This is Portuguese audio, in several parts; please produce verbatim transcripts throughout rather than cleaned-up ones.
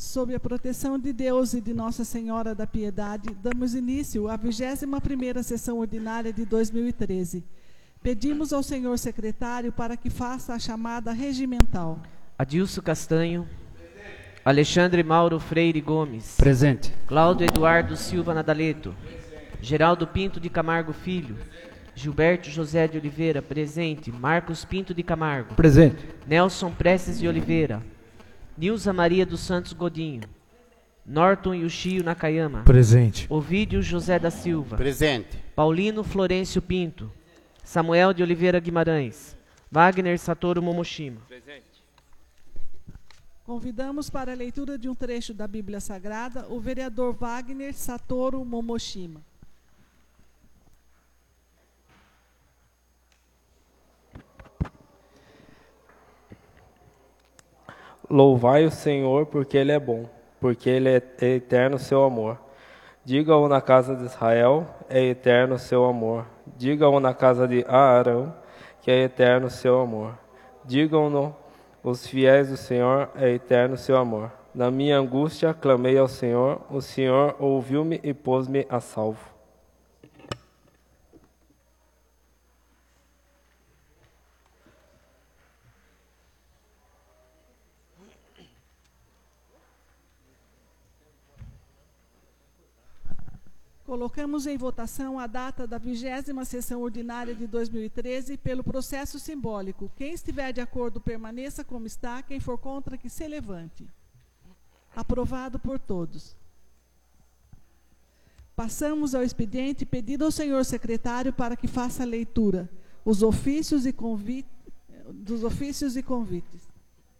sob a proteção de Deus e de Nossa Senhora da Piedade, damos início à vigésima primeira sessão ordinária de dois mil e treze. Pedimos ao senhor secretário para que faça a chamada regimental. Adilson Castanho. Presente. Alexandre Mauro Freire Gomes. Presente. Cláudio Eduardo Silva Nadaleto. Presente. Geraldo Pinto de Camargo Filho. Presente. Gilberto José de Oliveira. Presente. Marcos Pinto de Camargo. Presente. Nelson Prestes de Oliveira. Nilza Maria dos Santos Godinho. Norton Yushio Nakayama. Presente. Ovídio José da Silva. Presente. Paulino Florencio Pinto. Samuel de Oliveira Guimarães. Wagner Satoru Momoshima. Presente. Convidamos para a leitura de um trecho da Bíblia Sagrada o vereador Wagner Satoru Momoshima. Louvai o Senhor, porque Ele é bom, porque Ele é eterno o seu amor. Diga-o na casa de Israel, é eterno o seu amor. Diga-o na casa de Arão, que é eterno o seu amor. Digam-no os fiéis do Senhor, é eterno o seu amor. Na minha angústia clamei ao Senhor, o Senhor ouviu-me e pôs-me a salvo. Colocamos em votação a data da vigésima sessão ordinária de dois mil e treze pelo processo simbólico. Quem estiver de acordo, permaneça como está. Quem for contra, que se levante. Aprovado por todos. Passamos ao expediente pedido ao senhor secretário para que faça a leitura os ofícios e convite, dos ofícios e convites.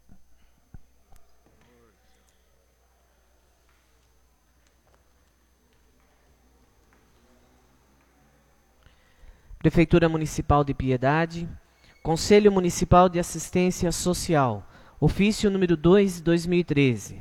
Prefeitura Municipal de Piedade, Conselho Municipal de Assistência Social, ofício número dois de dois mil e treze.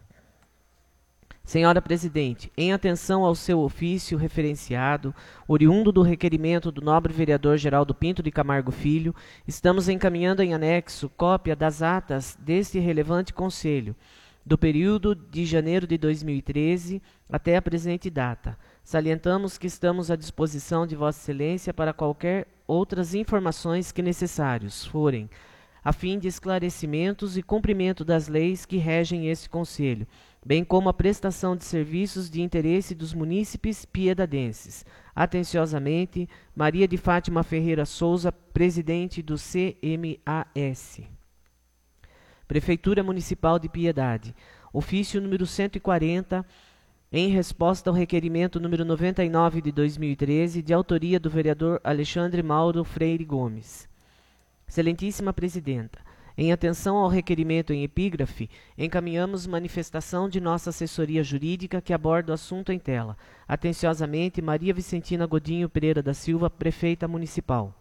Senhora Presidente, em atenção ao seu ofício referenciado, oriundo do requerimento do nobre vereador Geraldo Pinto de Camargo Filho, estamos encaminhando em anexo cópia das atas deste relevante conselho, do período de janeiro de dois mil e treze até a presente data. Salientamos que estamos à disposição de Vossa Excelência para qualquer outras informações que necessários forem, a fim de esclarecimentos e cumprimento das leis que regem este Conselho, bem como a prestação de serviços de interesse dos munícipes piedadenses. Atenciosamente, Maria de Fátima Ferreira Souza, presidente do C M A S. Prefeitura Municipal de Piedade, ofício número cento e quarenta, em resposta ao requerimento número noventa e nove de dois mil e treze, de autoria do vereador Alexandre Mauro Freire Gomes. Excelentíssima Presidenta, em atenção ao requerimento em epígrafe, encaminhamos manifestação de nossa assessoria jurídica que aborda o assunto em tela. Atenciosamente, Maria Vicentina Godinho Pereira da Silva, Prefeita Municipal.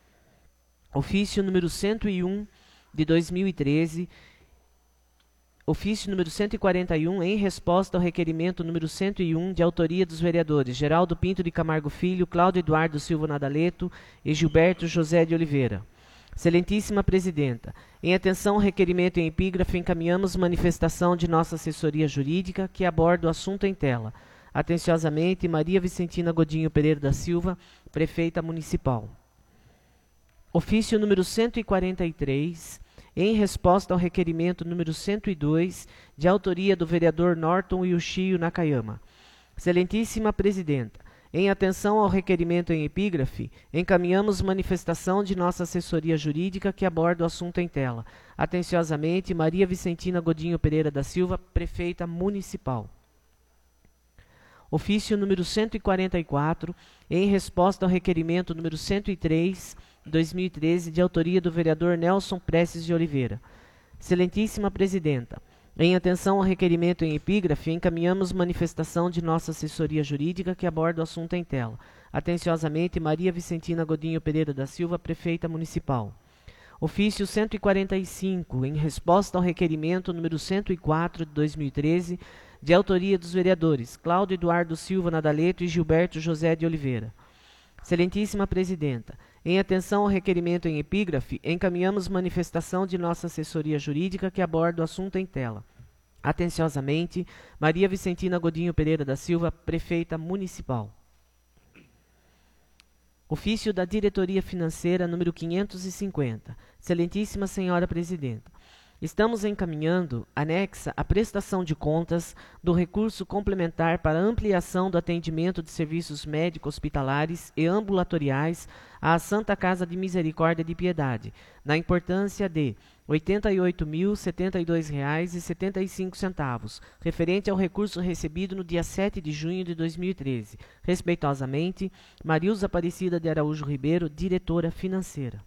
Ofício número cento e um de dois mil e treze, ofício número cento e quarenta e um, em resposta ao requerimento número cento e um, de autoria dos vereadores Geraldo Pinto de Camargo Filho, Cláudio Eduardo Silva Nadaleto e Gilberto José de Oliveira. Excelentíssima Presidenta, em atenção ao requerimento em epígrafe, encaminhamos manifestação de nossa assessoria jurídica que aborda o assunto em tela. Atenciosamente, Maria Vicentina Godinho Pereira da Silva, Prefeita Municipal. Ofício número cento e quarenta e três, em resposta ao requerimento número cento e dois, de autoria do vereador Norton Yushio Nakayama. Excelentíssima Presidenta, em atenção ao requerimento em epígrafe, encaminhamos manifestação de nossa assessoria jurídica que aborda o assunto em tela. Atenciosamente, Maria Vicentina Godinho Pereira da Silva, Prefeita Municipal. Ofício número cento e quarenta e quatro, em resposta ao requerimento número cento e três, dois mil e treze, de autoria do vereador Nelson Prestes de Oliveira. Excelentíssima Presidenta, em atenção ao requerimento em epígrafe, encaminhamos manifestação de nossa assessoria jurídica que aborda o assunto em tela. Atenciosamente, Maria Vicentina Godinho Pereira da Silva, Prefeita Municipal. Ofício cento e quarenta e cinco, em resposta ao requerimento número cento e quatro de dois mil e treze, de autoria dos vereadores Cláudio Eduardo Silva Nadaleto e Gilberto José de Oliveira. Excelentíssima Presidenta, em atenção ao requerimento em epígrafe, encaminhamos manifestação de nossa assessoria jurídica que aborda o assunto em tela. Atenciosamente, Maria Vicentina Godinho Pereira da Silva, Prefeita Municipal. Ofício da Diretoria Financeira, número quinhentos e cinquenta. Excelentíssima Senhora Presidenta, estamos encaminhando, anexa à prestação de contas, do recurso complementar para ampliação do atendimento de serviços médico-hospitalares e ambulatoriais à Santa Casa de Misericórdia de Piedade, na importância de oitenta e oito mil, setenta e dois reais e setenta e cinco centavos, referente ao recurso recebido no dia sete de junho de dois mil e treze. Respeitosamente, Marilza Aparecida de Araújo Ribeiro, Diretora Financeira.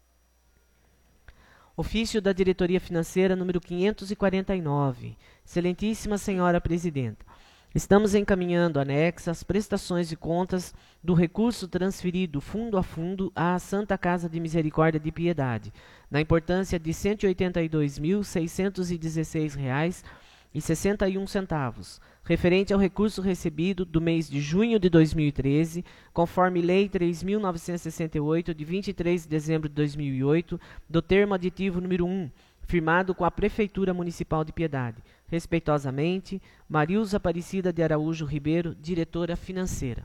Ofício da Diretoria Financeira, número quinhentos e quarenta e nove. Excelentíssima Senhora Presidenta, estamos encaminhando anexa as prestações de contas do recurso transferido fundo a fundo à Santa Casa de Misericórdia de Piedade, na importância de cento e oitenta e dois mil, seiscentos e dezesseis reais e sessenta e um centavos, referente ao recurso recebido do mês de junho de dois mil e treze, conforme Lei três mil novecentos e sessenta e oito, de vinte e três de dezembro de dois mil e oito, do termo aditivo número um, firmado com a Prefeitura Municipal de Piedade. Respeitosamente, Marilza Aparecida de Araújo Ribeiro, Diretora Financeira.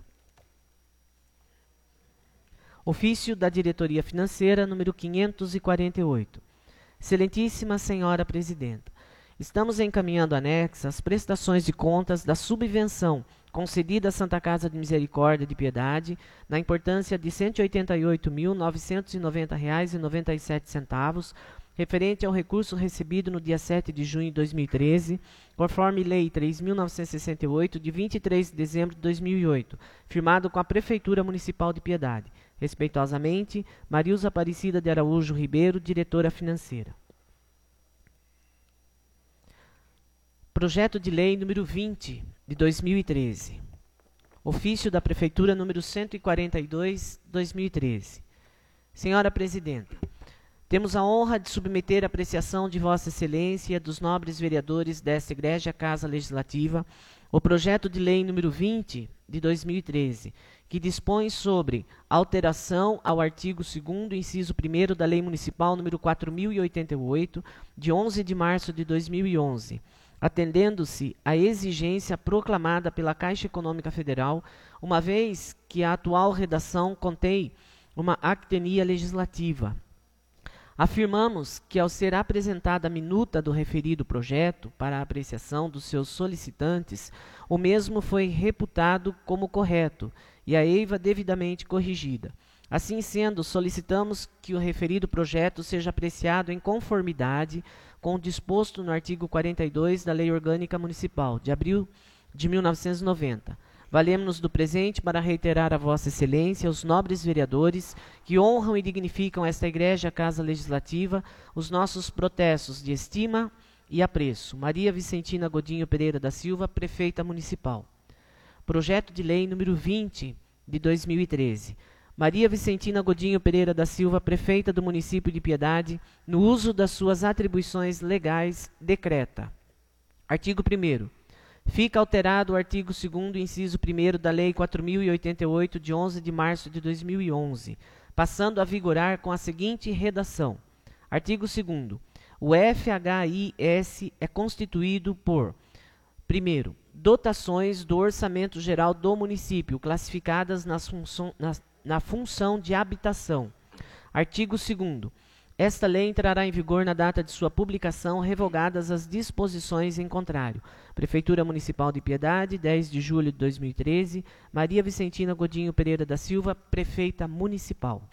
Ofício da Diretoria Financeira, número quinhentos e quarenta e oito. Excelentíssima Senhora Presidenta, estamos encaminhando anexa as prestações de contas da subvenção concedida à Santa Casa de Misericórdia de Piedade, na importância de cento e oitenta e oito mil, novecentos e noventa reais e noventa e sete centavos, referente ao recurso recebido no dia sete de junho de dois mil e treze, conforme Lei três mil novecentos e sessenta e oito, de vinte e três de dezembro de dois mil e oito, firmado com a Prefeitura Municipal de Piedade. Respeitosamente, Marilza Aparecida de Araújo Ribeiro, Diretora Financeira. Projeto de Lei número vinte, de dois mil e treze. Ofício da Prefeitura número cento e quarenta e dois, dois mil e treze. Senhora Presidenta, temos a honra de submeter a apreciação de Vossa Excelência e dos nobres vereadores desta Egrégia Casa Legislativa o projeto de lei número vinte, de dois mil e treze, que dispõe sobre alteração ao artigo segundo, inciso primeiro da Lei Municipal número quatro mil e oitenta e oito, de onze de março de dois mil e onze, atendendo-se à exigência proclamada pela Caixa Econômica Federal, uma vez que a atual redação contém uma actenia legislativa. Afirmamos que, ao ser apresentada a minuta do referido projeto para a apreciação dos seus solicitantes, o mesmo foi reputado como correto e a eiva devidamente corrigida. Assim sendo, solicitamos que o referido projeto seja apreciado em conformidade com o disposto no artigo quarenta e dois da Lei Orgânica Municipal, de abril de mil novecentos e noventa. Valemos-nos do presente para reiterar a Vossa Excelência, aos nobres vereadores que honram e dignificam esta Egrégia Casa Legislativa, os nossos protestos de estima e apreço. Maria Vicentina Godinho Pereira da Silva, Prefeita Municipal. Projeto de Lei número vinte, de dois mil e treze. Maria Vicentina Godinho Pereira da Silva, Prefeita do Município de Piedade, no uso das suas atribuições legais, decreta. Artigo primeiro. Fica alterado o artigo segundo, inciso primeiro da Lei quatro mil e oitenta e oito, de onze de março de dois mil e onze, passando a vigorar com a seguinte redação. Artigo segundo. O F H I S é constituído por, primeiro, dotações do Orçamento Geral do Município, classificadas nas função, nas, na função de habitação. Artigo segundo. Esta lei entrará em vigor na data de sua publicação, revogadas as disposições em contrário. Prefeitura Municipal de Piedade, dez de julho de dois mil e treze. Maria Vicentina Godinho Pereira da Silva, Prefeita Municipal.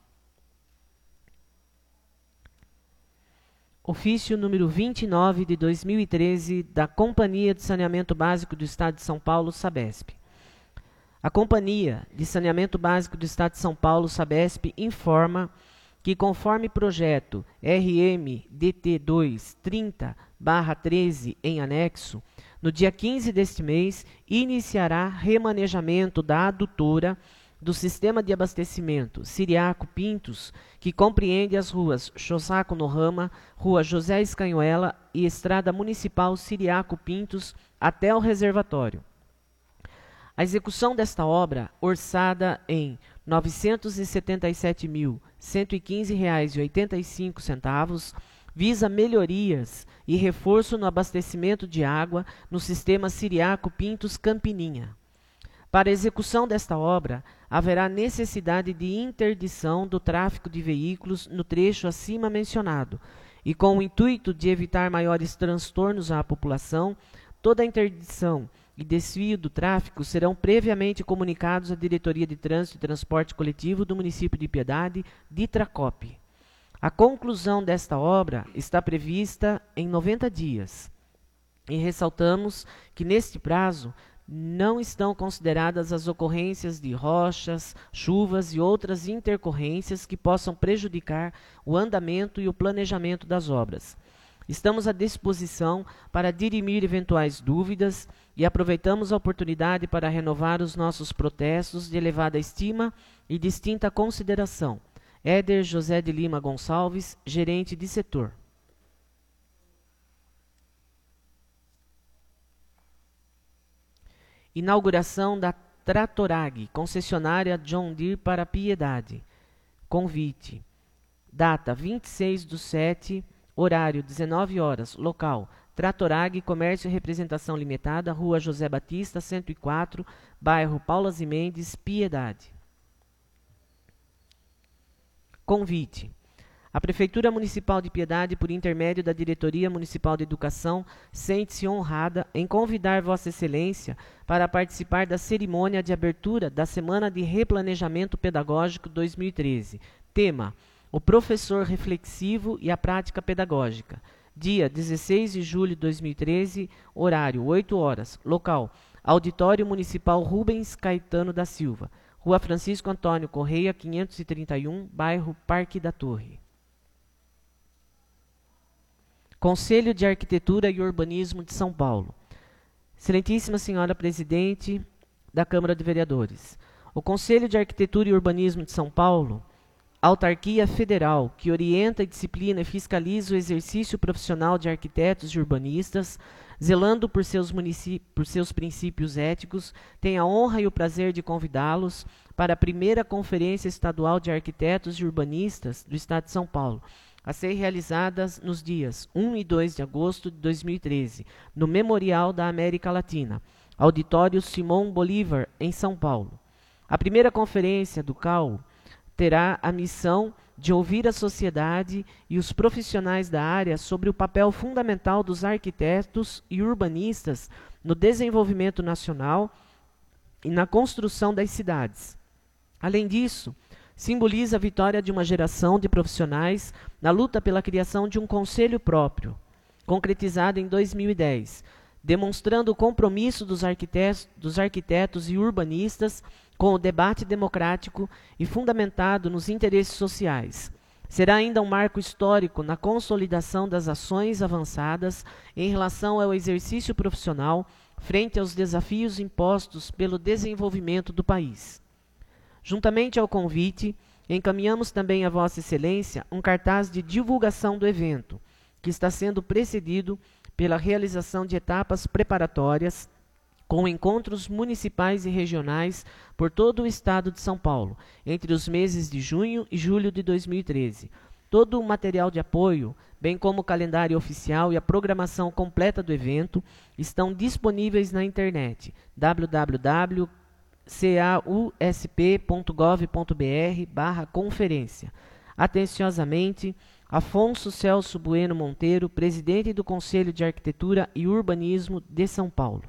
Ofício número vinte e nove, de dois mil e treze, da Companhia de Saneamento Básico do Estado de São Paulo, Sabesp. A Companhia de Saneamento Básico do Estado de São Paulo, Sabesp, informa que, conforme projeto R M D T dois trinta barra treze em anexo, no dia quinze deste mês, iniciará remanejamento da adutora do sistema de abastecimento Ciriaco Pintos, que compreende as ruas Chossaco no Rama, Rua José Escanhoela e Estrada Municipal Ciriaco Pintos até o reservatório. A execução desta obra, orçada em novecentos e setenta e sete mil, cento e quinze reais e oitenta e cinco centavos, visa melhorias e reforço no abastecimento de água no sistema Siriaco Pintos Campininha. Para a execução desta obra, haverá necessidade de interdição do tráfego de veículos no trecho acima mencionado, e com o intuito de evitar maiores transtornos à população, toda a interdição e desvio do tráfego serão previamente comunicados à Diretoria de Trânsito e Transporte Coletivo do município de Piedade, Ditracop. A conclusão desta obra está prevista em noventa dias, e ressaltamos que neste prazo não estão consideradas as ocorrências de rochas, chuvas e outras intercorrências que possam prejudicar o andamento e o planejamento das obras. Estamos à disposição para dirimir eventuais dúvidas e aproveitamos a oportunidade para renovar os nossos protestos de elevada estima e distinta consideração. Éder José de Lima Gonçalves, gerente de setor. Inauguração da Tratorag, concessionária John Deere para Piedade. Convite. Data vinte e seis do sete, horário dezenove horas, local Tratorag, Comércio e Representação Limitada, Rua José Batista, cento e quatro, bairro Paulas e Mendes, Piedade. Convite. A Prefeitura Municipal de Piedade, por intermédio da Diretoria Municipal de Educação, sente-se honrada em convidar Vossa Excelência para participar da cerimônia de abertura da Semana de Replanejamento Pedagógico dois mil e treze. Tema: o professor reflexivo e a prática pedagógica. Dia dezesseis de julho de dois mil e treze, horário oito horas, local Auditório Municipal Rubens Caetano da Silva, Rua Francisco Antônio Correia, quinhentos e trinta e um, bairro Parque da Torre. Conselho de Arquitetura e Urbanismo de São Paulo. Excelentíssima Senhora Presidente da Câmara de Vereadores, o Conselho de Arquitetura e Urbanismo de São Paulo, autarquia federal que orienta, disciplina e fiscaliza o exercício profissional de arquitetos e urbanistas, zelando por seus, por seus princípios éticos, tem a honra e o prazer de convidá-los para a primeira Conferência Estadual de Arquitetos e Urbanistas do Estado de São Paulo, a ser realizadas nos dias um e dois de agosto de dois mil e treze, no Memorial da América Latina, Auditório Simão Bolívar, em São Paulo. A primeira conferência do C A U terá a missão de ouvir a sociedade e os profissionais da área sobre o papel fundamental dos arquitetos e urbanistas no desenvolvimento nacional e na construção das cidades. Além disso, simboliza a vitória de uma geração de profissionais na luta pela criação de um conselho próprio, concretizado em dois mil e dez, demonstrando o compromisso dos arquitetos, dos arquitetos e urbanistas com o debate democrático e fundamentado nos interesses sociais. Será ainda um marco histórico na consolidação das ações avançadas em relação ao exercício profissional frente aos desafios impostos pelo desenvolvimento do país. Juntamente ao convite, encaminhamos também a Vossa Excelência um cartaz de divulgação do evento, que está sendo precedido pela realização de etapas preparatórias com encontros municipais e regionais por todo o estado de São Paulo, entre os meses de junho e julho de dois mil e treze. Todo o material de apoio, bem como o calendário oficial e a programação completa do evento, estão disponíveis na internet w w w ponto causp ponto gov ponto br barra conferência. Atenciosamente, Afonso Celso Bueno Monteiro, presidente do Conselho de Arquitetura e Urbanismo de São Paulo.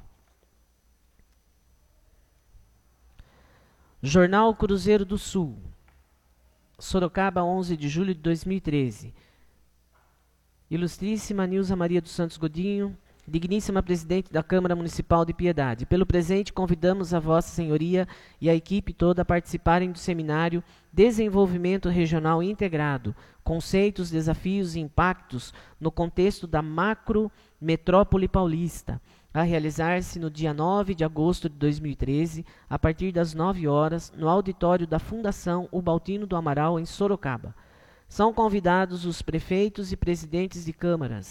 Jornal Cruzeiro do Sul, Sorocaba, onze de julho de dois mil e treze. Ilustríssima Nilza Maria dos Santos Godinho, digníssima presidente da Câmara Municipal de Piedade, pelo presente convidamos a Vossa Senhoria e a equipe toda a participarem do seminário Desenvolvimento Regional Integrado, Conceitos, Desafios e Impactos no contexto da macro metrópole paulista, a realizar-se no dia nove de agosto de dois mil e treze, a partir das nove horas, no auditório da Fundação Ubaltino do Amaral, em Sorocaba. São convidados os prefeitos e presidentes de câmaras,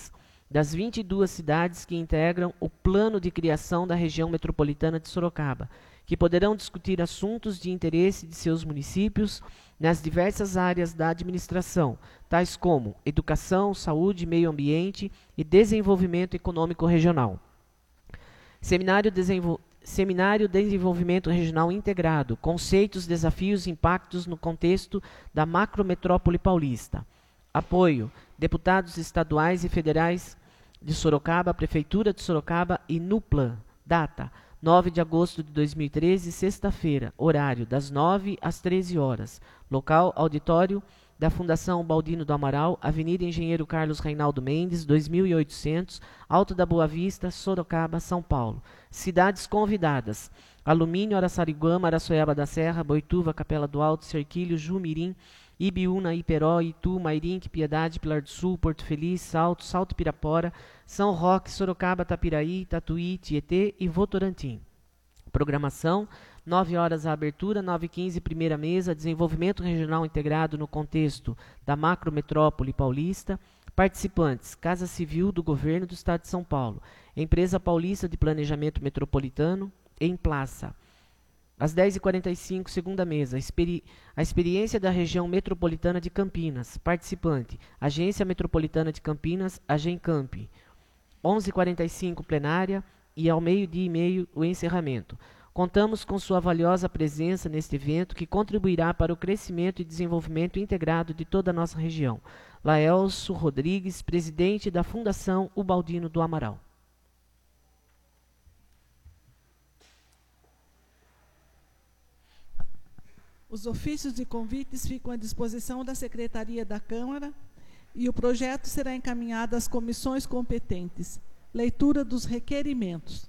das vinte e duas cidades que integram o plano de criação da região metropolitana de Sorocaba, que poderão discutir assuntos de interesse de seus municípios nas diversas áreas da administração, tais como educação, saúde, meio ambiente e desenvolvimento econômico regional. Seminário, Desenvol... Seminário Desenvolvimento Regional Integrado, conceitos, desafios e impactos no contexto da macrometrópole paulista. Apoio, deputados estaduais e federais de Sorocaba, Prefeitura de Sorocaba e Nuplan. Data, nove de agosto de dois mil e treze, sexta-feira. Horário, das nove às treze horas. Local, auditório da Fundação Baldino do Amaral, Avenida Engenheiro Carlos Reinaldo Mendes, dois mil e oitocentos, Alto da Boa Vista, Sorocaba, São Paulo. Cidades convidadas: Alumínio, Araçariguama, Araçoiaba da Serra, Boituva, Capela do Alto, Serquilho, Jumirim, Ibiúna, Iperó, Itu, Mairinque, Piedade, Pilar do Sul, Porto Feliz, Salto, Salto Pirapora, São Roque, Sorocaba, Tapiraí, Tatuí, Tietê e Votorantim. Programação: nove horas a abertura, nove e quinze primeira mesa, desenvolvimento regional integrado no contexto da macrometrópole paulista. Participantes: Casa Civil do Governo do Estado de São Paulo, Empresa Paulista de Planejamento Metropolitano, em Plaça. Às dez e quarenta e cinco, segunda mesa, experi a experiência da região metropolitana de Campinas. Participante: Agência Metropolitana de Campinas, Agencamp. onze e quarenta e cinco, plenária, e ao meio-dia e meio, o encerramento. Contamos com sua valiosa presença neste evento que contribuirá para o crescimento e desenvolvimento integrado de toda a nossa região. Laelso Rodrigues, presidente da Fundação Ubaldino do Amaral. Os ofícios e convites ficam à disposição da Secretaria da Câmara e o projeto será encaminhado às comissões competentes. Leitura dos requerimentos.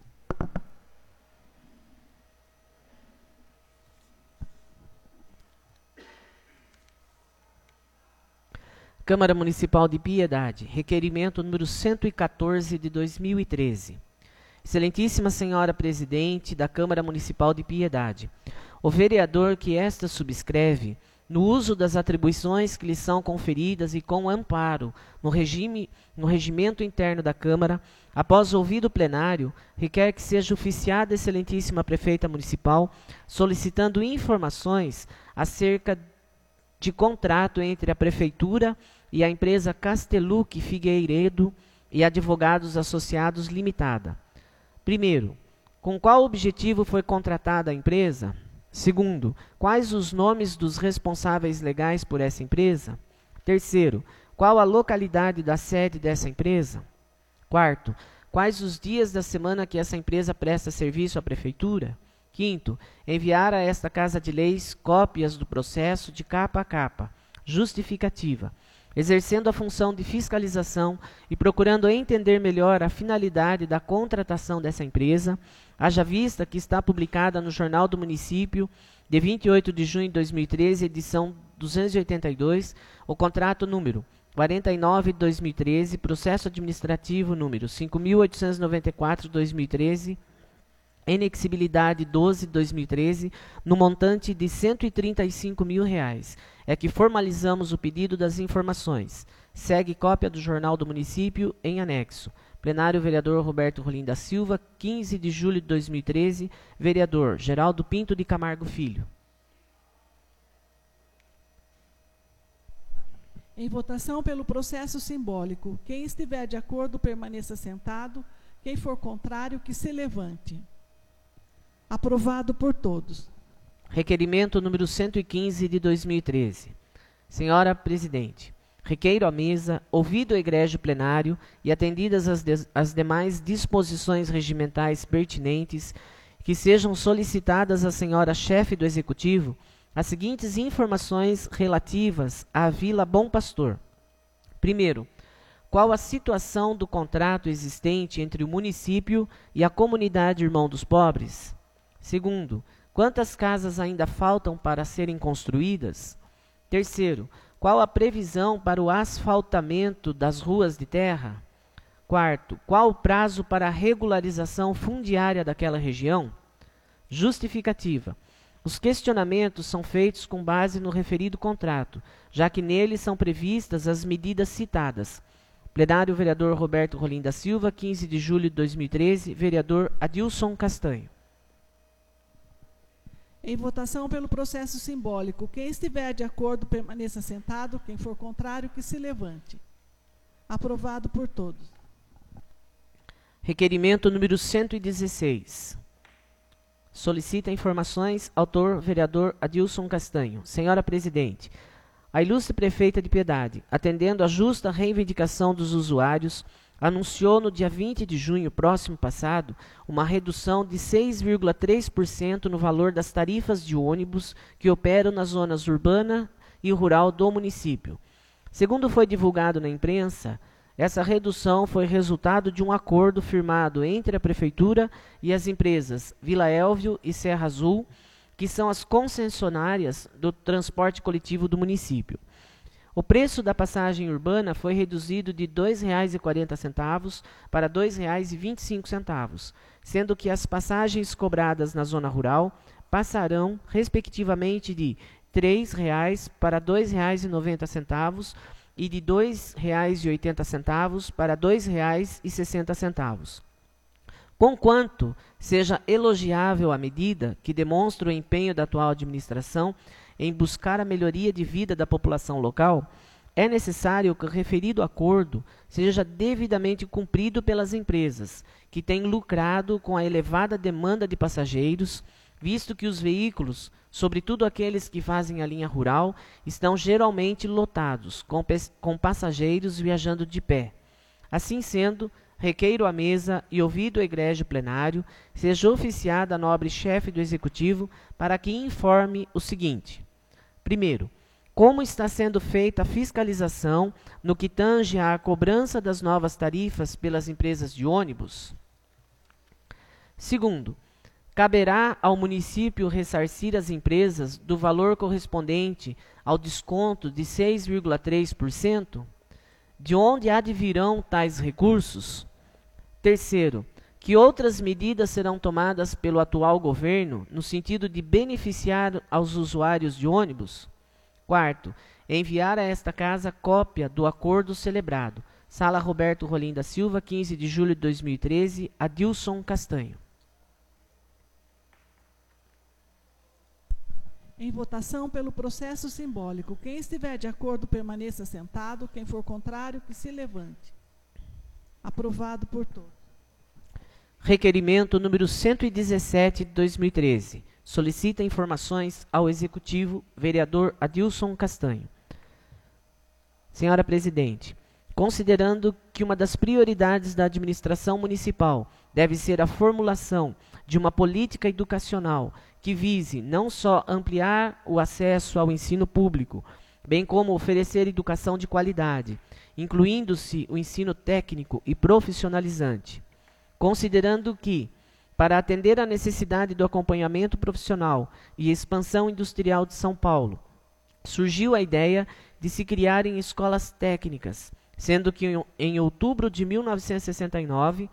Câmara Municipal de Piedade, requerimento número cento e quatorze de dois mil e treze. Excelentíssima Senhora Presidente da Câmara Municipal de Piedade, o vereador que esta subscreve, no uso das atribuições que lhe são conferidas e com amparo no, regime, no regimento interno da Câmara, após ouvido o plenário, requer que seja oficiada a Excelentíssima Prefeita Municipal, solicitando informações acerca de contrato entre a Prefeitura e a empresa Casteluc Figueiredo e Advogados Associados Limitada. Primeiro, com qual objetivo foi contratada a empresa? Segundo, quais os nomes dos responsáveis legais por essa empresa? Terceiro, qual a localidade da sede dessa empresa? Quarto, quais os dias da semana que essa empresa presta serviço à Prefeitura? Quinto, enviar a esta Casa de Leis cópias do processo de capa a capa, justificativa, exercendo a função de fiscalização e procurando entender melhor a finalidade da contratação dessa empresa, haja vista que está publicada no Jornal do Município, de vinte e oito de junho de dois mil e treze, edição duzentos e oitenta e dois, o contrato número quarenta e nove de dois mil e treze, processo administrativo número cinco mil oitocentos e noventa e quatro de dois mil e treze, Inexibilidade doze de dois mil e treze, no montante de cento e trinta e cinco mil reais. É que formalizamos o pedido das informações. Segue cópia do Jornal do Município em anexo. Plenário vereador Roberto Rolim da Silva, quinze de julho de dois mil e treze. Vereador Geraldo Pinto de Camargo Filho. Em votação pelo processo simbólico. Quem estiver de acordo, permaneça sentado. Quem for contrário, que se levante. Aprovado por todos. Requerimento número cento e quinze de dois mil e treze. Senhora Presidente, requeiro à mesa, ouvido o egrégio plenário e atendidas as, de, as demais disposições regimentais pertinentes, que sejam solicitadas à senhora chefe do Executivo as seguintes informações relativas à Vila Bom Pastor. Primeiro, qual a situação do contrato existente entre o município e a comunidade Irmão dos Pobres? Segundo, quantas casas ainda faltam para serem construídas? Terceiro, qual a previsão para o asfaltamento das ruas de terra? Quarto, qual o prazo para a regularização fundiária daquela região? Justificativa. Os questionamentos são feitos com base no referido contrato, já que nele são previstas as medidas citadas. Plenário, vereador Roberto Rolim da Silva, quinze de julho de dois mil e treze, vereador Adilson Castanho. Em votação pelo processo simbólico, quem estiver de acordo permaneça sentado, quem for contrário que se levante. Aprovado por todos. Requerimento número cento e dezesseis. Solicita informações, autor, vereador Adilson Castanho. Senhora Presidente, a ilustre prefeita de Piedade, atendendo à justa reivindicação dos usuários, anunciou no dia vinte de junho próximo passado uma redução de seis vírgula três por cento no valor das tarifas de ônibus que operam nas zonas urbana e rural do município. Segundo foi divulgado na imprensa, essa redução foi resultado de um acordo firmado entre a Prefeitura e as empresas Vila Elvio e Serra Azul, que são as concessionárias do transporte coletivo do município. O preço da passagem urbana foi reduzido de dois reais e quarenta centavos para dois reais e vinte e cinco centavos, sendo que as passagens cobradas na zona rural passarão, respectivamente, de três reais para dois reais e noventa centavos e de dois reais e oitenta centavos para dois reais e sessenta centavos. Conquanto seja elogiável a medida que demonstra o empenho da atual administração em buscar a melhoria de vida da população local, é necessário que o referido acordo seja devidamente cumprido pelas empresas, que têm lucrado com a elevada demanda de passageiros, visto que os veículos, sobretudo aqueles que fazem a linha rural, estão geralmente lotados, com, com passageiros viajando de pé. Assim sendo, requeiro à mesa e ouvido o egrégio plenário, seja oficiada a nobre chefe do Executivo para que informe o seguinte. Primeiro, como está sendo feita a fiscalização no que tange à cobrança das novas tarifas pelas empresas de ônibus? Segundo, caberá ao município ressarcir as empresas do valor correspondente ao desconto de seis vírgula três por cento? De onde advirão tais recursos? Terceiro, que outras medidas serão tomadas pelo atual governo no sentido de beneficiar aos usuários de ônibus? Quarto, enviar a esta casa cópia do acordo celebrado. Sala Roberto Rolim da Silva, quinze de julho de dois mil e treze, Adilson Castanho. Em votação pelo processo simbólico, quem estiver de acordo permaneça sentado, quem for contrário que se levante. Aprovado por todos. Requerimento número cento e dezessete de dois mil e treze. Solicita informações ao Executivo, vereador Adilson Castanho. Senhora Presidente, considerando que uma das prioridades da administração municipal deve ser a formulação de uma política educacional que vise não só ampliar o acesso ao ensino público, bem como oferecer educação de qualidade, incluindo-se o ensino técnico e profissionalizante. Considerando que, para atender à necessidade do acompanhamento profissional e expansão industrial de São Paulo, surgiu a ideia de se criarem escolas técnicas, sendo que em outubro de mil novecentos e sessenta e nove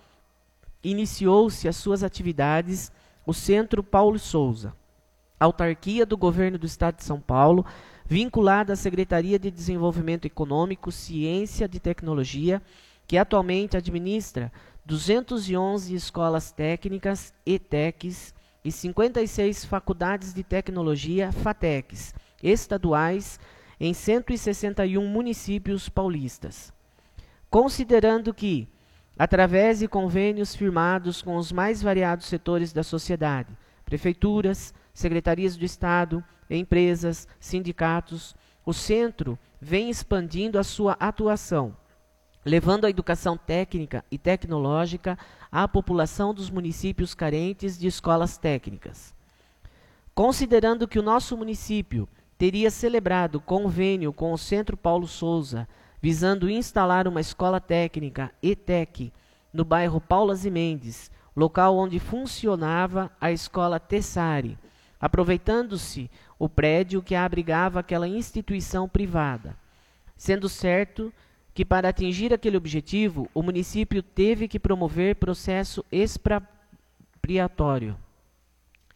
iniciou-se as suas atividades o Centro Paulo Souza, autarquia do governo do Estado de São Paulo, vinculada à Secretaria de Desenvolvimento Econômico, Ciência e Tecnologia, que atualmente administra duzentas e onze escolas técnicas, E T E Cs, e cinquenta e seis faculdades de tecnologia, FATECs, estaduais, em cento e sessenta e um municípios paulistas. Considerando que, através de convênios firmados com os mais variados setores da sociedade, prefeituras, secretarias do Estado, empresas, sindicatos, o centro vem expandindo a sua atuação, levando a educação técnica e tecnológica à população dos municípios carentes de escolas técnicas. Considerando que o nosso município teria celebrado convênio com o Centro Paulo Souza, visando instalar uma escola técnica E T E C no bairro Paulas e Mendes, local onde funcionava a escola Tessari, aproveitando-se o prédio que abrigava aquela instituição privada. Sendo certo que, para atingir aquele objetivo, o município teve que promover processo expropriatório.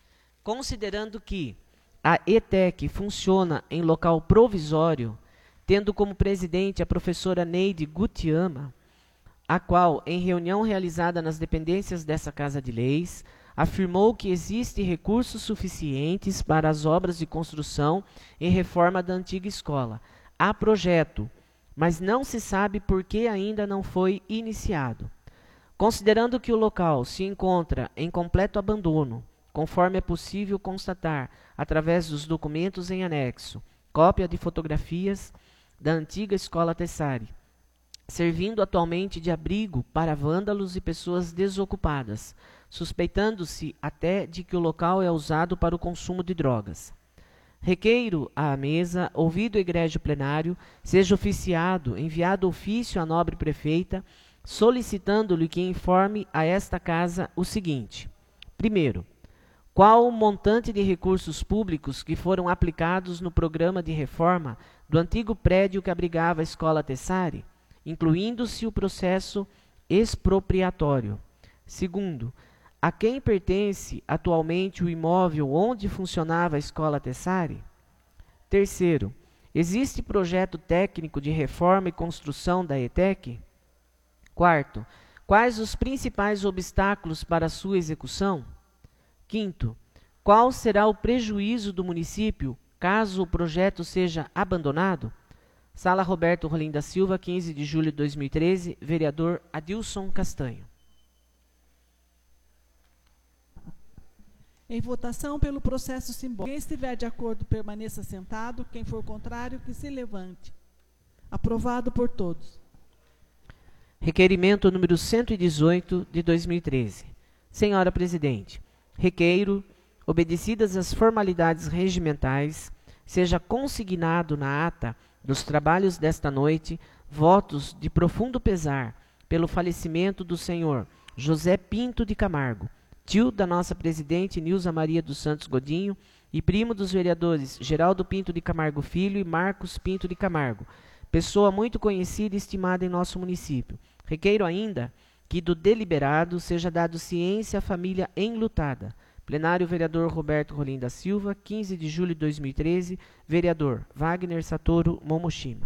Considerando que a E T E C funciona em local provisório, tendo como presidente a professora Neide Gutiama, a qual, em reunião realizada nas dependências dessa Casa de Leis, afirmou que existem recursos suficientes para as obras de construção e reforma da antiga escola. Há projeto, mas não se sabe por que ainda não foi iniciado. Considerando que o local se encontra em completo abandono, conforme é possível constatar através dos documentos em anexo, cópia de fotografias da antiga escola Tessari, servindo atualmente de abrigo para vândalos e pessoas desocupadas, suspeitando-se até de que o local é usado para o consumo de drogas. Requeiro à mesa, ouvido o egrégio plenário, seja oficiado, enviado ofício à nobre prefeita, solicitando-lhe que informe a esta casa o seguinte. Primeiro, qual o montante de recursos públicos que foram aplicados no programa de reforma do antigo prédio que abrigava a escola Tessari, incluindo-se o processo expropriatório? Segundo, a quem pertence atualmente o imóvel onde funcionava a escola Tessari? Terceiro, existe projeto técnico de reforma e construção da ETEC? Quarto, quais os principais obstáculos para a sua execução? Quinto, qual será o prejuízo do município caso o projeto seja abandonado? Sala Roberto Rolim da Silva, quinze de julho de dois mil e treze, vereador Adilson Castanho. Em votação pelo processo simbólico. Quem estiver de acordo, permaneça sentado. Quem for contrário, que se levante. Aprovado por todos. Requerimento número cento e dezoito, de dois mil e treze. Senhora Presidente, requeiro, obedecidas as formalidades regimentais, seja consignado na ata dos trabalhos desta noite votos de profundo pesar pelo falecimento do senhor José Pinto de Camargo, tio da nossa presidente Nilza Maria dos Santos Godinho e primo dos vereadores Geraldo Pinto de Camargo Filho e Marcos Pinto de Camargo, pessoa muito conhecida e estimada em nosso município. Requeiro ainda que do deliberado seja dado ciência à família enlutada. Plenário vereador Roberto Rolim da Silva, quinze de julho de dois mil e treze, vereador Wagner Satoru Momoshima.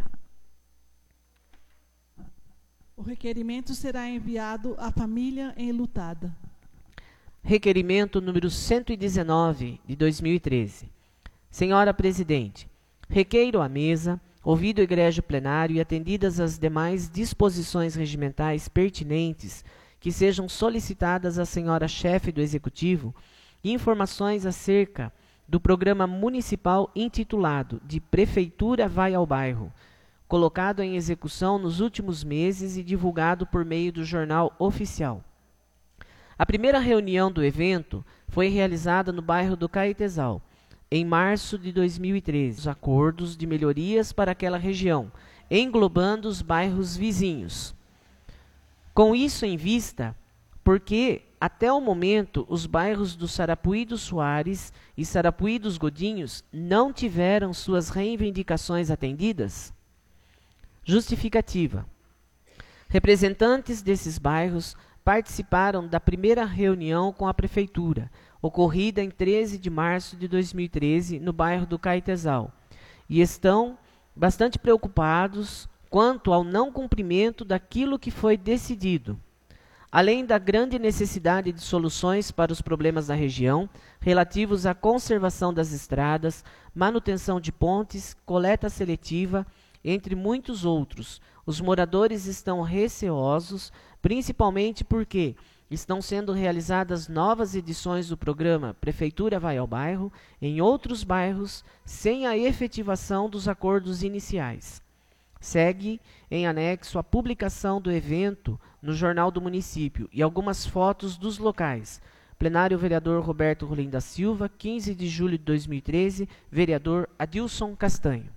O requerimento será enviado à família enlutada. Requerimento número cento e dezenove, de dois mil e treze. Senhora Presidente, requeiro à mesa, ouvido o egrégio plenário e atendidas as demais disposições regimentais pertinentes que sejam solicitadas à senhora chefe do Executivo, informações acerca do programa municipal intitulado de Prefeitura Vai ao Bairro, colocado em execução nos últimos meses e divulgado por meio do Jornal Oficial. A primeira reunião do evento foi realizada no bairro do Caetesal, em março de dois mil e treze, os acordos de melhorias para aquela região, englobando os bairros vizinhos. Com isso em vista, porque até o momento os bairros do Sarapuí dos Soares e Sarapuí dos Godinhos não tiveram suas reivindicações atendidas? Justificativa. Representantes desses bairros participaram da primeira reunião com a Prefeitura, ocorrida em treze de março de dois mil e treze, no bairro do Caetesal, e estão bastante preocupados quanto ao não cumprimento daquilo que foi decidido, além da grande necessidade de soluções para os problemas da região, relativos à conservação das estradas, manutenção de pontes, coleta seletiva, entre muitos outros. Os moradores estão receosos, principalmente porque estão sendo realizadas novas edições do programa Prefeitura Vai ao Bairro em outros bairros, sem a efetivação dos acordos iniciais. Segue em anexo a publicação do evento no Jornal do Município e algumas fotos dos locais. Plenário vereador Roberto Rolim da Silva, quinze de julho de dois mil e treze, vereador Adilson Castanho.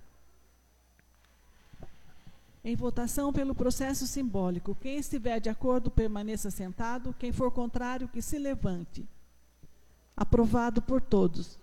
Em votação pelo processo simbólico. Quem estiver de acordo, permaneça sentado. Quem for contrário, que se levante. Aprovado por todos.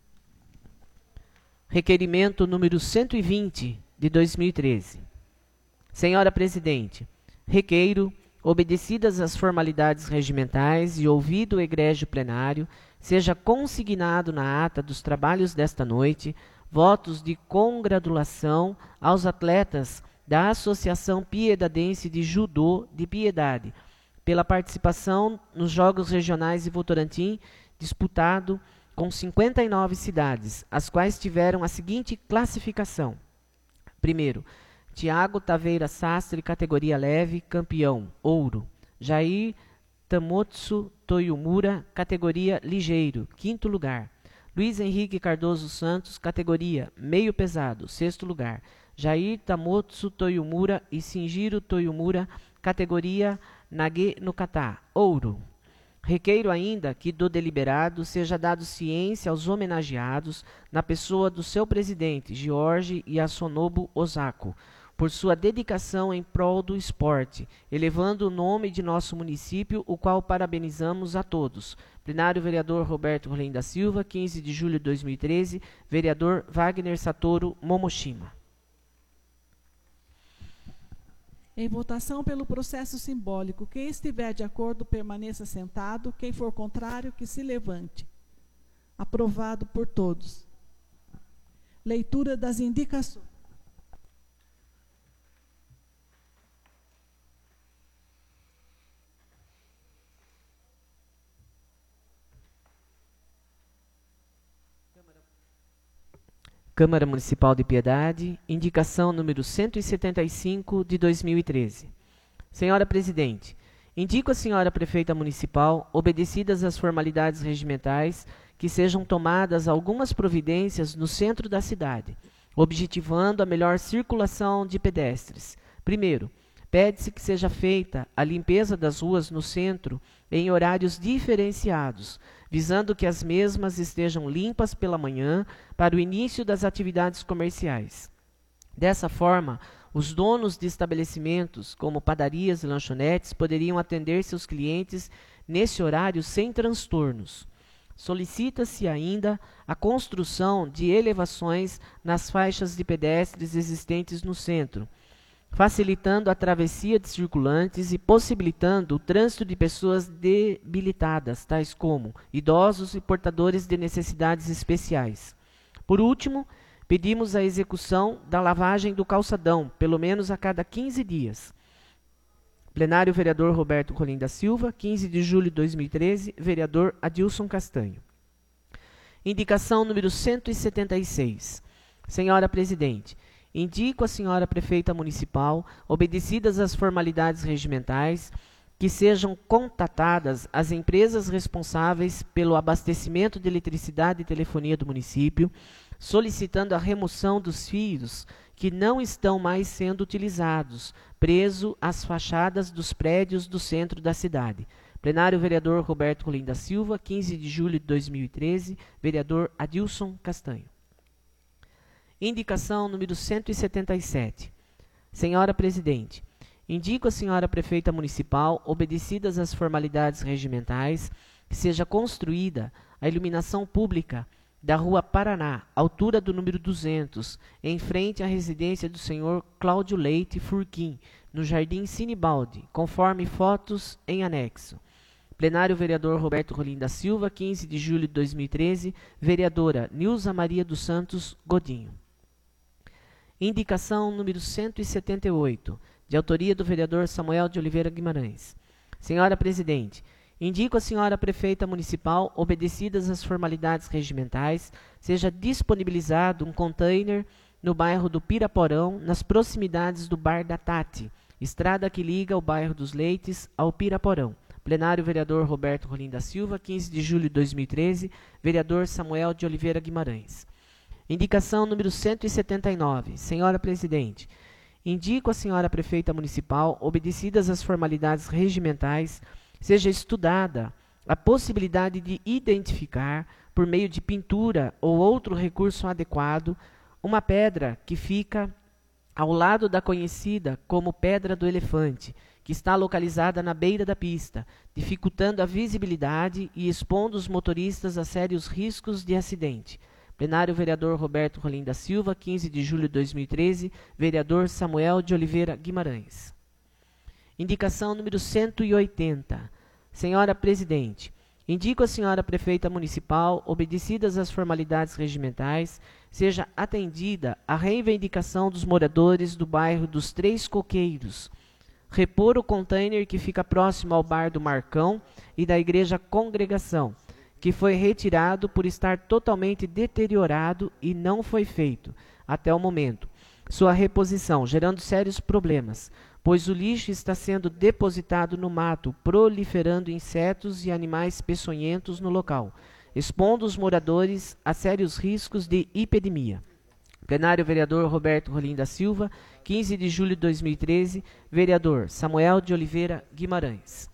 Requerimento número cento e vinte, de dois mil e treze. Senhora Presidente, requeiro, obedecidas as formalidades regimentais e ouvido o egrégio plenário, seja consignado na ata dos trabalhos desta noite votos de congratulação aos atletas da Associação Piedadense de Judô de Piedade, pela participação nos Jogos Regionais de Votorantim, disputado com cinquenta e nove cidades, as quais tiveram a seguinte classificação. Primeiro, Tiago Taveira Sastre, categoria leve, campeão, ouro. Jair Tamotsu Toyomura, categoria ligeiro, quinto lugar. Luiz Henrique Cardoso Santos, categoria meio pesado, sexto lugar. Jair Tamotsu Toyomura e Shinjiro Toyomura, categoria Nage no Kata, ouro. Requeiro ainda que do deliberado seja dado ciência aos homenageados na pessoa do seu presidente, Jorge Yasunobu Osako, por sua dedicação em prol do esporte, elevando o nome de nosso município, o qual parabenizamos a todos. Plenário vereador Roberto Rolim da Silva, quinze de julho de dois mil e treze, vereador Wagner Satoru Momoshima. Em votação pelo processo simbólico, quem estiver de acordo permaneça sentado, quem for contrário que se levante. Aprovado por todos. Leitura das indicações. Câmara Municipal de Piedade, indicação número cento e setenta e cinco de dois mil e treze. Senhora Presidente, indico a senhora Prefeita Municipal, obedecidas as formalidades regimentais, que sejam tomadas algumas providências no centro da cidade, objetivando a melhor circulação de pedestres. Primeiro, pede-se que seja feita a limpeza das ruas no centro em horários diferenciados, visando que as mesmas estejam limpas pela manhã para o início das atividades comerciais. Dessa forma, os donos de estabelecimentos, como padarias e lanchonetes, poderiam atender seus clientes nesse horário sem transtornos. Solicita-se ainda a construção de elevações nas faixas de pedestres existentes no centro, facilitando a travessia de circulantes e possibilitando o trânsito de pessoas debilitadas, tais como idosos e portadores de necessidades especiais. Por último, pedimos a execução da lavagem do calçadão, pelo menos a cada quinze dias. Plenário vereador Roberto Rolim da Silva, quinze de julho de dois mil e treze, vereador Adilson Castanho. Indicação número cento e setenta e seis. Senhora Presidente, indico a senhora Prefeita Municipal, obedecidas as formalidades regimentais, que sejam contatadas as empresas responsáveis pelo abastecimento de eletricidade e telefonia do município, solicitando a remoção dos fios que não estão mais sendo utilizados, preso às fachadas dos prédios do centro da cidade. Plenário vereador Roberto Rolim da Silva, quinze de julho de dois mil e treze, vereador Adilson Castanho. Indicação número cento e setenta e sete. Senhora Presidente, indico a senhora Prefeita Municipal, obedecidas as formalidades regimentais, que seja construída a iluminação pública da Rua Paraná, altura do número duzentos, em frente à residência do senhor Cláudio Leite Furquim, no Jardim Sinibaldi, conforme fotos em anexo. Plenário vereador Roberto Rolim da Silva, quinze de julho de dois mil e treze, vereadora Nilza Maria dos Santos Godinho. Indicação número cento e setenta e oito, de autoria do vereador Samuel de Oliveira Guimarães. Senhora Presidente, indico a senhora Prefeita Municipal, obedecidas as formalidades regimentais, seja disponibilizado um container no bairro do Piraporão, nas proximidades do Bar da Tati, estrada que liga o bairro dos Leites ao Piraporão. Plenário vereador Roberto Rolim da Silva, quinze de julho de dois mil e treze, vereador Samuel de Oliveira Guimarães. Indicação número cento e setenta e nove. Senhora Presidente, indico a senhora Prefeita Municipal, obedecidas as formalidades regimentais, seja estudada a possibilidade de identificar, por meio de pintura ou outro recurso adequado, uma pedra que fica ao lado da conhecida como Pedra do Elefante, que está localizada na beira da pista, dificultando a visibilidade e expondo os motoristas a sérios riscos de acidente. Plenário vereador Roberto Rolim da Silva, quinze de julho de dois mil e treze, vereador Samuel de Oliveira Guimarães. Indicação número cento e oitenta. Senhora Presidente, Indico à senhora prefeita municipal, obedecidas as formalidades regimentais, seja atendida a reivindicação dos moradores do bairro dos Três Coqueiros, repor o container que fica próximo ao bar do Marcão e da Igreja Congregação, que foi retirado por estar totalmente deteriorado e não foi feito, até o momento, sua reposição, gerando sérios problemas, pois o lixo está sendo depositado no mato, proliferando insetos e animais peçonhentos no local, expondo os moradores a sérios riscos de epidemia. Plenário, vereador Roberto Rolim da Silva, quinze de julho de dois mil e treze, vereador Samuel de Oliveira Guimarães.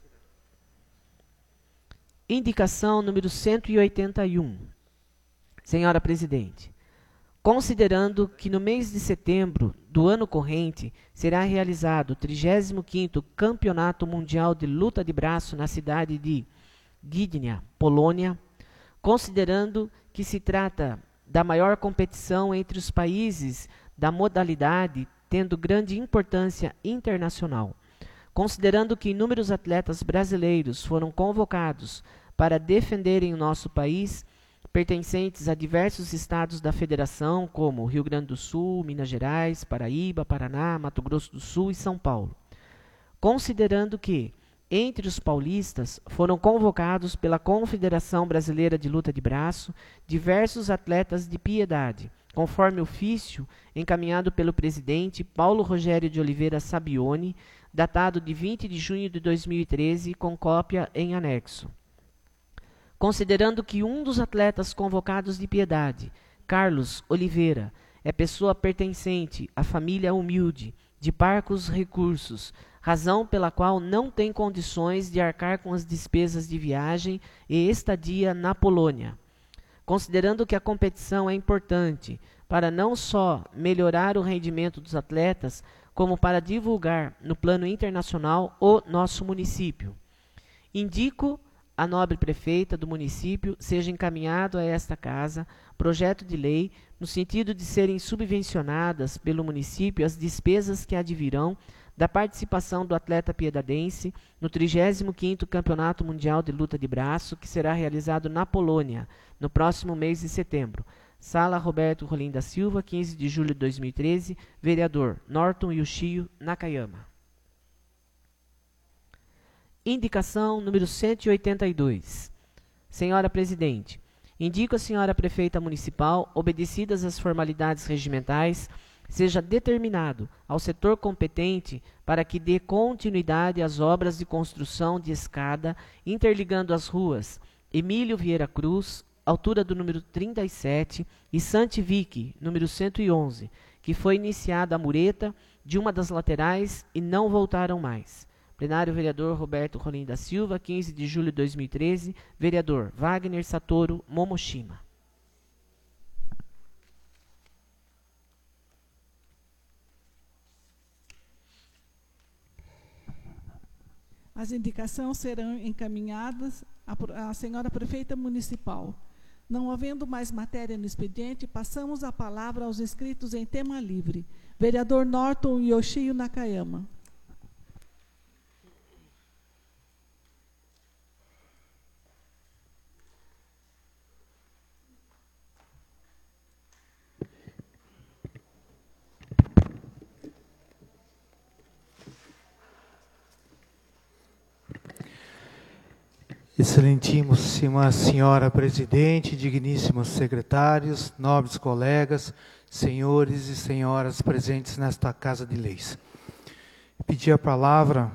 Indicação número cento e oitenta e um. Senhora Presidente, considerando que no mês de setembro do ano corrente será realizado o trigésimo quinto Campeonato Mundial de Luta de Braço na cidade de Gdynia, Polônia, considerando que se trata da maior competição entre os países da modalidade, tendo grande importância internacional, considerando que inúmeros atletas brasileiros foram convocados para defenderem o nosso país, pertencentes a diversos estados da federação, como Rio Grande do Sul, Minas Gerais, Paraíba, Paraná, Mato Grosso do Sul e São Paulo. Considerando que, entre os paulistas, foram convocados pela Confederação Brasileira de Luta de Braço diversos atletas de piedade, conforme ofício encaminhado pelo presidente Paulo Rogério de Oliveira Sabione, datado de vinte de junho de dois mil e treze, com cópia em anexo. Considerando que um dos atletas convocados de piedade, Carlos Oliveira, é pessoa pertencente à família humilde, de parcos recursos, razão pela qual não tem condições de arcar com as despesas de viagem e estadia na Polônia. Considerando que a competição é importante para não só melhorar o rendimento dos atletas, como para divulgar no plano internacional o nosso município. Indico a nobre prefeita do município seja encaminhado a esta casa projeto de lei no sentido de serem subvencionadas pelo município as despesas que advirão da participação do atleta piedadense no trigésimo quinto Campeonato Mundial de Luta de Braço, que será realizado na Polônia, no próximo mês de setembro. Sala Roberto Rolim da Silva, quinze de julho de dois mil e treze, vereador Norton Yoshio Nakayama. Indicação número cento e oitenta e dois. Senhora Presidente, indico a senhora Prefeita Municipal, obedecidas as formalidades regimentais, seja determinado ao setor competente para que dê continuidade às obras de construção de escada interligando as ruas Emílio Vieira Cruz, altura do número trinta e sete, e Santivique, número cento e onze, que foi iniciada a mureta de uma das laterais e não voltaram mais. Plenário, vereador Roberto Rolim da Silva, quinze de julho de dois mil e treze, vereador Wagner Satoru Momoshima. As indicações serão encaminhadas à, à senhora Prefeita Municipal. Não havendo mais matéria no expediente, passamos a palavra aos inscritos em tema livre. Vereador Norton Yoshio Nakayama. Excelentíssima senhora presidente, digníssimos secretários, nobres colegas, senhores e senhoras presentes nesta Casa de Leis. Pedi a palavra,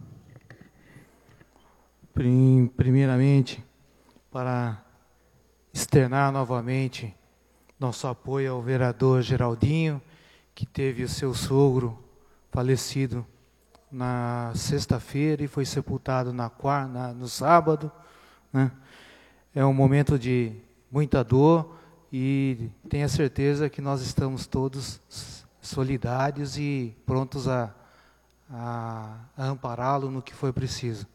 primeiramente, para externar novamente nosso apoio ao vereador Geraldinho, que teve o seu sogro falecido na sexta-feira e foi sepultado na quarta, no sábado, né? É um momento de muita dor e tenha certeza que nós estamos todos solidários e prontos a, a, a ampará-lo no que for preciso.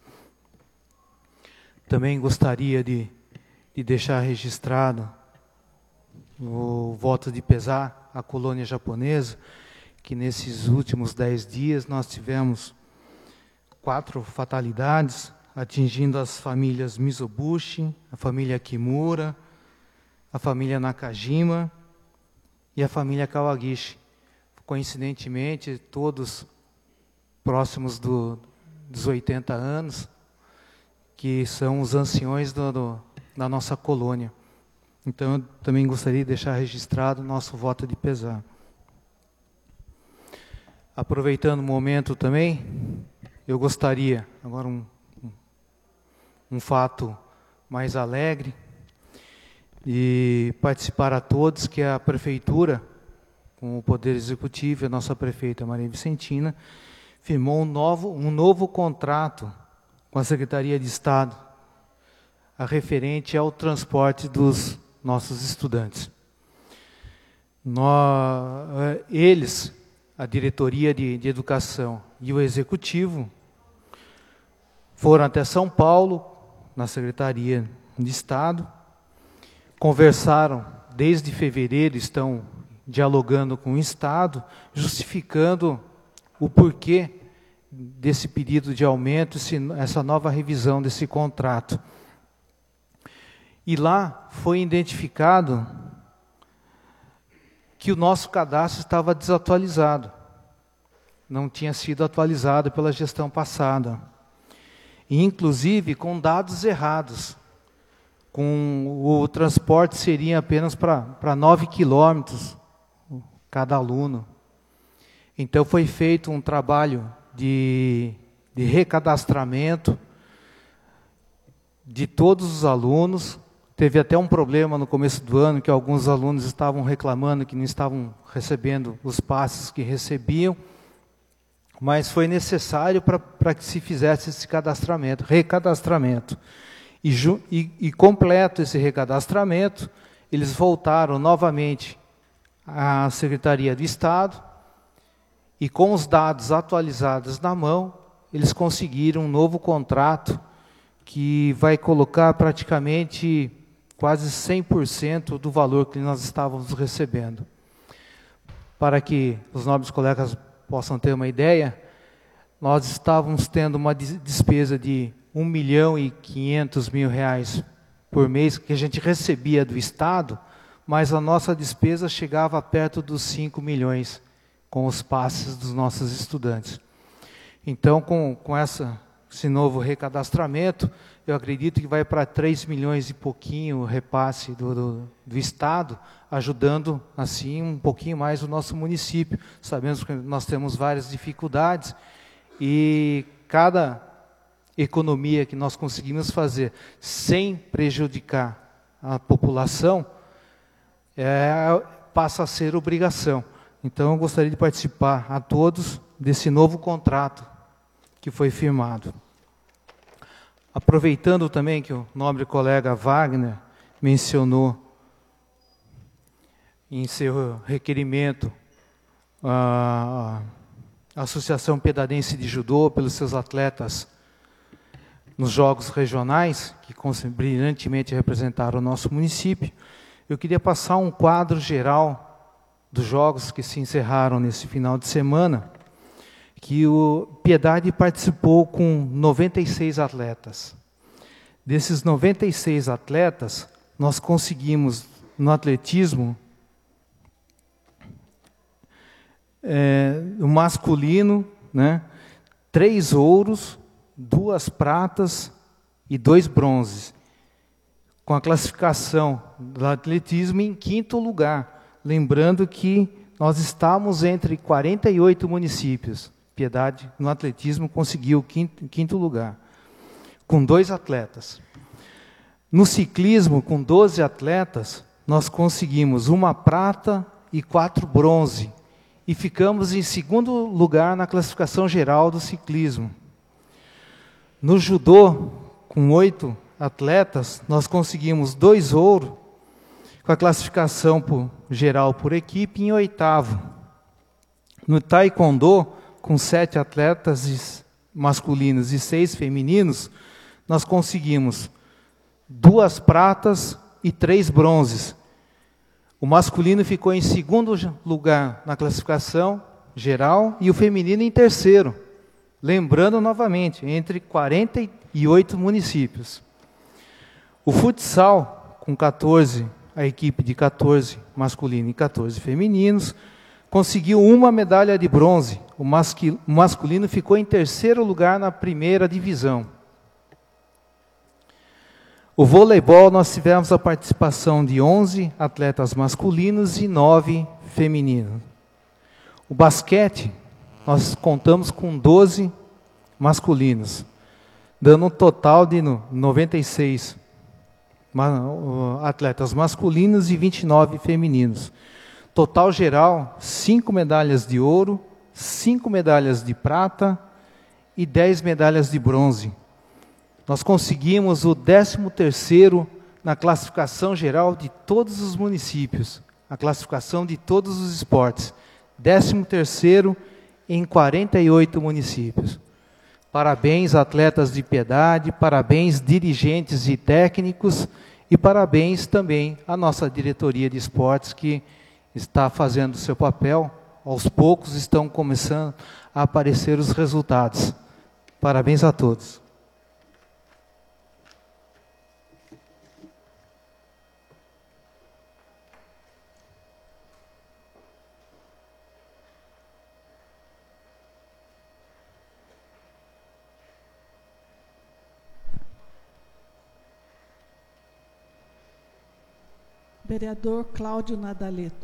Também gostaria de, de deixar registrado o voto de pesar à colônia japonesa, que nesses últimos dez dias nós tivemos quatro fatalidades, atingindo as famílias Mizobushi, a família Kimura, a família Nakajima e a família Kawagishi. Coincidentemente, todos próximos do, dos oitenta anos, que são os anciões do, do, da nossa colônia. Então, eu também gostaria de deixar registrado o nosso voto de pesar. Aproveitando o momento também, eu gostaria, agora um, um, um fato mais alegre, de participar a todos que a Prefeitura, com o Poder Executivo, a nossa prefeita Maria Vicentina, firmou um novo, um novo contrato com a Secretaria de Estado, a referente ao transporte dos nossos estudantes. Nós, eles, a Diretoria de, de Educação e o Executivo, foram até São Paulo, na Secretaria de Estado, conversaram desde fevereiro, estão dialogando com o Estado, justificando o porquê desse pedido de aumento, essa nova revisão desse contrato. E lá foi identificado que o nosso cadastro estava desatualizado, não tinha sido atualizado pela gestão passada, e inclusive com dados errados, com o transporte seria apenas para nove quilômetros cada aluno. Então foi feito um trabalho de, de recadastramento de todos os alunos. Teve até um problema no começo do ano, que alguns alunos estavam reclamando que não estavam recebendo os passes que recebiam, mas foi necessário para que se fizesse esse cadastramento, recadastramento. E, e, e completo esse recadastramento, eles voltaram novamente à Secretaria de Estado, e com os dados atualizados na mão, eles conseguiram um novo contrato que vai colocar praticamente quase cem por cento do valor que nós estávamos recebendo. Para que os nobres colegas possam ter uma ideia, nós estávamos tendo uma despesa de um milhão e quinhentos mil reais por mês, que a gente recebia do Estado, mas a nossa despesa chegava perto dos cinco milhões, com os passes dos nossos estudantes. Então, com, com essa, esse novo recadastramento, eu acredito que vai para três milhões e pouquinho o repasse do, do, do Estado, ajudando, assim, um pouquinho mais o nosso município. Sabemos que nós temos várias dificuldades, e cada economia que nós conseguimos fazer sem prejudicar a população, é, passa a ser obrigação. Então, eu gostaria de participar a todos desse novo contrato que foi firmado. Aproveitando também que o nobre colega Wagner mencionou em seu requerimento a Associação Pedadense de Judô pelos seus atletas nos jogos regionais, que brilhantemente representaram o nosso município, eu queria passar um quadro geral dos jogos que se encerraram nesse final de semana, que o Piedade participou com noventa e seis atletas. Desses noventa e seis atletas, nós conseguimos, no atletismo, é, o masculino, né, três ouros, duas pratas e dois bronzes, com a classificação do atletismo em quinto lugar. Lembrando que nós estamos entre quarenta e oito municípios. Piedade, no atletismo, conseguiu o quinto, quinto lugar, com dois atletas. No ciclismo, com doze atletas, nós conseguimos uma prata e quatro bronze, e ficamos em segundo lugar na classificação geral do ciclismo. No judô, com oito atletas, nós conseguimos dois ouros, com a classificação por, geral por equipe, em oitavo. No taekwondo, com sete atletas masculinos e seis femininos, nós conseguimos duas pratas e três bronzes. O masculino ficou em segundo lugar na classificação geral e o feminino em terceiro. Lembrando novamente, entre quarenta e oito municípios. O futsal, com quatorze, a equipe de quatorze masculino e quatorze femininos, conseguiu uma medalha de bronze. O masculino ficou em terceiro lugar na primeira divisão. O voleibol, nós tivemos a participação de onze atletas masculinos e nove femininos. O basquete, nós contamos com doze masculinos, dando um total de noventa e seis atletas masculinos e vinte e nove femininos. Total geral, cinco medalhas de ouro, cinco medalhas de prata e dez medalhas de bronze. Nós conseguimos o décimo terceiro na classificação geral de todos os municípios, a classificação de todos os esportes. décimo terceiro em quarenta e oito municípios. Parabéns, atletas de Piedade, parabéns, dirigentes e técnicos, e parabéns também à nossa diretoria de esportes, que está fazendo o seu papel. Aos poucos estão começando a aparecer os resultados. Parabéns a todos. Vereador Cláudio Nadaleto.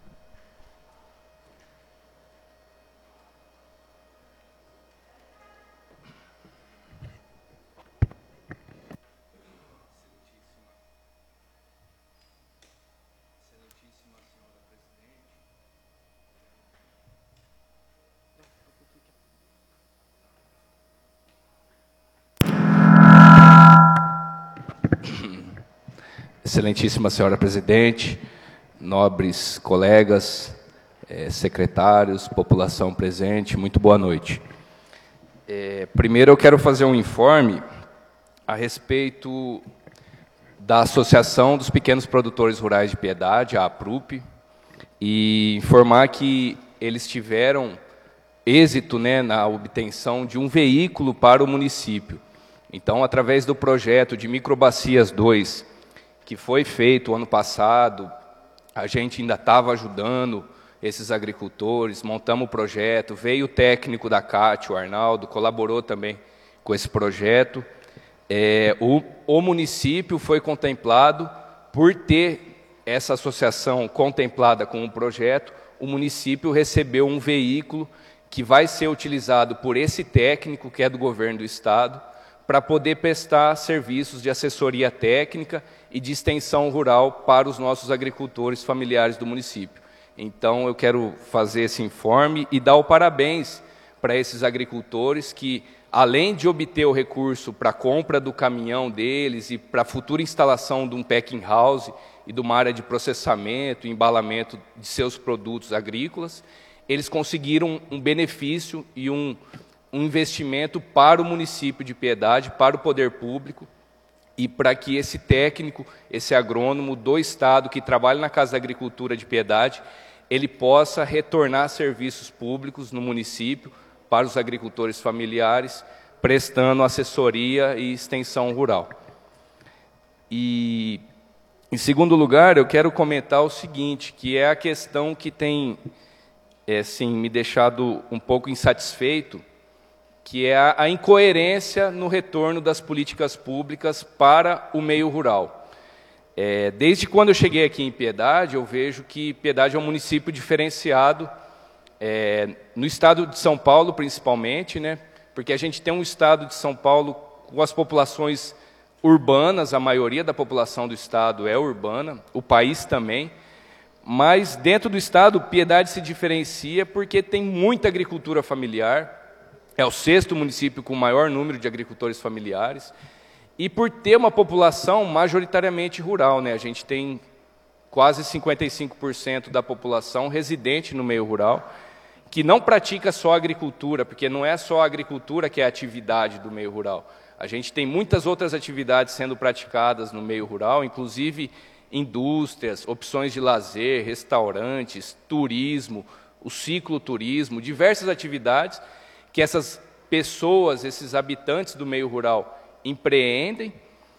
Excelentíssima senhora presidente, nobres colegas, eh, secretários, população presente, muito boa noite. Eh, primeiro eu quero fazer um informe a respeito da Associação dos Pequenos Produtores Rurais de Piedade, a APRUP, e informar que eles tiveram êxito, né, na obtenção de um veículo para o município. Então, através do projeto de Microbacias dois, que foi feito ano passado, a gente ainda estava ajudando esses agricultores, montamos o projeto, veio o técnico da C A T, o Arnaldo, colaborou também com esse projeto. É, o, o município foi contemplado por ter essa associação contemplada com o projeto, o município recebeu um veículo que vai ser utilizado por esse técnico, que é do governo do estado, para poder prestar serviços de assessoria técnica e de extensão rural para os nossos agricultores familiares do município. Então, eu quero fazer esse informe e dar o parabéns para esses agricultores que, além de obter o recurso para a compra do caminhão deles e para a futura instalação de um packing house e de uma área de processamento e embalamento de seus produtos agrícolas, eles conseguiram um benefício e um, um investimento para o município de Piedade, para o poder público, e para que esse técnico, esse agrônomo do estado que trabalha na Casa da Agricultura de Piedade, ele possa retornar serviços públicos no município para os agricultores familiares, prestando assessoria e extensão rural. E, em segundo lugar, eu quero comentar o seguinte, que é a questão que tem é, sim, me deixado um pouco insatisfeito, que é a, a incoerência no retorno das políticas públicas para o meio rural. É, desde quando eu cheguei aqui em Piedade, eu vejo que Piedade é um município diferenciado, é, no estado de São Paulo, principalmente, né, porque a gente tem um estado de São Paulo com as populações urbanas, a maioria da população do estado é urbana, o país também, mas dentro do estado, Piedade se diferencia porque tem muita agricultura familiar, é o sexto município com o maior número de agricultores familiares, e por ter uma população majoritariamente rural, né? A gente tem quase cinquenta e cinco por cento da população residente no meio rural, que não pratica só agricultura, porque não é só a agricultura que é a atividade do meio rural. A gente tem muitas outras atividades sendo praticadas no meio rural, inclusive indústrias, opções de lazer, restaurantes, turismo, o cicloturismo, diversas atividades que essas pessoas, esses habitantes do meio rural empreendem,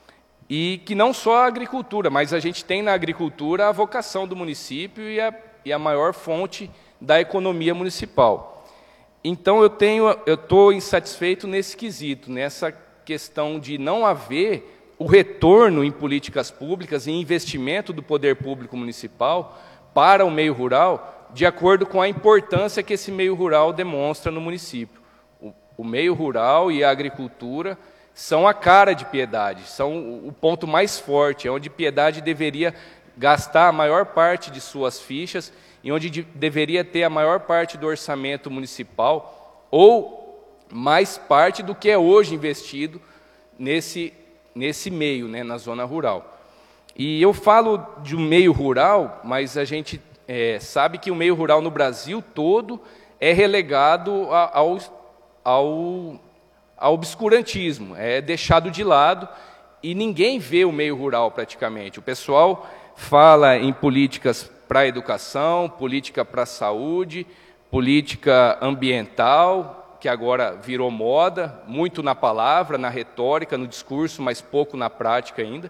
e que não só a agricultura, mas a gente tem na agricultura a vocação do município e a, e a maior fonte da economia municipal. Então, eu tenho, eu estou insatisfeito nesse quesito, nessa questão de não haver o retorno em políticas públicas e investimento do poder público municipal para o meio rural, de acordo com a importância que esse meio rural demonstra no município. O, o meio rural e a agricultura são a cara de Piedade, são o ponto mais forte, é onde Piedade deveria gastar a maior parte de suas fichas e onde de, deveria ter a maior parte do orçamento municipal, ou mais parte do que é hoje investido nesse, nesse meio, né, na zona rural. E eu falo de um meio rural, mas a gente é, sabe que o meio rural no Brasil todo é relegado a, ao, ao ao obscurantismo, é deixado de lado e ninguém vê o meio rural praticamente. O pessoal fala em políticas para a educação, política para a saúde, política ambiental, que agora virou moda, muito na palavra, na retórica, no discurso, mas pouco na prática ainda.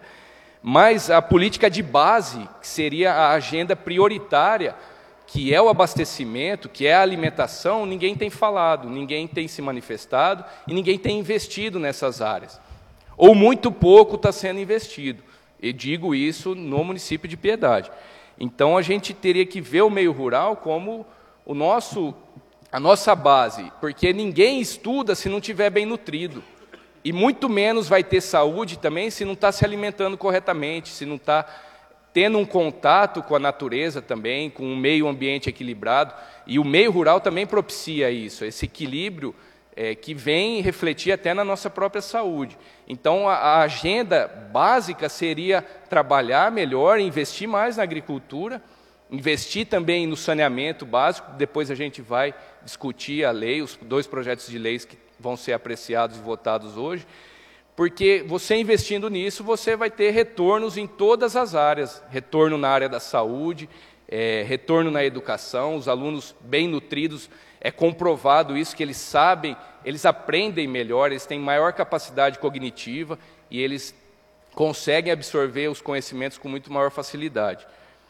Mas a política de base, que seria a agenda prioritária, que é o abastecimento, que é a alimentação, ninguém tem falado, ninguém tem se manifestado e ninguém tem investido nessas áreas. Ou muito pouco está sendo investido. E digo isso no município de Piedade. Então, a gente teria que ver o meio rural como o nosso, a nossa base, porque ninguém estuda se não estiver bem nutrido. E muito menos vai ter saúde também se não está se alimentando corretamente, se não está tendo um contato com a natureza também, com um meio ambiente equilibrado, e o meio rural também propicia isso, esse equilíbrio é, que vem refletir até na nossa própria saúde. Então, a, a agenda básica seria trabalhar melhor, investir mais na agricultura, investir também no saneamento básico, depois a gente vai discutir a lei, os dois projetos de leis que vão ser apreciados e votados hoje, porque você investindo nisso, você vai ter retornos em todas as áreas, retorno na área da saúde, é, retorno na educação, os alunos bem nutridos, é comprovado isso, que eles sabem, eles aprendem melhor, eles têm maior capacidade cognitiva e eles conseguem absorver os conhecimentos com muito maior facilidade.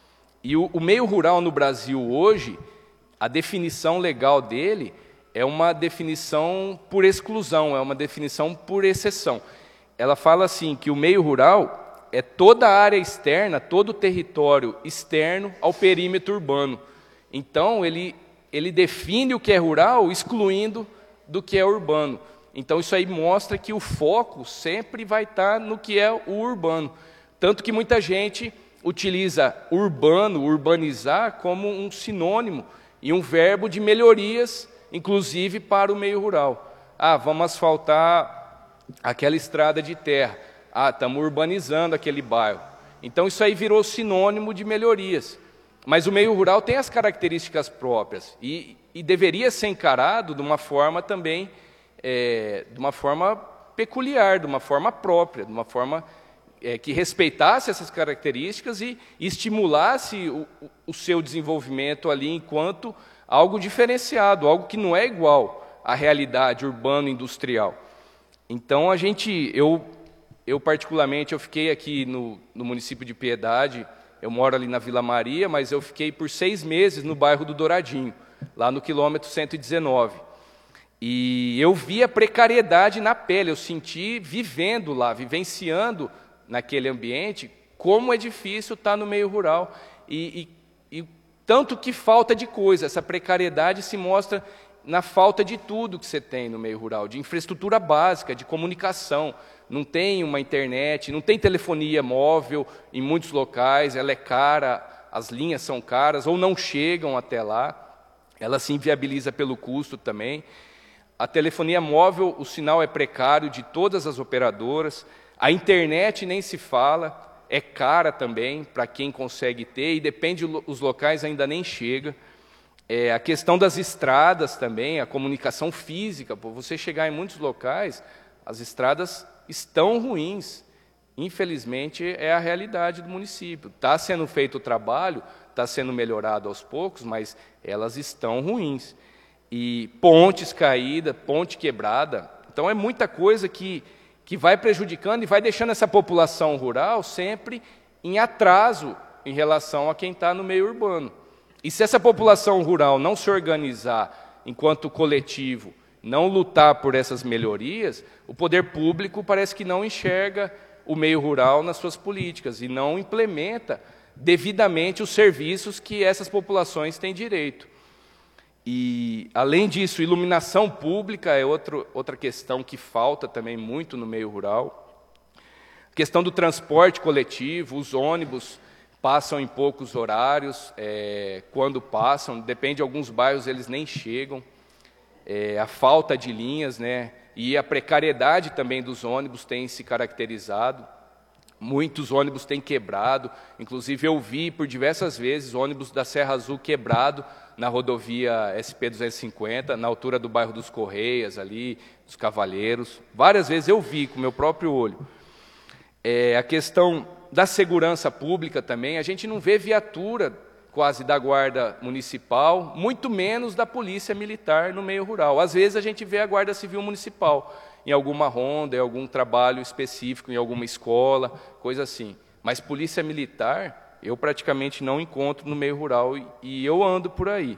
E o, o meio rural no Brasil hoje, a definição legal dele é uma definição por exclusão, é uma definição por exceção. Ela fala assim, que o meio rural é toda a área externa, todo o território externo ao perímetro urbano. Então, ele, ele define o que é rural, excluindo do que é urbano. Então, isso aí mostra que o foco sempre vai estar no que é o urbano. Tanto que muita gente utiliza urbano, urbanizar, como um sinônimo e um verbo de melhorias, inclusive para o meio rural. Ah, vamos asfaltar aquela estrada de terra. Ah, estamos urbanizando aquele bairro. Então, isso aí virou sinônimo de melhorias. Mas o meio rural tem as características próprias e, e deveria ser encarado de uma forma também, é, de uma forma peculiar, de uma forma própria, de uma forma é, que respeitasse essas características e, e estimulasse o, o seu desenvolvimento ali enquanto algo diferenciado, algo que não é igual à realidade urbano-industrial. Então, a gente, eu, eu particularmente, eu fiquei aqui no, no município de Piedade, eu moro ali na Vila Maria, mas eu fiquei por seis meses no bairro do Douradinho, lá no quilômetro cento e dezenove. E eu vi a precariedade na pele, eu senti vivendo lá, vivenciando naquele ambiente, como é difícil estar no meio rural. E, e, e tanto que falta de coisa, essa precariedade se mostra na falta de tudo que você tem no meio rural, de infraestrutura básica, de comunicação. Não tem uma internet, não tem telefonia móvel em muitos locais, ela é cara, as linhas são caras ou não chegam até lá, ela se inviabiliza pelo custo também. A telefonia móvel, o sinal é precário de todas as operadoras, a internet nem se fala, é cara também para quem consegue ter e depende, os locais ainda nem chega. É, a questão das estradas também, a comunicação física, por você chegar em muitos locais, as estradas estão ruins. Infelizmente, é a realidade do município. Está sendo feito o trabalho, está sendo melhorado aos poucos, mas elas estão ruins. E pontes caídas, ponte quebrada. Então, é muita coisa que, que vai prejudicando e vai deixando essa população rural sempre em atraso em relação a quem está no meio urbano. E se essa população rural não se organizar enquanto coletivo, não lutar por essas melhorias, o poder público parece que não enxerga o meio rural nas suas políticas e não implementa devidamente os serviços que essas populações têm direito. E, além disso, iluminação pública é outro, outra questão que falta também muito no meio rural. A questão do transporte coletivo, os ônibus passam em poucos horários, é, quando passam, depende de alguns bairros, eles nem chegam. É, a falta de linhas, né, e a precariedade também dos ônibus tem se caracterizado. Muitos ônibus têm quebrado, inclusive eu vi por diversas vezes ônibus da Serra Azul quebrado na rodovia S P duzentos e cinquenta, na altura do bairro dos Correias, ali, dos Cavalheiros. Várias vezes eu vi com o meu próprio olho. É, a questão da segurança pública também, a gente não vê viatura quase da Guarda Municipal, muito menos da Polícia Militar no meio rural. Às vezes a gente vê a Guarda Civil Municipal em alguma ronda, em algum trabalho específico, em alguma escola, coisa assim. Mas Polícia Militar, eu praticamente não encontro no meio rural e, e eu ando por aí.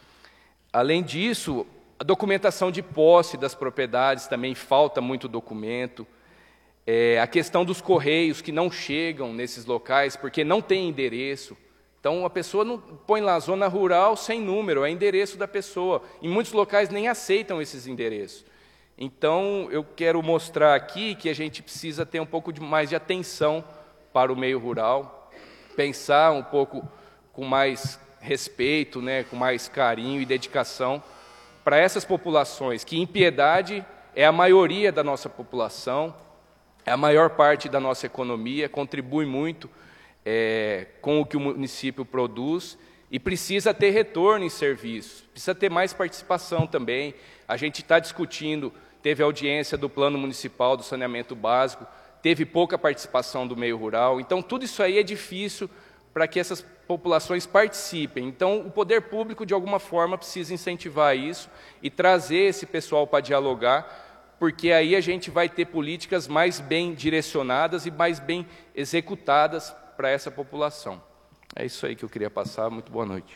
Além disso, a documentação de posse das propriedades também falta muito documento. É, a questão dos correios que não chegam nesses locais porque não tem endereço. Então, a pessoa não põe lá zona rural sem número, é endereço da pessoa. Em muitos locais nem aceitam esses endereços. Então, eu quero mostrar aqui que a gente precisa ter um pouco de mais de atenção para o meio rural, pensar um pouco com mais respeito, né, com mais carinho e dedicação para essas populações, que, em piedade, é a maioria da nossa população, é a maior parte da nossa economia, contribui muito É, com o que o município produz e precisa ter retorno em serviços, precisa ter mais participação também. A gente está discutindo, teve audiência do Plano Municipal do Saneamento Básico, teve pouca participação do meio rural, então tudo isso aí é difícil para que essas populações participem. Então o poder público, de alguma forma, precisa incentivar isso e trazer esse pessoal para dialogar, porque aí a gente vai ter políticas mais bem direcionadas e mais bem executadas para essa população. É isso aí que eu queria passar. Muito boa noite.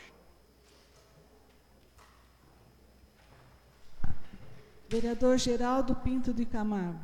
Vereador Geraldo Pinto de Camargo.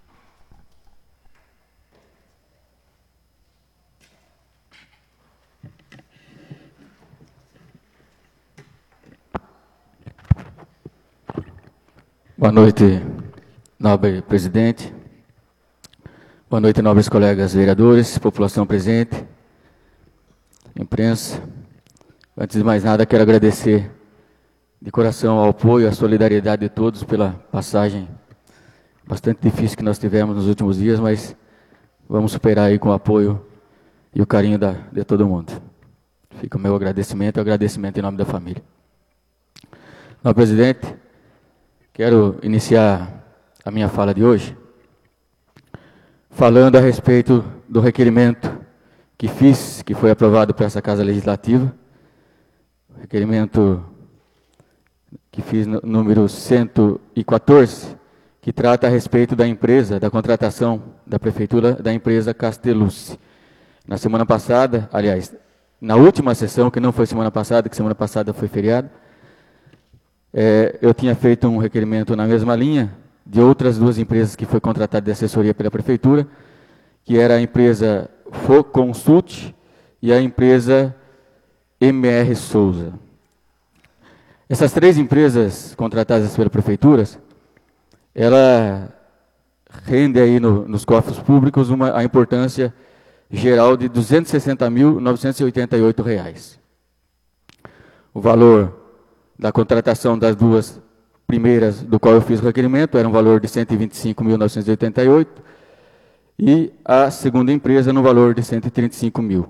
Boa noite, nobre presidente. Boa noite, nobres colegas vereadores, população presente, imprensa. Antes de mais nada, quero agradecer de coração ao apoio, à solidariedade de todos pela passagem bastante difícil que nós tivemos nos últimos dias, mas vamos superar aí com o apoio e o carinho da, de todo mundo. Fica o meu agradecimento e o agradecimento em nome da família. Nobre presidente, quero iniciar a minha fala de hoje falando a respeito do requerimento que fiz, que foi aprovado por essa Casa Legislativa, requerimento que fiz no número cento e quatorze, que trata a respeito da empresa, da contratação da Prefeitura da empresa Castellucci. Na semana passada, aliás, na última sessão, que não foi semana passada, que semana passada foi feriado, é, eu tinha feito um requerimento na mesma linha, de outras duas empresas que foi contratada de assessoria pela Prefeitura, que era a empresa Foconsult e a empresa M R Souza. Essas três empresas contratadas pela Prefeitura, ela rende aí no, nos cofres públicos uma, a importância geral de duzentos e sessenta mil, novecentos e oitenta e oito reais. O valor da contratação das duas primeiras, do qual eu fiz o requerimento, era um valor de cento e vinte e cinco mil, novecentos e oitenta e oito, e a segunda empresa no valor de cento e trinta e cinco mil. O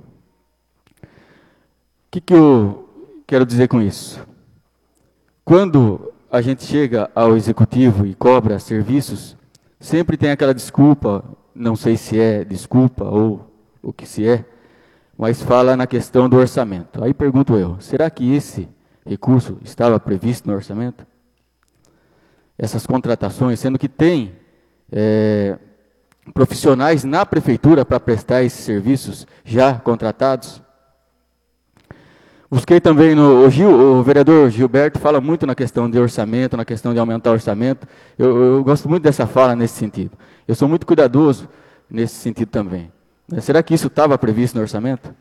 que, que eu quero dizer com isso? Quando a gente chega ao executivo e cobra serviços, sempre tem aquela desculpa, não sei se é desculpa ou o que se é, mas fala na questão do orçamento. Aí pergunto eu, será que esse recurso estava previsto no orçamento? Essas contratações, sendo que tem é, profissionais na prefeitura para prestar esses serviços já contratados? Busquei também no o, Gil, o vereador Gilberto fala muito na questão de orçamento, na questão de aumentar o orçamento. Eu, eu gosto muito dessa fala nesse sentido. Eu sou muito cuidadoso nesse sentido também. Será que isso estava previsto no orçamento?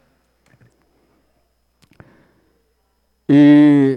E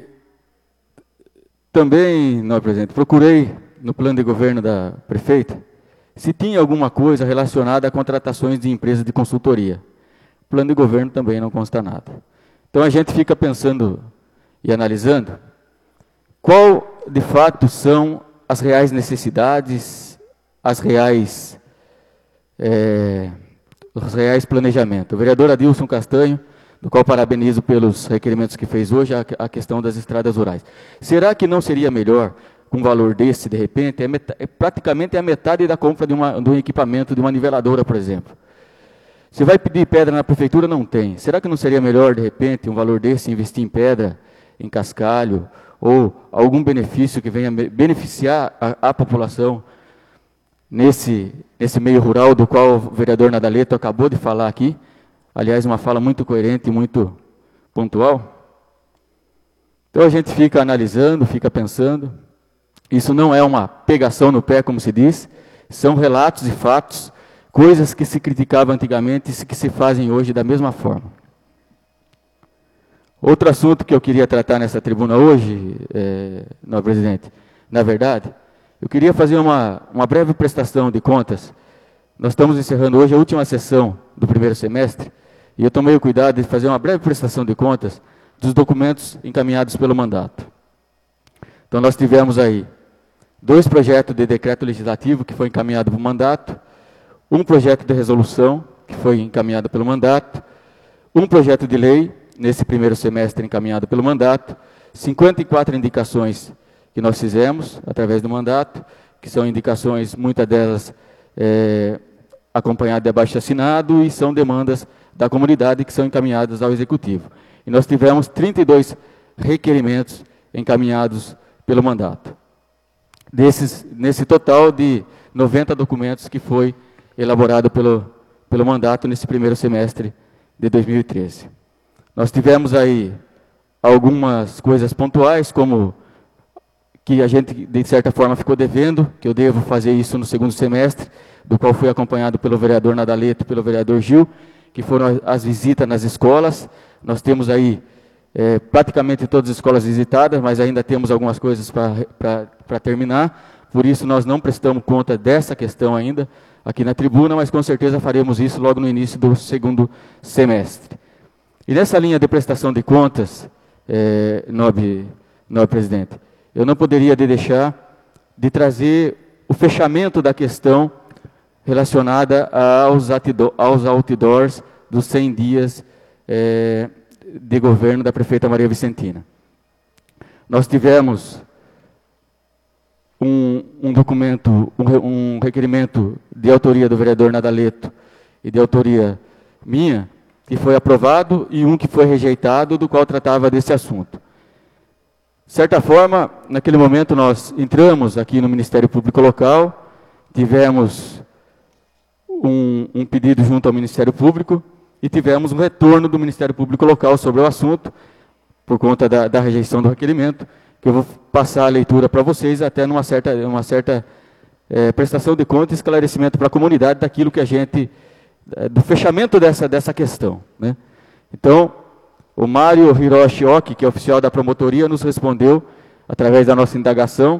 também, não, presidente, procurei no plano de governo da prefeita se tinha alguma coisa relacionada a contratações de empresas de consultoria. Plano de governo também não consta nada. Então a gente fica pensando e analisando qual de fato são as reais necessidades, as reais, é, os reais planejamentos. O vereador Adilson Castanho, do qual parabenizo pelos requerimentos que fez hoje, a, a questão das estradas rurais. Será que não seria melhor, com um valor desse, de repente, é, metade, é praticamente a metade da compra de, uma, de um equipamento, de uma niveladora, por exemplo? Você vai pedir pedra na prefeitura? Não tem. Será que não seria melhor, de repente, um valor desse, investir em pedra, em cascalho, ou algum benefício que venha beneficiar a, a população nesse, nesse meio rural, do qual o vereador Nadaleto acabou de falar aqui? Aliás, uma fala muito coerente e muito pontual. Então a gente fica analisando, fica pensando. Isso não é uma pegação no pé, como se diz, são relatos e fatos, coisas que se criticavam antigamente e que se fazem hoje da mesma forma. Outro assunto que eu queria tratar nessa tribuna hoje, é, não, presidente, na verdade, eu queria fazer uma, uma breve prestação de contas. Nós estamos encerrando hoje a última sessão do primeiro semestre, e eu tomei o cuidado de fazer uma breve prestação de contas dos documentos encaminhados pelo mandato. Então nós tivemos aí dois projetos de decreto legislativo que foi encaminhado para o mandato, um projeto de resolução, que foi encaminhado pelo mandato, um projeto de lei, nesse primeiro semestre encaminhado pelo mandato, cinquenta e quatro indicações que nós fizemos através do mandato, que são indicações, muitas delas é, acompanhadas de abaixo-assinado, e são demandas da comunidade que são encaminhadas ao Executivo. E nós tivemos trinta e dois requerimentos encaminhados pelo mandato. Desses, nesse total de noventa documentos que foi elaborado pelo, pelo mandato nesse primeiro semestre de dois mil e treze. Nós tivemos aí algumas coisas pontuais, como que a gente, de certa forma, ficou devendo, que eu devo fazer isso no segundo semestre, do qual fui acompanhado pelo vereador Nadaleto e pelo vereador Gil, que foram as visitas nas escolas. Nós temos aí é, praticamente todas as escolas visitadas, mas ainda temos algumas coisas para terminar, por isso nós não prestamos conta dessa questão ainda, aqui na tribuna, mas com certeza faremos isso logo no início do segundo semestre. E nessa linha de prestação de contas, é, nobre, nobre presidente, eu não poderia de deixar de trazer o fechamento da questão relacionada aos, aos outdoors dos cem dias é, de governo da prefeita Maria Vicentina. Nós tivemos Um, um documento, um, um requerimento de autoria do vereador Nadaleto e de autoria minha, que foi aprovado, e um que foi rejeitado, do qual tratava desse assunto. De certa forma, naquele momento nós entramos aqui no Ministério Público Local, tivemos um, um pedido junto ao Ministério Público e tivemos um retorno do Ministério Público Local sobre o assunto, por conta da, da rejeição do requerimento, que eu vou passar a leitura para vocês, até numa certa, uma certa é, prestação de conta e esclarecimento para a comunidade daquilo que a gente, é, do fechamento dessa, dessa questão, né? Então, o Mário Hiroshi Oki, que é oficial da promotoria, nos respondeu, através da nossa indagação,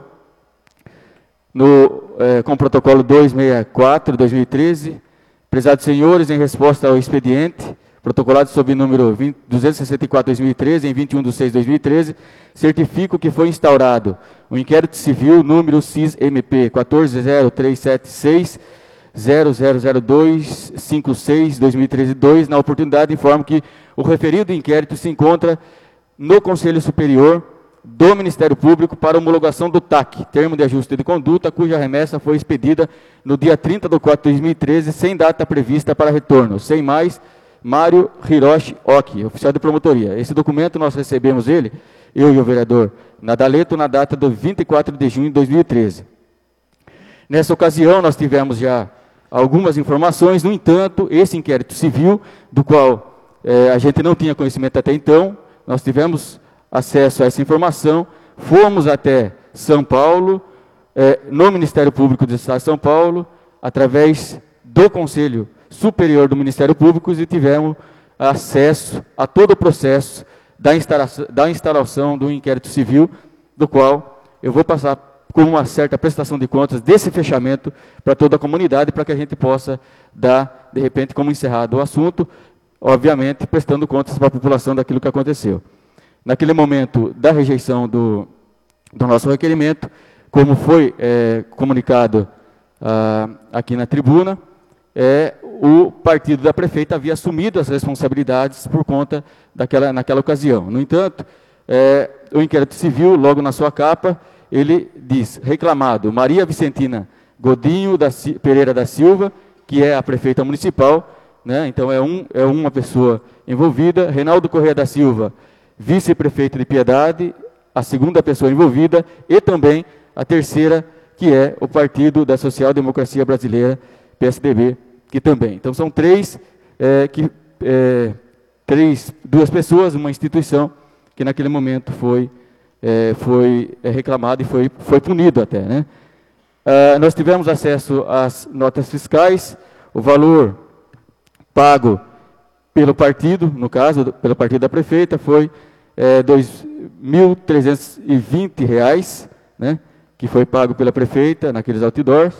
no, é, com o protocolo duzentos e sessenta e quatro de dois mil e treze, prezados senhores, em resposta ao expediente, protocolado sob o número duzentos e sessenta e quatro de dois mil e treze, em vinte e um de seis de dois mil e treze, certifico que foi instaurado o inquérito civil número C I S M P quatorze zero três sete seis zero zero zero dois cinco seis dois mil e treze dois, na oportunidade informo que o referido inquérito se encontra no Conselho Superior do Ministério Público para homologação do T A C, termo de ajuste de conduta, cuja remessa foi expedida no dia trinta de quatro de dois mil e treze, sem data prevista para retorno. Sem mais, Mário Hiroshi Oki, oficial de promotoria. Esse documento nós recebemos ele, eu e o vereador Nadaleto, na data do vinte e quatro de junho de dois mil e treze. Nessa ocasião, nós tivemos já algumas informações. No entanto, esse inquérito civil, do qual eh, a gente não tinha conhecimento até então, nós tivemos acesso a essa informação, fomos até São Paulo, eh, no Ministério Público do Estado de São Paulo, através do Conselho Superior do Ministério Público, e tivemos acesso a todo o processo da instalação, da instalação do inquérito civil, do qual eu vou passar com uma certa prestação de contas desse fechamento para toda a comunidade, para que a gente possa dar, de repente, como encerrado o assunto, obviamente, prestando contas para a população daquilo que aconteceu. Naquele momento da rejeição do, do nosso requerimento, como foi é, comunicado ah, aqui na tribuna, é, o partido da prefeita havia assumido as responsabilidades por conta daquela, naquela ocasião. No entanto, é, o inquérito civil, logo na sua capa, ele diz, reclamado, Maria Vicentina Godinho da Pereira da Silva, que é a prefeita municipal, né, então é, um, é uma pessoa envolvida, Reinaldo Corrêa da Silva, vice-prefeito de Piedade, a segunda pessoa envolvida, e também a terceira, que é o Partido da Social Democracia Brasileira, P S D B, que também. Então são três, é, que, é, três, duas pessoas, uma instituição, que naquele momento foi, é, foi reclamado e foi, foi punido até. Né? Ah, nós tivemos acesso às notas fiscais, o valor pago pelo partido, no caso, pelo partido da prefeita, foi é, dois mil trezentos e vinte reais, né, que foi pago pela prefeita naqueles outdoors.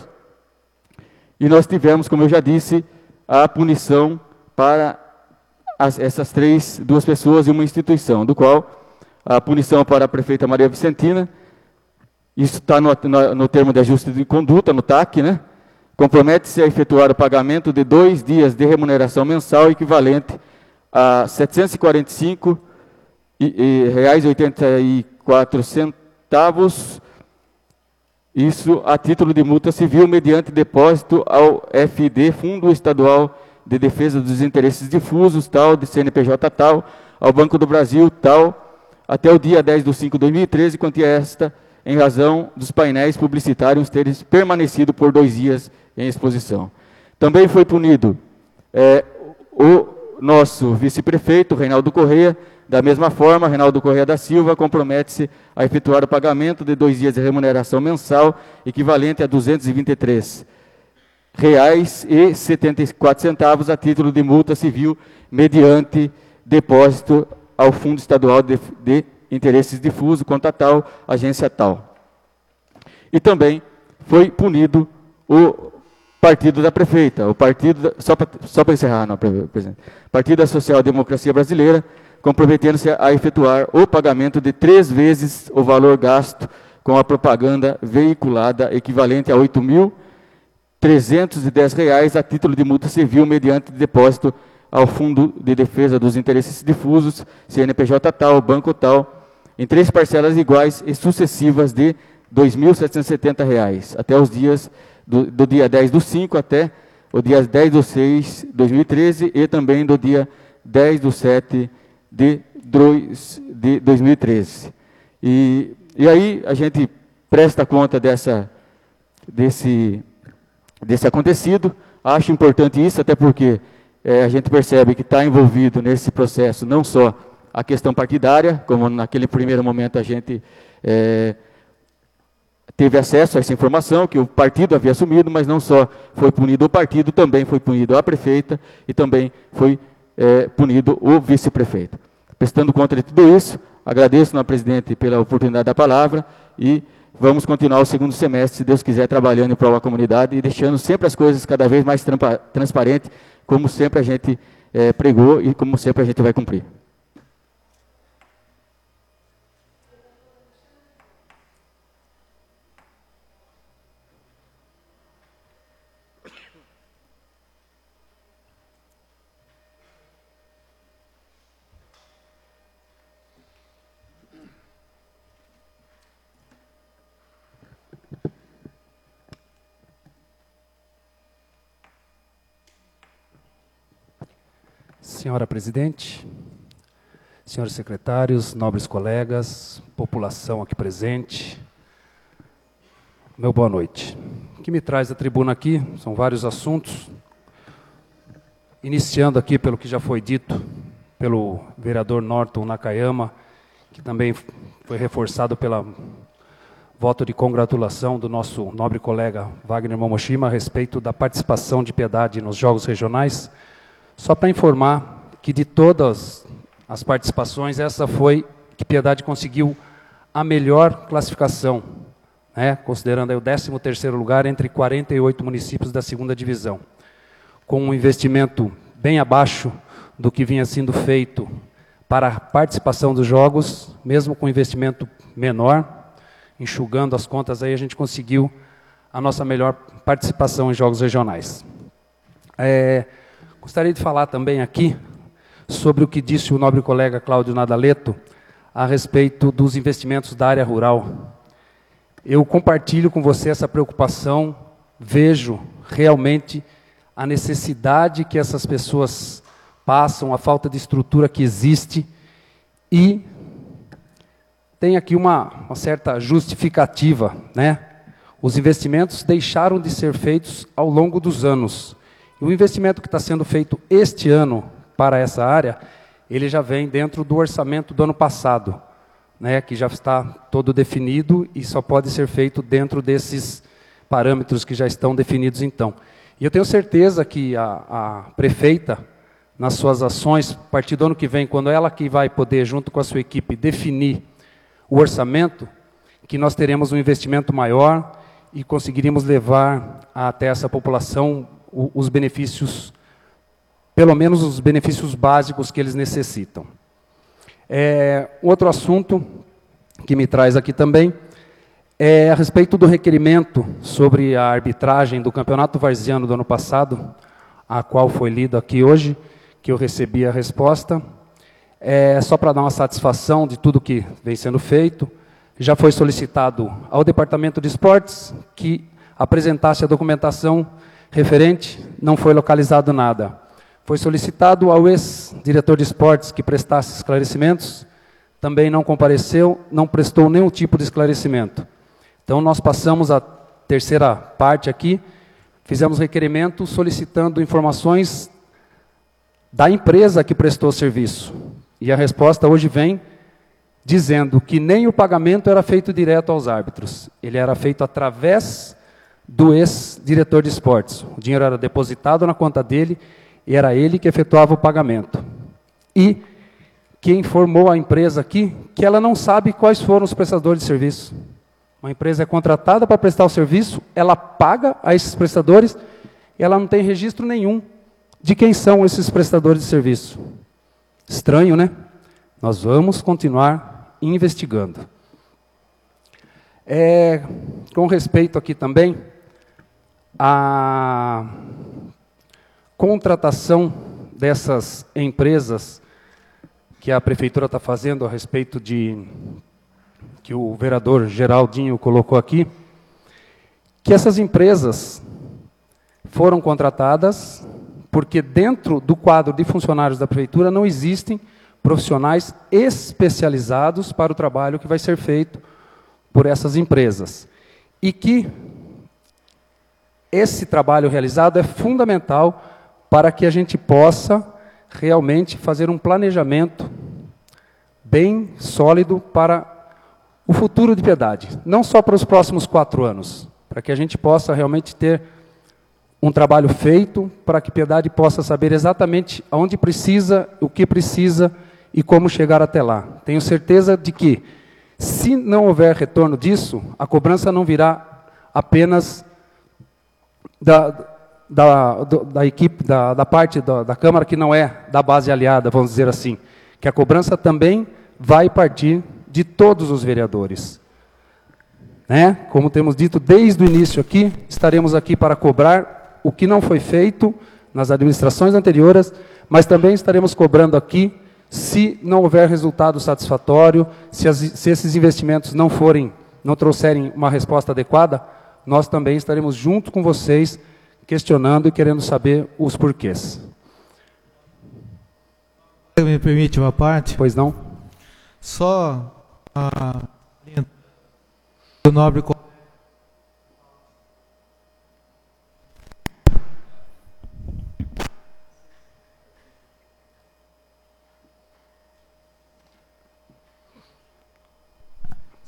E nós tivemos, como eu já disse, a punição para as, essas três, duas pessoas e uma instituição, do qual a punição para a prefeita Maria Vicentina, isso está no, no, no termo de ajuste de conduta, no T A C, né? Compromete-se a efetuar o pagamento de dois dias de remuneração mensal equivalente a setecentos e quarenta e cinco reais e oitenta e quatro centavos, isso a título de multa civil, mediante depósito ao F I D, Fundo Estadual de Defesa dos Interesses Difusos, tal, de C N P J tal, ao Banco do Brasil, tal, até o dia dez de cinco de dois mil e treze, quantia esta, em razão dos painéis publicitários terem permanecido por dois dias em exposição. Também foi punido é, o nosso vice-prefeito, Reinaldo Corrêa. Da mesma forma, Reinaldo Corrêa da Silva compromete-se a efetuar o pagamento de dois dias de remuneração mensal, equivalente a duzentos e vinte e três reais e setenta e quatro centavos a título de multa civil, mediante depósito ao Fundo Estadual de, de Interesses Difusos, conta tal, agência tal. E também foi punido o partido da prefeita, o partido, da, só para só para encerrar, não, presidente, Partido da Social Democracia Brasileira, comprometendo-se a efetuar o pagamento de três vezes o valor gasto com a propaganda veiculada, equivalente a oito mil trezentos e dez reais a título de multa civil, mediante depósito ao Fundo de Defesa dos Interesses Difusos, C N P J tal, banco tal, em três parcelas iguais e sucessivas de dois mil setecentos e setenta reais, até os dias do, do dia dez do cinco até o dia dez do seis de dois mil e treze e também do dia dez do sete de dois mil e treze. E, e aí a gente presta conta dessa, desse, desse acontecido. Acho importante isso, até porque é, a gente percebe que está envolvido nesse processo não só a questão partidária, como naquele primeiro momento a gente é, teve acesso a essa informação, que o partido havia assumido, mas não só foi punido o partido, também foi punido a prefeita e também foi é, punido o vice-prefeito. Prestando conta de tudo isso, agradeço, senhor presidente, pela oportunidade da palavra e vamos continuar o segundo semestre, se Deus quiser, trabalhando em prol da comunidade e deixando sempre as coisas cada vez mais transparentes, como sempre a gente é, pregou e como sempre a gente vai cumprir. Senhora presidente, senhores secretários, nobres colegas, população aqui presente, meu boa noite. que me traz à tribuna aqui são vários assuntos, iniciando aqui pelo que já foi dito pelo vereador Norton Nakayama, que também foi reforçado pelo voto de congratulação do nosso nobre colega Wagner Momoshima a respeito da participação de Piedade nos Jogos Regionais. Só para informar que de todas as participações, essa foi que Piedade conseguiu a melhor classificação, né, considerando aí o décimo terceiro lugar entre quarenta e oito municípios da segunda divisão, com um investimento bem abaixo do que vinha sendo feito para a participação dos jogos, mesmo com investimento menor, enxugando as contas, aí a gente conseguiu a nossa melhor participação em jogos regionais. É, gostaria de falar também aqui sobre o que disse o nobre colega Cláudio Nadaleto a respeito dos investimentos da área rural. Eu compartilho com você essa preocupação, vejo realmente a necessidade que essas pessoas passam, a falta de estrutura que existe, e tem aqui uma, uma certa justificativa, né? Os investimentos deixaram de ser feitos ao longo dos anos. E o investimento que está sendo feito este ano para essa área, ele já vem dentro do orçamento do ano passado, né? Que já está todo definido e só pode ser feito dentro desses parâmetros que já estão definidos então. E eu tenho certeza que a, a prefeita, nas suas ações, a partir do ano que vem, quando ela que vai poder, junto com a sua equipe, definir o orçamento, que nós teremos um investimento maior e conseguiríamos levar até essa população os benefícios, pelo menos os benefícios básicos que eles necessitam. É, outro assunto que me traz aqui também é a respeito do requerimento sobre a arbitragem do Campeonato Varziano do ano passado, a qual foi lido aqui hoje, que eu recebi a resposta. É, só para dar uma satisfação de tudo que vem sendo feito, já foi solicitado ao Departamento de Esportes que apresentasse a documentação referente, não foi localizado nada. Foi solicitado ao ex-diretor de esportes que prestasse esclarecimentos, também não compareceu, não prestou nenhum tipo de esclarecimento. Então, nós passamos a terceira parte aqui, fizemos requerimento solicitando informações da empresa que prestou o serviço. E a resposta hoje vem dizendo que nem o pagamento era feito direto aos árbitros, ele era feito através do ex-diretor de esportes. O dinheiro era depositado na conta dele e era ele que efetuava o pagamento. E que informou a empresa aqui que ela não sabe quais foram os prestadores de serviço. Uma empresa é contratada para prestar o serviço, ela paga a esses prestadores e ela não tem registro nenhum de quem são esses prestadores de serviço. Estranho, né? Nós vamos continuar investigando. É, com respeito aqui também à contratação dessas empresas que a prefeitura está fazendo a respeito de, que o vereador Geraldinho colocou aqui, que essas empresas foram contratadas porque dentro do quadro de funcionários da prefeitura não existem profissionais especializados para o trabalho que vai ser feito por essas empresas. E que esse trabalho realizado é fundamental para que a gente possa realmente fazer um planejamento bem sólido para o futuro de Piedade. Não só para os próximos quatro anos, para que a gente possa realmente ter um trabalho feito, para que Piedade possa saber exatamente onde precisa, o que precisa e como chegar até lá. Tenho certeza de que, se não houver retorno disso, a cobrança não virá apenas da, da, da equipe, da, da parte da, da Câmara que não é da base aliada, vamos dizer assim, que a cobrança também vai partir de todos os vereadores. Né? Como temos dito desde o início aqui, estaremos aqui para cobrar o que não foi feito nas administrações anteriores, mas também estaremos cobrando aqui se não houver resultado satisfatório, se, as, se esses investimentos não forem, não trouxerem uma resposta adequada, nós também estaremos junto com vocês, questionando e querendo saber os porquês. Me permite uma parte? Pois não? Só a o nobre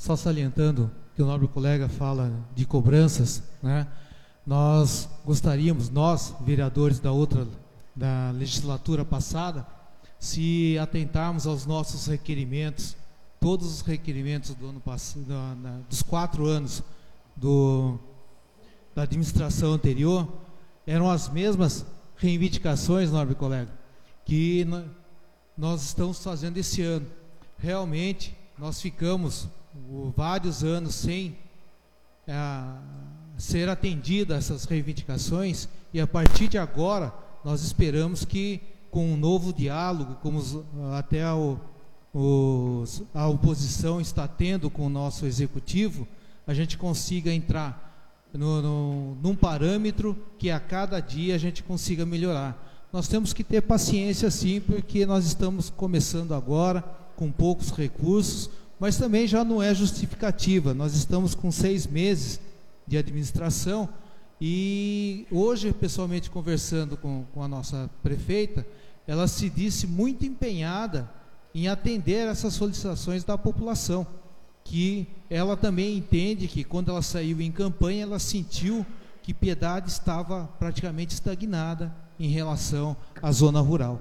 só salientando que o nobre colega fala de cobranças, né? Nós gostaríamos, nós, vereadores da outra, da legislatura passada, se atentarmos aos nossos requerimentos, todos os requerimentos do ano passado, dos quatro anos do, da administração anterior, eram as mesmas reivindicações, nobre colega, que nós estamos fazendo esse ano. Realmente, nós ficamos vários anos sem é, ser atendida a essas reivindicações, e a partir de agora nós esperamos que, com um novo diálogo, como os, até o, os, a oposição está tendo com o nosso executivo, a gente consiga entrar no, no, num parâmetro que a cada dia a gente consiga melhorar. Nós temos que ter paciência sim, porque nós estamos começando agora com poucos recursos, mas também já não é justificativa. Nós estamos com seis meses de administração e hoje, pessoalmente conversando com, com a nossa prefeita, ela se disse muito empenhada em atender essas solicitações da população, que ela também entende que quando ela saiu em campanha, ela sentiu que Piedade estava praticamente estagnada em relação à zona rural.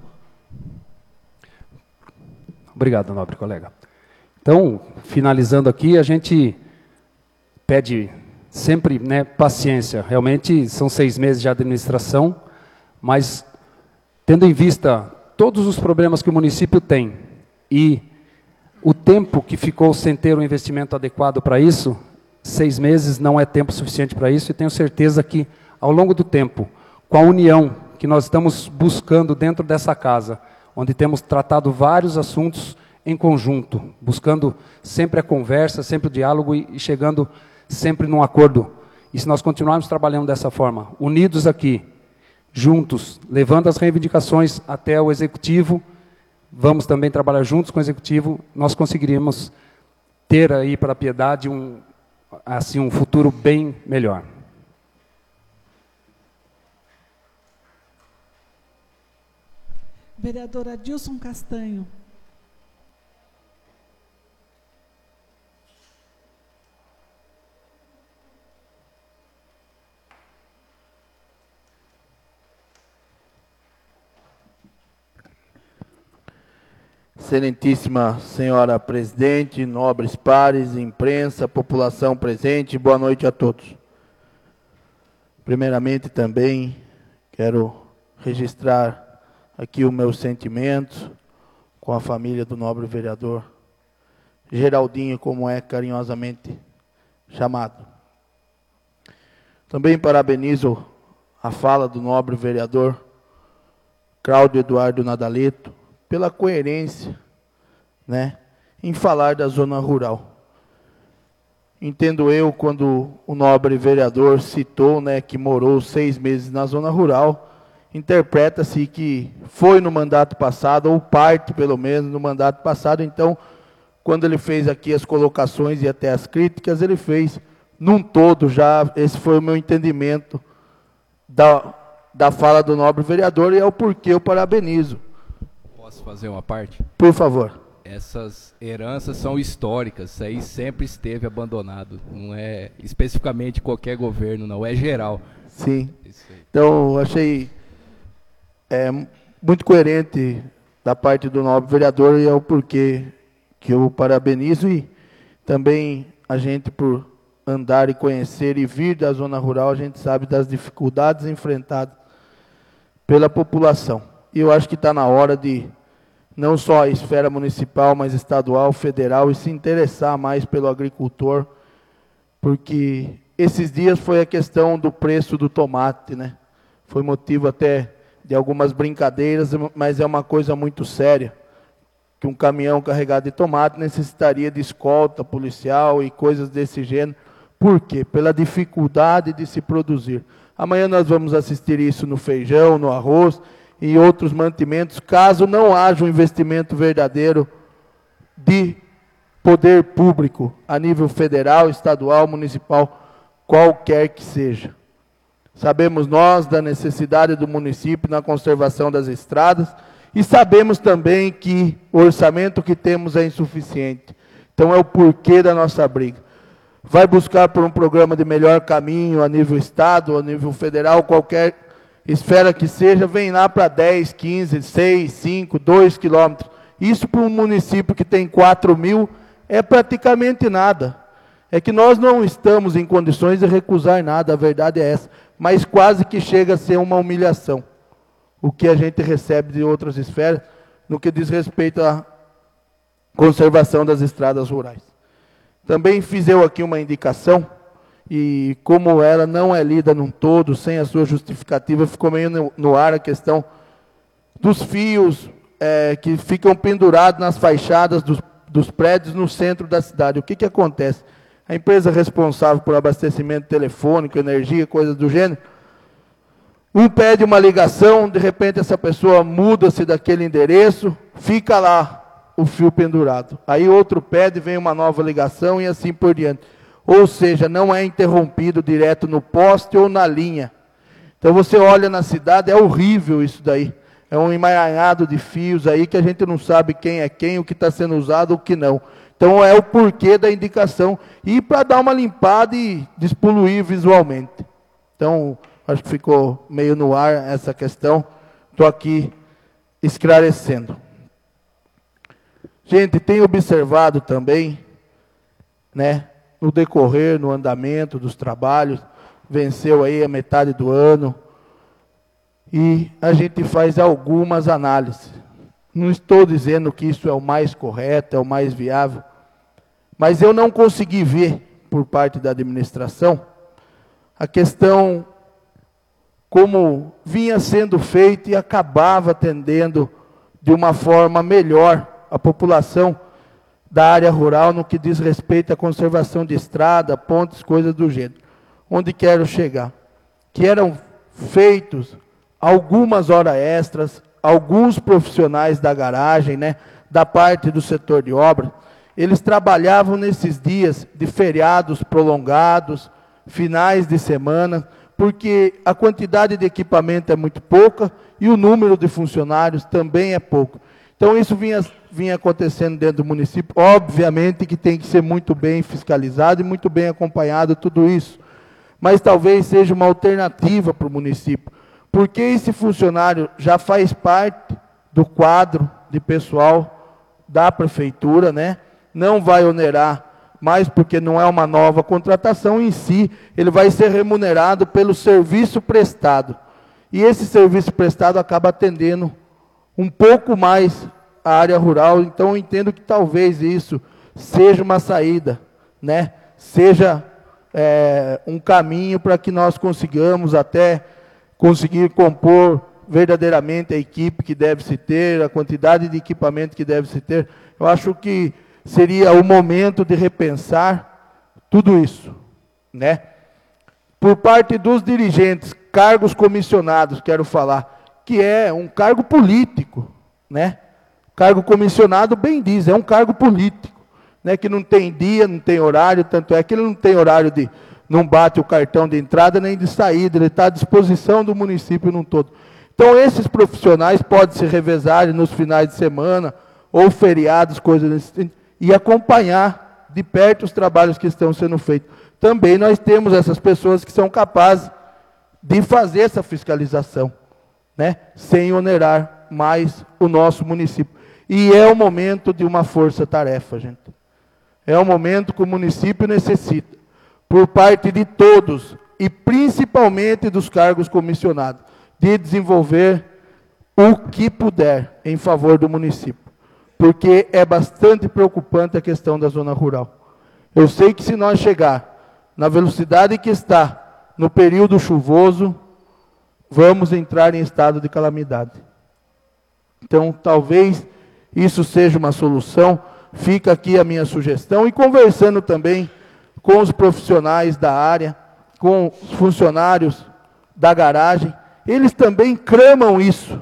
Obrigado, nobre colega. Então, finalizando aqui, a gente pede sempre, né, paciência. Realmente são seis meses de administração, mas tendo em vista todos os problemas que o município tem e o tempo que ficou sem ter um investimento adequado para isso, seis meses não é tempo suficiente para isso, e tenho certeza que, ao longo do tempo, com a união que nós estamos buscando dentro dessa casa, onde temos tratado vários assuntos em conjunto, buscando sempre a conversa, sempre o diálogo e, e chegando sempre num acordo. E se nós continuarmos trabalhando dessa forma, unidos aqui, juntos, levando as reivindicações até o Executivo, vamos também trabalhar juntos com o Executivo, nós conseguiríamos ter aí para a Piedade um, assim, um futuro bem melhor. Vereador Adilson Castanho. Excelentíssima senhora presidente, nobres pares, imprensa, população presente, boa noite a todos. Primeiramente também quero registrar aqui os meus sentimentos com a família do nobre vereador Geraldinho, como é carinhosamente chamado. Também parabenizo a fala do nobre vereador Cláudio Eduardo Nadaleto pela coerência, né, em falar da zona rural. Entendo eu, quando o nobre vereador citou, né, que morou seis meses na zona rural, interpreta-se que foi no mandato passado, ou parte, pelo menos, no mandato passado. Então, quando ele fez aqui as colocações e até as críticas, ele fez num todo já. Esse foi o meu entendimento da, da fala do nobre vereador, e é o porquê eu parabenizo. Posso fazer uma parte? Por favor. Essas heranças são históricas, isso aí sempre esteve abandonado, não é especificamente qualquer governo, não, é geral. Sim, então achei é, muito coerente da parte do nobre vereador, e é o porquê que eu parabenizo, e também a gente, por andar e conhecer e vir da zona rural, a gente sabe das dificuldades enfrentadas pela população. E eu acho que está na hora de não só a esfera municipal, mas estadual, federal, e se interessar mais pelo agricultor, porque esses dias foi a questão do preço do tomate, né? Foi motivo até de algumas brincadeiras, mas é uma coisa muito séria, que um caminhão carregado de tomate necessitaria de escolta policial e coisas desse gênero. Por quê? Pela dificuldade de se produzir. Amanhã nós vamos assistir isso no feijão, no arroz e outros mantimentos, caso não haja um investimento verdadeiro de poder público, a nível federal, estadual, municipal, qualquer que seja. Sabemos nós da necessidade do município na conservação das estradas, e sabemos também que o orçamento que temos é insuficiente. Então é o porquê da nossa briga. Vai buscar por um programa de melhor caminho a nível estado, a nível federal, qualquer esfera que seja, vem lá para dez, quinze, seis, cinco, dois quilômetros. Isso para um município que tem quatro mil é praticamente nada. É que nós não estamos em condições de recusar nada, a verdade é essa. Mas quase que chega a ser uma humilhação o que a gente recebe de outras esferas no que diz respeito à conservação das estradas rurais. Também fiz eu aqui uma indicação, e como ela não é lida num todo, sem a sua justificativa, ficou meio no, no ar a questão dos fios é, que ficam pendurados nas fachadas dos, dos prédios no centro da cidade. O que, que acontece? A empresa responsável por abastecimento telefônico, energia, coisas do gênero, um pede uma ligação, de repente essa pessoa muda-se daquele endereço, fica lá o fio pendurado. Aí outro pede, vem uma nova ligação e assim por diante. Ou seja, não é interrompido direto no poste ou na linha. Então você olha na cidade, é horrível isso daí. É um emaranhado de fios aí que a gente não sabe quem é quem, o que está sendo usado, o que não. Então é o porquê da indicação. E para dar uma limpada e despoluir visualmente. Então, acho que ficou meio no ar essa questão. Estou aqui esclarecendo. Gente, tem observado também, né, no decorrer, no andamento dos trabalhos, venceu aí a metade do ano, e a gente faz algumas análises. Não estou dizendo que isso é o mais correto, é o mais viável, mas eu não consegui ver, por parte da administração, a questão como vinha sendo feito e acabava atendendo de uma forma melhor a população da área rural no que diz respeito à conservação de estrada, pontes, coisas do gênero. Onde quero chegar? Que eram feitos algumas horas extras, alguns profissionais da garagem, né, da parte do setor de obra, eles trabalhavam nesses dias de feriados prolongados, finais de semana, porque a quantidade de equipamento é muito pouca e o número de funcionários também é pouco. Então isso vinha, vinha acontecendo dentro do município. Obviamente que tem que ser muito bem fiscalizado e muito bem acompanhado tudo isso. Mas talvez seja uma alternativa para o município. Porque esse funcionário já faz parte do quadro de pessoal da prefeitura, né? Não vai onerar mais porque não é uma nova contratação em si, ele vai ser remunerado pelo serviço prestado. E esse serviço prestado acaba atendendo um pouco mais a área rural, então eu entendo que talvez isso seja uma saída, né? Seja é, um caminho para que nós consigamos até conseguir compor verdadeiramente a equipe que deve se ter, a quantidade de equipamento que deve se ter. Eu acho que seria o momento de repensar tudo isso, né? Por parte dos dirigentes, cargos comissionados, quero falar, que é um cargo político, né? Cargo comissionado, bem diz, é um cargo político, né? Que não tem dia, não tem horário, tanto é que ele não tem horário de, não bate o cartão de entrada nem de saída, ele está à disposição do município num todo. Então esses profissionais podem se revezar nos finais de semana, ou feriados, coisas desse tipo, e acompanhar de perto os trabalhos que estão sendo feitos. Também nós temos essas pessoas que são capazes de fazer essa fiscalização, né, sem onerar mais o nosso município. E é o momento de uma força-tarefa, gente. É o momento que o município necessita, por parte de todos, e principalmente dos cargos comissionados, de desenvolver o que puder em favor do município. Porque é bastante preocupante a questão da zona rural. Eu sei que se nós chegar na velocidade que está no período chuvoso, vamos entrar em estado de calamidade. Então, talvez isso seja uma solução. Fica aqui a minha sugestão. E conversando também com os profissionais da área, com os funcionários da garagem, eles também clamam isso,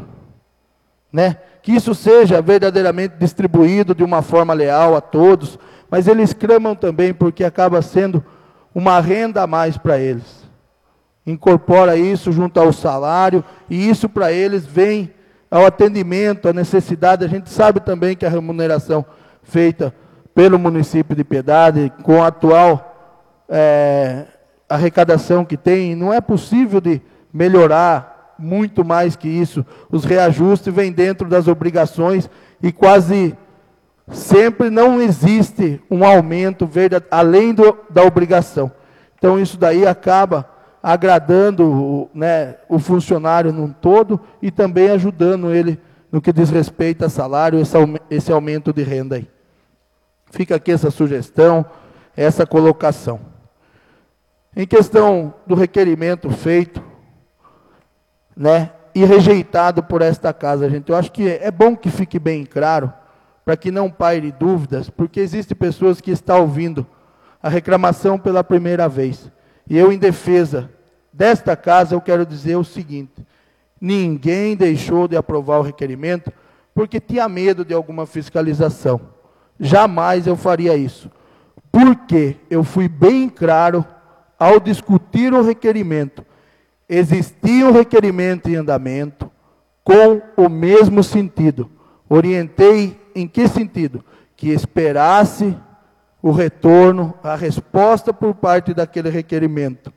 né? Que isso seja verdadeiramente distribuído de uma forma leal a todos, mas eles clamam também porque acaba sendo uma renda a mais para eles. Incorpora isso junto ao salário, e isso para eles vem ao atendimento, à necessidade. A gente sabe também que a remuneração feita pelo município de Piedade, com a atual é, arrecadação que tem, não é possível de melhorar muito mais que isso. Os reajustes vêm dentro das obrigações e quase sempre não existe um aumento além do, da obrigação. Então, isso daí acaba agradando, né, o funcionário num todo e também ajudando ele no que diz respeito a salário, esse, esse aumento de renda aí. Fica aqui essa sugestão, essa colocação. Em questão do requerimento feito, né, e rejeitado por esta casa, gente, eu acho que é bom que fique bem claro, para que não paire dúvidas, porque existem pessoas que estão ouvindo a reclamação pela primeira vez. E eu, em defesa desta casa, eu quero dizer o seguinte: ninguém deixou de aprovar o requerimento porque tinha medo de alguma fiscalização. Jamais eu faria isso. Porque eu fui bem claro ao discutir o requerimento. Existia um requerimento em andamento com o mesmo sentido. Orientei em que sentido? Que esperasse o retorno, a resposta por parte daquele requerimento.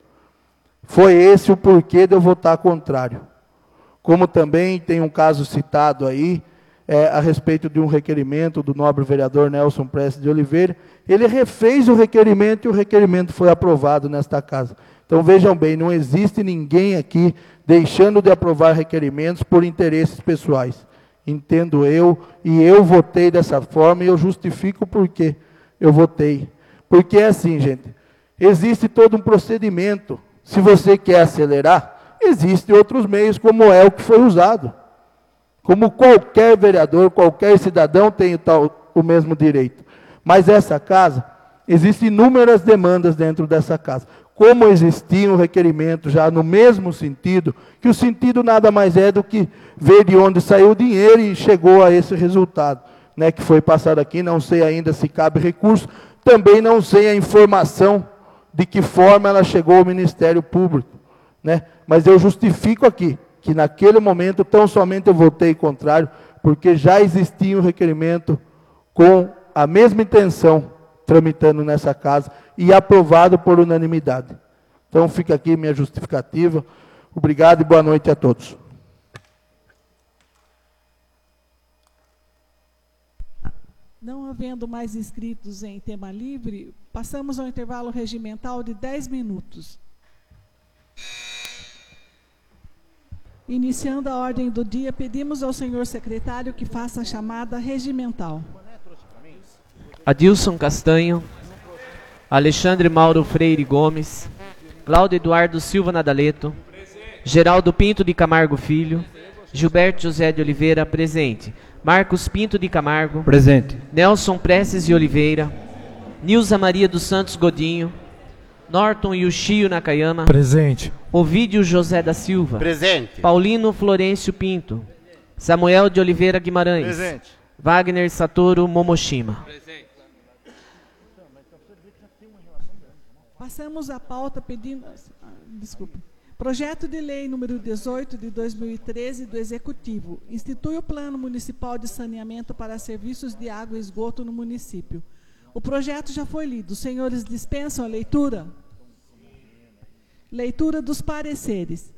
Foi esse o porquê de eu votar contrário. Como também tem um caso citado aí, é, a respeito de um requerimento do nobre vereador Nelson Prestes de Oliveira, ele refez o requerimento e o requerimento foi aprovado nesta casa. Então vejam bem, não existe ninguém aqui deixando de aprovar requerimentos por interesses pessoais. Entendo eu, e eu votei dessa forma, e eu justifico por que eu votei. Porque é assim, gente, existe todo um procedimento. Se você quer acelerar, existem outros meios, como é o que foi usado. Como qualquer vereador, qualquer cidadão tem o, tal, o mesmo direito. Mas essa casa, existem inúmeras demandas dentro dessa casa. Como existia um requerimento já no mesmo sentido, que o sentido nada mais é do que ver de onde saiu o dinheiro e chegou a esse resultado, né, que foi passado aqui. Não sei ainda se cabe recurso, também não sei a informação de que forma ela chegou ao Ministério Público, né? Mas eu justifico aqui, que naquele momento tão somente eu votei contrário, porque já existia um requerimento com a mesma intenção, tramitando nessa casa, e aprovado por unanimidade. Então fica aqui minha justificativa. Obrigado e boa noite a todos. Não havendo mais inscritos em tema livre, passamos ao intervalo regimental de dez minutos. Iniciando a ordem do dia, pedimos ao senhor secretário que faça a chamada regimental. Adilson Castanho, Alexandre Mauro Freire Gomes, Cláudio Eduardo Silva Nadaleto, Geraldo Pinto de Camargo Filho, Gilberto José de Oliveira, presente. Marcos Pinto de Camargo, presente. Nelson Prestes de Oliveira, Nilza Maria dos Santos Godinho, Norton Yushio Nakayama, presente. Ovídio José da Silva, presente. Paulino Florencio Pinto, Samuel de Oliveira Guimarães, presente. Wagner Satoru Momoshima. Presente. Passamos a pauta pedindo... Desculpa. Projeto de lei número dezoito de dois mil e treze do Executivo institui o Plano Municipal de Saneamento para Serviços de Água e Esgoto no município. O projeto já foi lido. Os senhores dispensam a leitura? Leitura dos pareceres.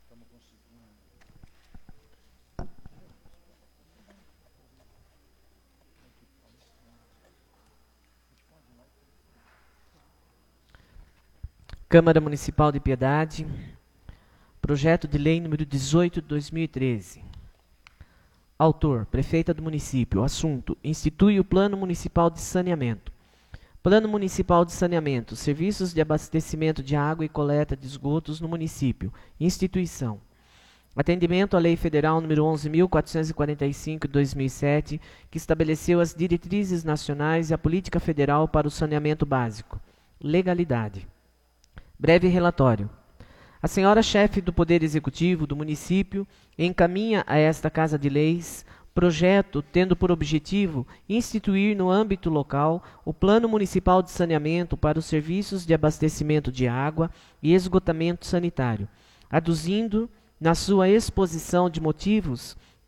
Câmara Municipal de Piedade. Projeto de lei número dezoito de dois mil e treze. Autor, prefeita do município. Assunto, institui o Plano Municipal de Saneamento. Plano Municipal de Saneamento, serviços de abastecimento de água e coleta de esgotos no município. Instituição. Atendimento à Lei Federal número onze mil quatrocentos e quarenta e cinco de dois mil e sete, que estabeleceu as diretrizes nacionais e a política federal para o saneamento básico. Legalidade. Breve relatório. A senhora chefe do Poder Executivo do município encaminha a esta Casa de Leis projeto tendo por objetivo instituir no âmbito local o Plano Municipal de Saneamento para os serviços de abastecimento de água e esgotamento sanitário, aduzindo na sua exposição de motivos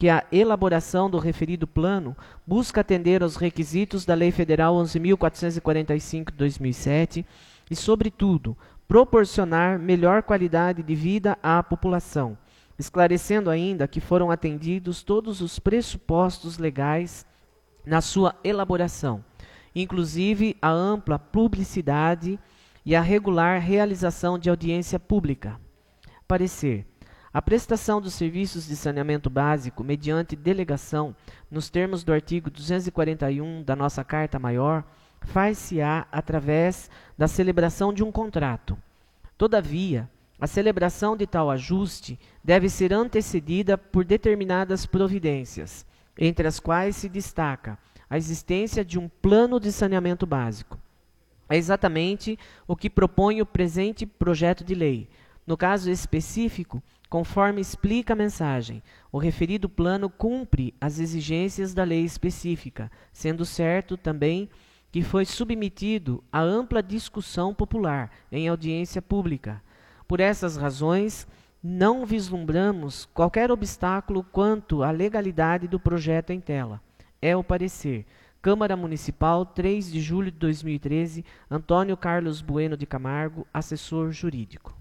que a elaboração do referido plano busca atender aos requisitos da Lei Federal onze mil quatrocentos e quarenta e cinco de dois mil e sete e, sobretudo, proporcionar melhor qualidade de vida à população, esclarecendo ainda que foram atendidos todos os pressupostos legais na sua elaboração, inclusive a ampla publicidade e a regular realização de audiência pública. Parecer: a prestação dos serviços de saneamento básico mediante delegação, nos termos do artigo duzentos e quarenta e um da nossa Carta Maior, far-se-á através da celebração de um contrato. Todavia, a celebração de tal ajuste deve ser antecedida por determinadas providências, entre as quais se destaca a existência de um plano de saneamento básico. É exatamente o que propõe o presente projeto de lei. No caso específico, conforme explica a mensagem, o referido plano cumpre as exigências da lei específica, sendo certo também que foi submetido a ampla discussão popular em audiência pública. Por essas razões, não vislumbramos qualquer obstáculo quanto à legalidade do projeto em tela. É o parecer. Câmara Municipal, três de julho de dois mil e treze, Antônio Carlos Bueno de Camargo, assessor jurídico.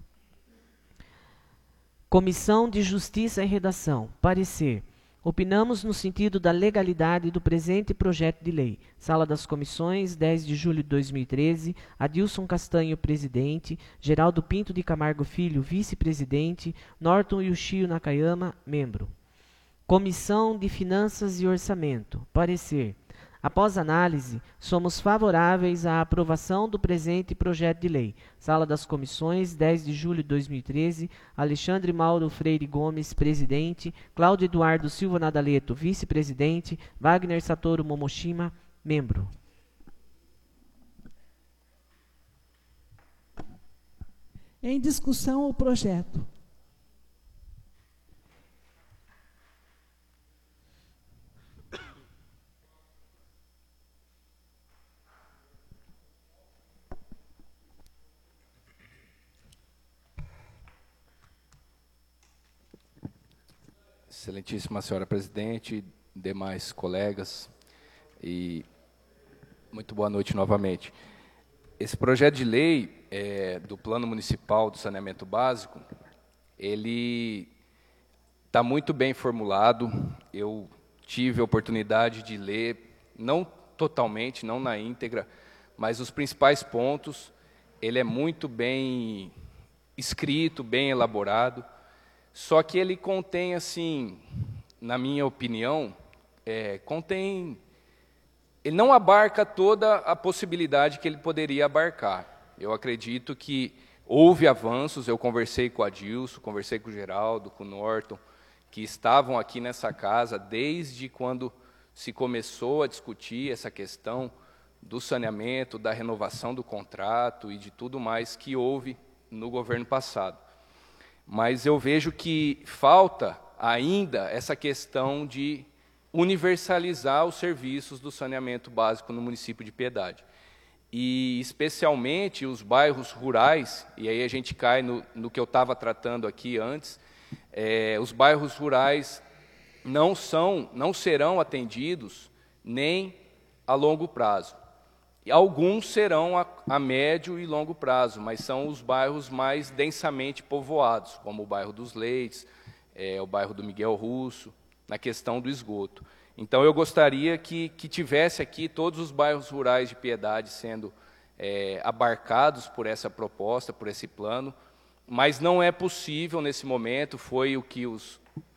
Comissão de Justiça em Redação. Parecer. Opinamos no sentido da legalidade do presente projeto de lei. Sala das Comissões, dez de julho de dois mil e treze, Adilson Castanho, presidente, Geraldo Pinto de Camargo Filho, vice-presidente, Norton Yushio Nakayama, membro. Comissão de Finanças e Orçamento. Parecer. Após análise, somos favoráveis à aprovação do presente projeto de lei. Sala das Comissões, dez de julho de dois mil e treze, Alexandre Mauro Freire Gomes, presidente, Cláudio Eduardo Silva Nadaleto, vice-presidente, Wagner Satoru Momoshima, membro. Em discussão o projeto. Excelentíssima senhora presidente, demais colegas, e muito boa noite novamente. Esse projeto de lei é, do Plano Municipal do Saneamento Básico, ele está muito bem formulado. Eu tive a oportunidade de ler, não totalmente, não na íntegra, mas os principais pontos. Ele é muito bem escrito, bem elaborado. Só que ele contém, assim, na minha opinião, é, contém... Ele não abarca toda a possibilidade que ele poderia abarcar. Eu acredito que houve avanços, eu conversei com a Adilson, conversei com o Geraldo, com o Norton, que estavam aqui nessa casa desde quando se começou a discutir essa questão do saneamento, da renovação do contrato e de tudo mais que houve no governo passado. Mas eu vejo que falta ainda essa questão de universalizar os serviços do saneamento básico no município de Piedade. E, especialmente, os bairros rurais, e aí a gente cai no, no que eu estava tratando aqui antes, é, os bairros rurais não, são, não serão atendidos nem a longo prazo. E alguns serão a, a médio e longo prazo, mas são os bairros mais densamente povoados, como o bairro dos Leites, é, o bairro do Miguel Russo, na questão do esgoto. Então, eu gostaria que, que tivesse aqui todos os bairros rurais de Piedade sendo é, abarcados por essa proposta, por esse plano, mas não é possível nesse momento, foi o que os,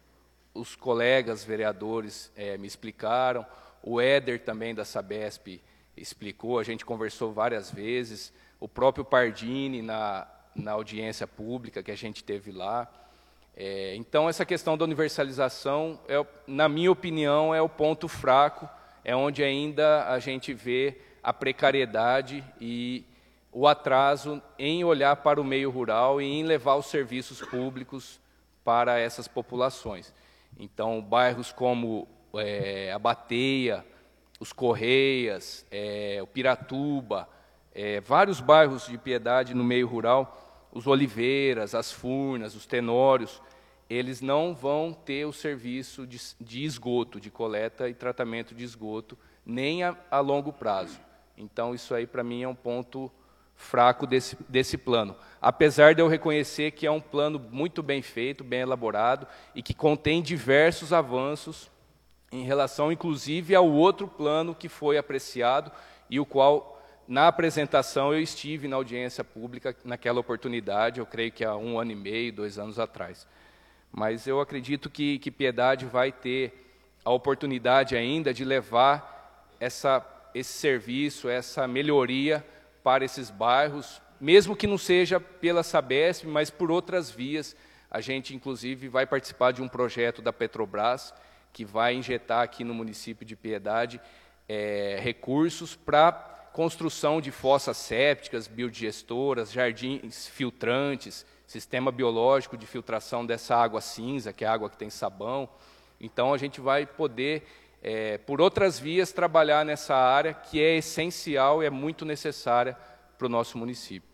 os colegas vereadores é, me explicaram, o Éder também da Sabesp explicou, a gente conversou várias vezes, o próprio Pardini na, na audiência pública que a gente teve lá. É, então, essa questão da universalização, é, na minha opinião, é o ponto fraco, é onde ainda a gente vê a precariedade e o atraso em olhar para o meio rural e em levar os serviços públicos para essas populações. Então, bairros como é, a Bateia, os Correias, é, o Piratuba, é, vários bairros de Piedade no meio rural, os Oliveiras, as Furnas, os Tenórios, eles não vão ter o serviço de, de esgoto, de coleta e tratamento de esgoto, nem a, a longo prazo. Então, isso aí, para mim, é um ponto fraco desse, desse plano. Apesar de eu reconhecer que é um plano muito bem feito, bem elaborado, e que contém diversos avanços em relação, inclusive, ao outro plano que foi apreciado e o qual, na apresentação, eu estive na audiência pública naquela oportunidade, eu creio que há um ano e meio, dois anos atrás. Mas eu acredito que, que Piedade vai ter a oportunidade ainda de levar essa, esse serviço, essa melhoria para esses bairros, mesmo que não seja pela Sabesp, mas por outras vias. A gente, inclusive, vai participar de um projeto da Petrobras, que vai injetar aqui no município de Piedade é, recursos para construção de fossas sépticas, biodigestoras, jardins filtrantes, sistema biológico de filtração dessa água cinza, que é a água que tem sabão. Então, a gente vai poder, é, por outras vias, trabalhar nessa área que é essencial e é muito necessária para o nosso município.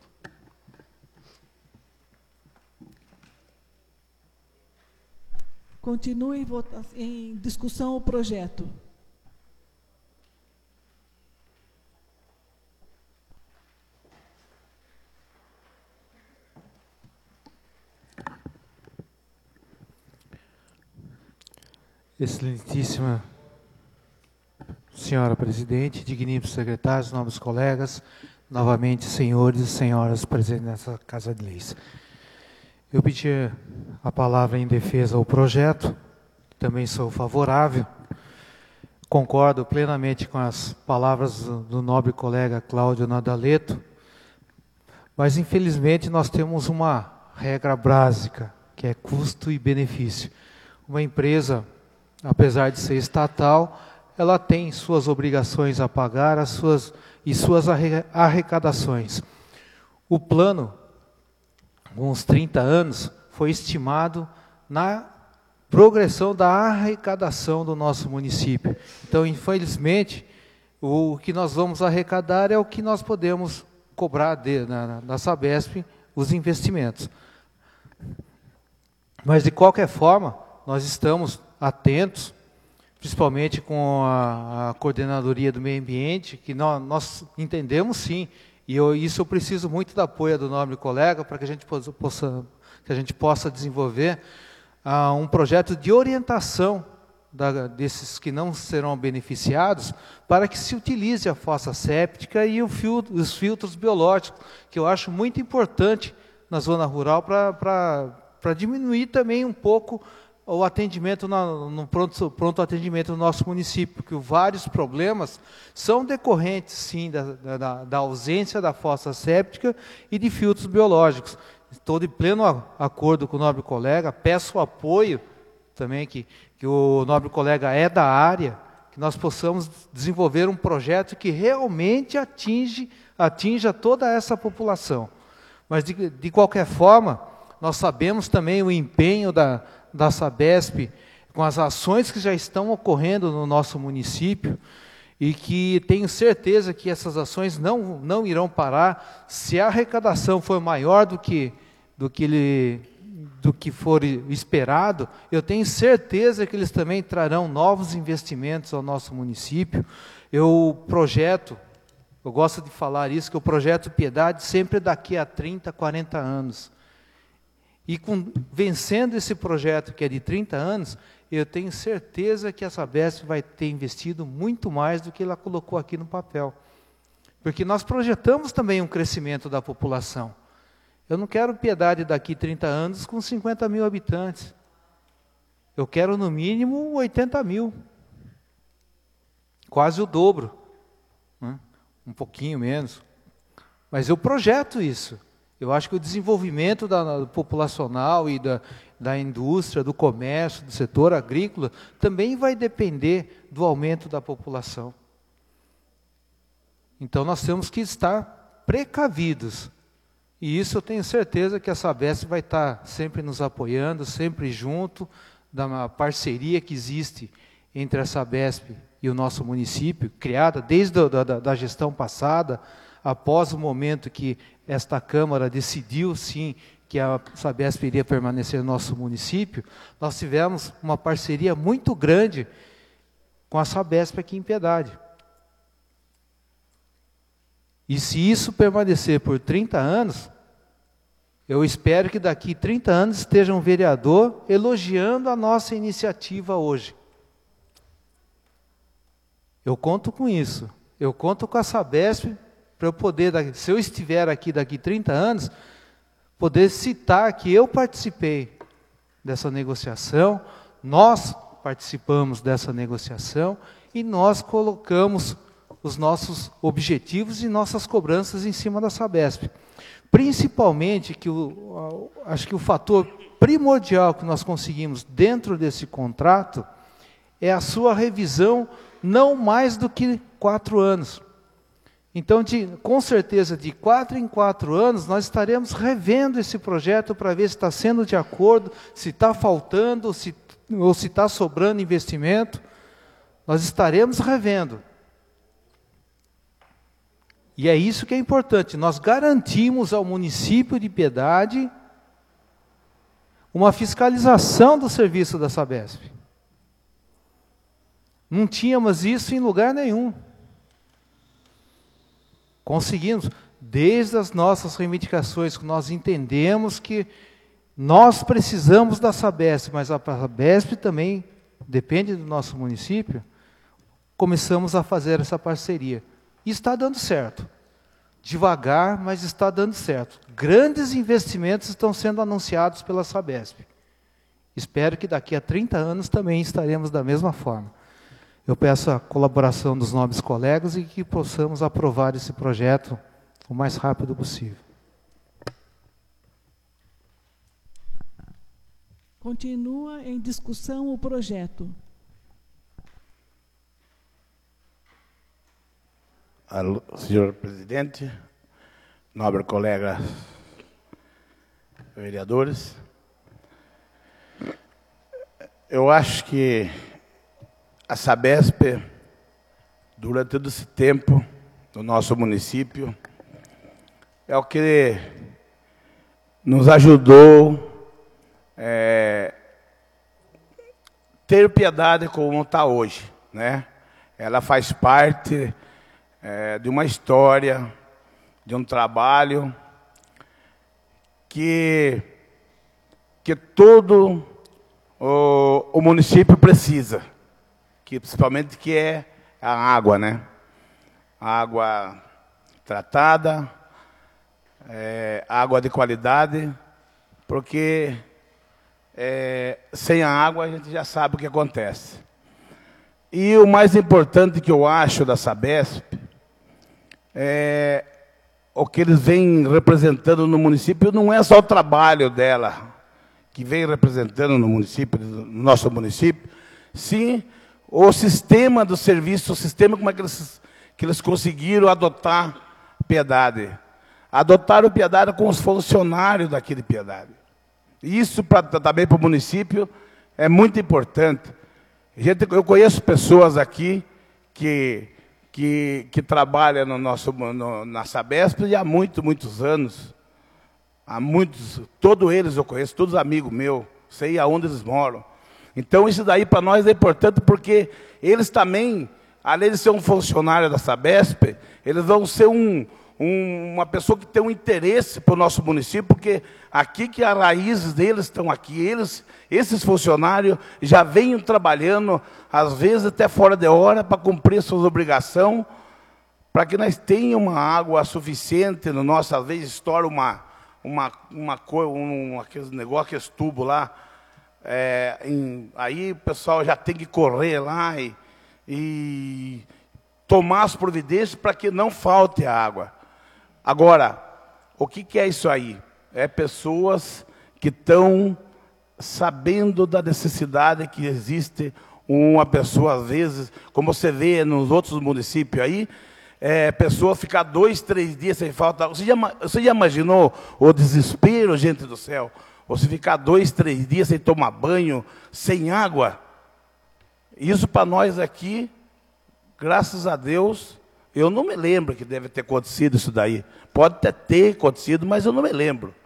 Continue em, vota- em discussão o projeto. Excelentíssima senhora presidente, digníssimos secretários, nobres colegas, novamente senhores e senhoras presentes nessa Casa de Leis. Eu pedi a palavra em defesa ao projeto, também sou favorável, concordo plenamente com as palavras do, do nobre colega Cláudio Nadaleto, mas infelizmente nós temos uma regra básica, que é custo e benefício. Uma empresa, apesar de ser estatal, ela tem suas obrigações a pagar as suas, e suas arrecadações. O plano, com uns trinta anos, foi estimado na progressão da arrecadação do nosso município. Então, infelizmente, o que nós vamos arrecadar é o que nós podemos cobrar de, na, na Sabesp, os investimentos. Mas, de qualquer forma, nós estamos atentos, principalmente com a, a Coordenadoria do Meio Ambiente, que nós, nós entendemos sim, e eu, isso eu preciso muito do apoio do nobre colega para que a gente possa, que a gente possa desenvolver uh, um projeto de orientação da, desses que não serão beneficiados, para que se utilize a fossa séptica e o filtro, os filtros biológicos, que eu acho muito importante na zona rural para diminuir também um pouco o atendimento no, no pronto, pronto atendimento no nosso município, porque vários problemas são decorrentes, sim, da, da, da ausência da fossa séptica e de filtros biológicos. Estou de pleno acordo com o nobre colega, peço apoio também, que, que o nobre colega é da área, que nós possamos desenvolver um projeto que realmente atinge, atinja toda essa população. Mas, de, de qualquer forma, nós sabemos também o empenho da da Sabesp, com as ações que já estão ocorrendo no nosso município, e que tenho certeza que essas ações não, não irão parar. Se a arrecadação for maior do que, do que, ele, do que for esperado, eu tenho certeza que eles também trarão novos investimentos ao nosso município. Eu projeto, eu gosto de falar isso, que eu projeto Piedade sempre daqui a trinta, quarenta anos. E com, vencendo esse projeto, que é de trinta anos, eu tenho certeza que a Sabesp vai ter investido muito mais do que ela colocou aqui no papel. Porque nós projetamos também um crescimento da população. Eu não quero Piedade daqui a trinta anos com cinquenta mil habitantes. Eu quero, no mínimo, oitenta mil. Quase o dobro. Né? Um pouquinho menos. Mas eu projeto isso. Eu acho que o desenvolvimento da, da populacional e da, da indústria, do comércio, do setor agrícola, também vai depender do aumento da população. Então, nós temos que estar precavidos. E isso eu tenho certeza que a Sabesp vai estar sempre nos apoiando, sempre junto da parceria que existe entre a Sabesp e o nosso município, criada desde a da, da gestão passada, após o momento que esta Câmara decidiu, sim, que a Sabesp iria permanecer no nosso município, nós tivemos uma parceria muito grande com a Sabesp aqui em Piedade. E se isso permanecer por trinta anos, eu espero que daqui trinta anos esteja um vereador elogiando a nossa iniciativa hoje. Eu conto com isso. Eu conto com a Sabesp para eu poder, se eu estiver aqui daqui trinta anos, poder citar que eu participei dessa negociação, nós participamos dessa negociação e nós colocamos os nossos objetivos e nossas cobranças em cima da Sabesp. Principalmente, que o, acho que o fator primordial que nós conseguimos dentro desse contrato é a sua revisão não mais do que quatro anos. Então, de, com certeza, de quatro em quatro anos, nós estaremos revendo esse projeto para ver se está sendo de acordo, se está faltando, se, ou se está sobrando investimento. Nós estaremos revendo. E é isso que é importante. Nós garantimos ao município de Piedade uma fiscalização do serviço da Sabesp. Não tínhamos isso em lugar nenhum. Conseguimos, desde as nossas reivindicações, que nós entendemos que nós precisamos da Sabesp, mas a Sabesp também depende do nosso município, começamos a fazer essa parceria. E está dando certo. Devagar, mas está dando certo. Grandes investimentos estão sendo anunciados pela Sabesp. Espero que daqui a trinta anos também estaremos da mesma forma. Eu peço a colaboração dos nobres colegas e que possamos aprovar esse projeto o mais rápido possível. Continua em discussão o projeto. Alô, senhor presidente, nobre colega vereadores, eu acho que a Sabesp, durante todo esse tempo, no nosso município, é o que nos ajudou é, ter Piedade como está hoje, né? Ela faz parte é, de uma história, de um trabalho que, que todo o, o município precisa. Que, principalmente que é a água, né? A água tratada, é, água de qualidade, porque é, sem a água a gente já sabe o que acontece. E o mais importante que eu acho da Sabesp é o que eles vêm representando no município, não é só o trabalho dela que vem representando no município, no nosso município, sim, o sistema do serviço, o sistema como é que eles, que eles conseguiram adotar Piedade. Adotaram Piedade com os funcionários daqui de Piedade. Isso pra, também para o município é muito importante. Gente, eu conheço pessoas aqui que, que, que trabalham no nosso, no, na Sabesp e há muitos, muitos anos. Há muitos, todos eles eu conheço, todos amigos meus, sei aonde eles moram. Então, isso daí para nós é importante porque eles também, além de ser um funcionário da Sabesp, eles vão ser um, um, uma pessoa que tem um interesse para o nosso município, porque aqui que as raízes deles estão aqui, eles, esses funcionários já vêm trabalhando, às vezes até fora de hora, para cumprir suas obrigações, para que nós tenhamos uma água suficiente no nosso, às vezes estoura uma, uma, uma coisa, um, aqueles negócios, aqueles tubos lá, É, em, aí o pessoal já tem que correr lá e, e tomar as providências para que não falte água. Agora, o que, que é isso aí? É pessoas que estão sabendo da necessidade que existe uma pessoa, às vezes, como você vê nos outros municípios aí, é, pessoa ficar dois, três dias sem falta. Você já, você já imaginou o desespero, gente do céu? Você ficar dois, três dias sem tomar banho, sem água. Isso para nós aqui, graças a Deus, eu não me lembro que deve ter acontecido isso daí. Pode até ter acontecido, mas eu não me lembro.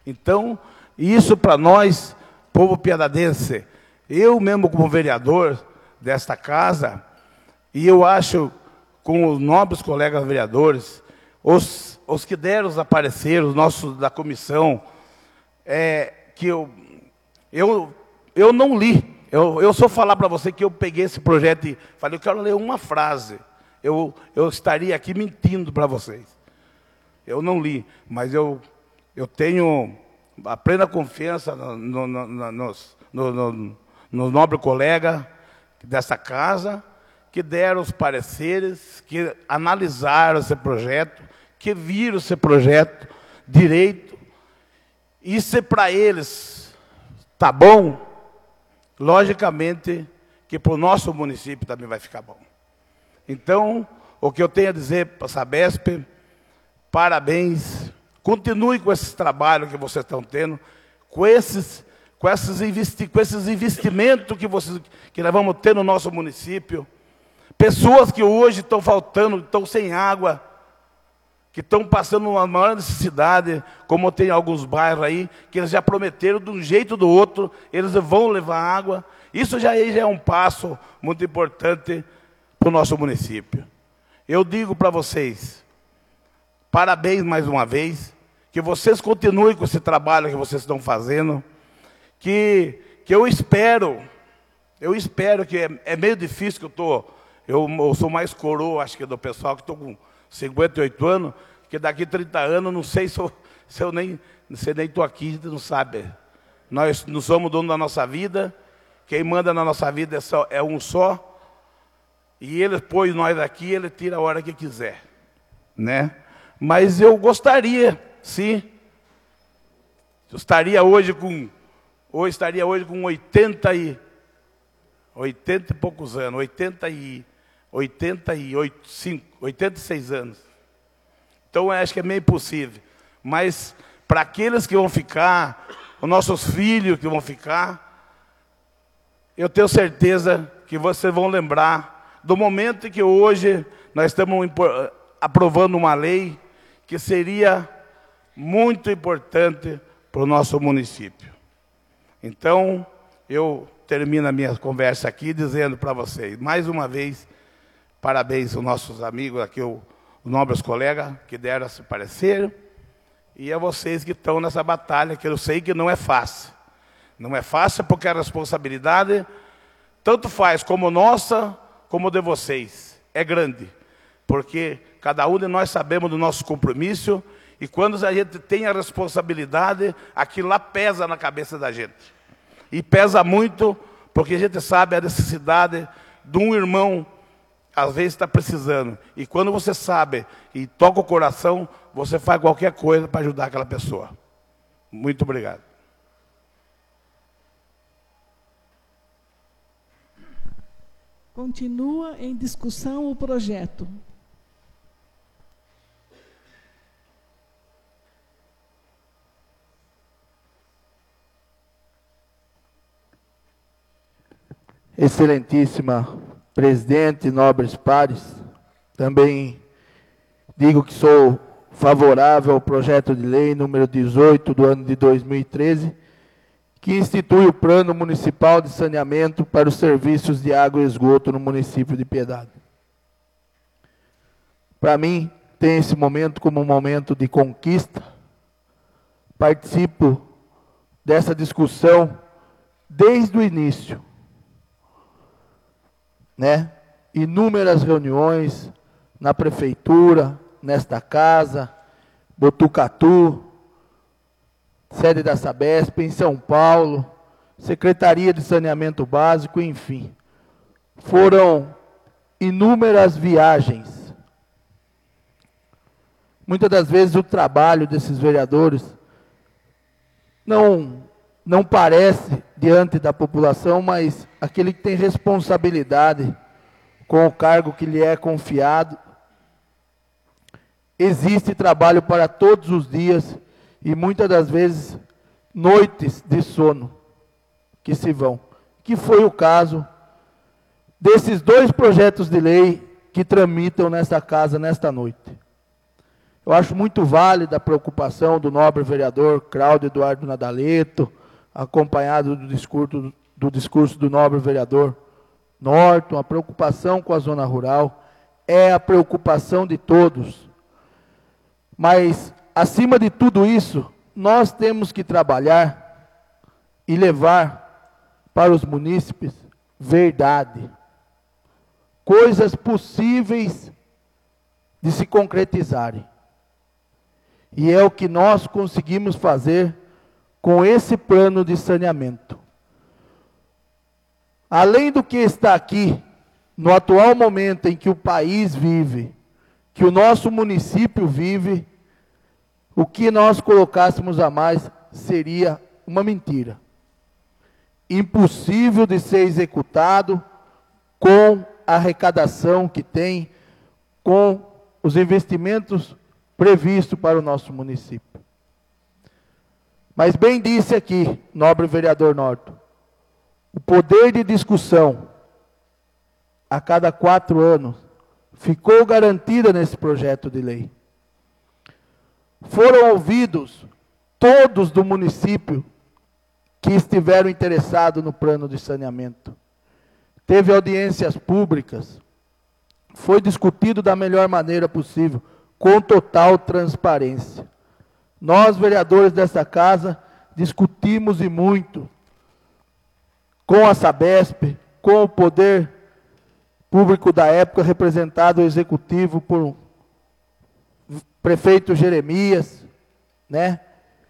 Então, isso para nós, povo piedadense, eu mesmo como vereador desta casa, e eu acho, com os nobres colegas vereadores, os, os que deram os apareceres, os nossos da comissão, é, que eu, eu, eu não li. Eu, eu só falar para você que eu peguei esse projeto e falei, eu quero ler uma frase. Eu, eu estaria aqui mentindo para vocês. Eu não li, mas eu, eu tenho a plena confiança no, no, no, nos, no, no, no nobre colega dessa casa, que deram os pareceres, que analisaram esse projeto, que viram esse projeto direito. E se para eles está bom, logicamente que para o nosso município também vai ficar bom. Então, o que eu tenho a dizer para a Sabesp, parabéns, continue com esse trabalho que vocês estão tendo, com esses, com esses, investi com esses investimentos que, vocês, que nós vamos ter no nosso município. Pessoas que hoje estão faltando, estão sem água, que estão passando uma maior necessidade, como tem alguns bairros aí, que eles já prometeram de um jeito ou do outro, eles vão levar água. Isso já, já é um passo muito importante para o nosso município. Eu digo para vocês, parabéns mais uma vez, que vocês continuem com esse trabalho que vocês estão fazendo, que, que eu espero, eu espero que é, é meio difícil que eu estou, eu, eu sou mais coroa, acho que do pessoal, que estou com cinquenta e oito anos, que daqui a trinta anos, não sei se eu, se eu nem se nem estou aqui, não sabe. Nós não somos dono da nossa vida, quem manda na nossa vida é, só, é um só, e ele põe nós aqui, ele tira a hora que quiser, né? Mas eu gostaria, sim, eu estaria hoje com, ou estaria hoje com oitenta e, oitenta e poucos anos, oitenta e, oitenta e oito, cinco, oitenta e seis anos. Então, eu acho que é meio impossível. Mas, para aqueles que vão ficar, os nossos filhos que vão ficar, eu tenho certeza que vocês vão lembrar do momento em que hoje nós estamos aprovando uma lei que seria muito importante para o nosso município. Então, eu termino a minha conversa aqui dizendo para vocês, mais uma vez, parabéns aos nossos amigos aqui, os nobres colegas que deram esse parecer, e a vocês que estão nessa batalha, que eu sei que não é fácil. Não é fácil porque a responsabilidade, tanto faz como nossa, como de vocês, é grande. Porque cada um de nós sabemos do nosso compromisso, e quando a gente tem a responsabilidade, aquilo lá pesa na cabeça da gente. E pesa muito, porque a gente sabe a necessidade de um irmão, às vezes está precisando. E quando você sabe e toca o coração, você faz qualquer coisa para ajudar aquela pessoa. Muito obrigado. Continua em discussão o projeto. Excelentíssima presidente, nobres pares, também digo que sou favorável ao projeto de lei número dezoito do ano de dois mil e treze, que institui o Plano Municipal de Saneamento para os serviços de água e esgoto no município de Piedade. Para mim, tem esse momento como um momento de conquista. Participo dessa discussão desde o início, né? Inúmeras reuniões na prefeitura, nesta casa, Botucatu, sede da Sabesp, em São Paulo, Secretaria de Saneamento Básico, enfim. Foram inúmeras viagens. Muitas das vezes o trabalho desses vereadores não, não parece diante da população, mas aquele que tem responsabilidade com o cargo que lhe é confiado, existe trabalho para todos os dias e muitas das vezes noites de sono que se vão, que foi o caso desses dois projetos de lei que tramitam nesta casa nesta noite. Eu acho muito válida a preocupação do nobre vereador Cláudio Eduardo Nadaleto, acompanhado do discurso, do discurso do nobre vereador Norton. A preocupação com a zona rural é a preocupação de todos. Mas, acima de tudo isso, nós temos que trabalhar e levar para os munícipes verdade. Coisas possíveis de se concretizarem. E é o que nós conseguimos fazer com esse plano de saneamento. Além do que está aqui, no atual momento em que o país vive, que o nosso município vive, o que nós colocássemos a mais seria uma mentira. Impossível de ser executado com a arrecadação que tem, com os investimentos previstos para o nosso município. Mas bem disse aqui, nobre vereador Norton, o poder de discussão a cada quatro anos ficou garantida nesse projeto de lei. Foram ouvidos todos do município que estiveram interessados no plano de saneamento. Teve audiências públicas, foi discutido da melhor maneira possível, com total transparência. Nós, vereadores dessa casa, discutimos e muito com a Sabesp, com o poder público da época, representado o executivo por o prefeito Jeremias, né?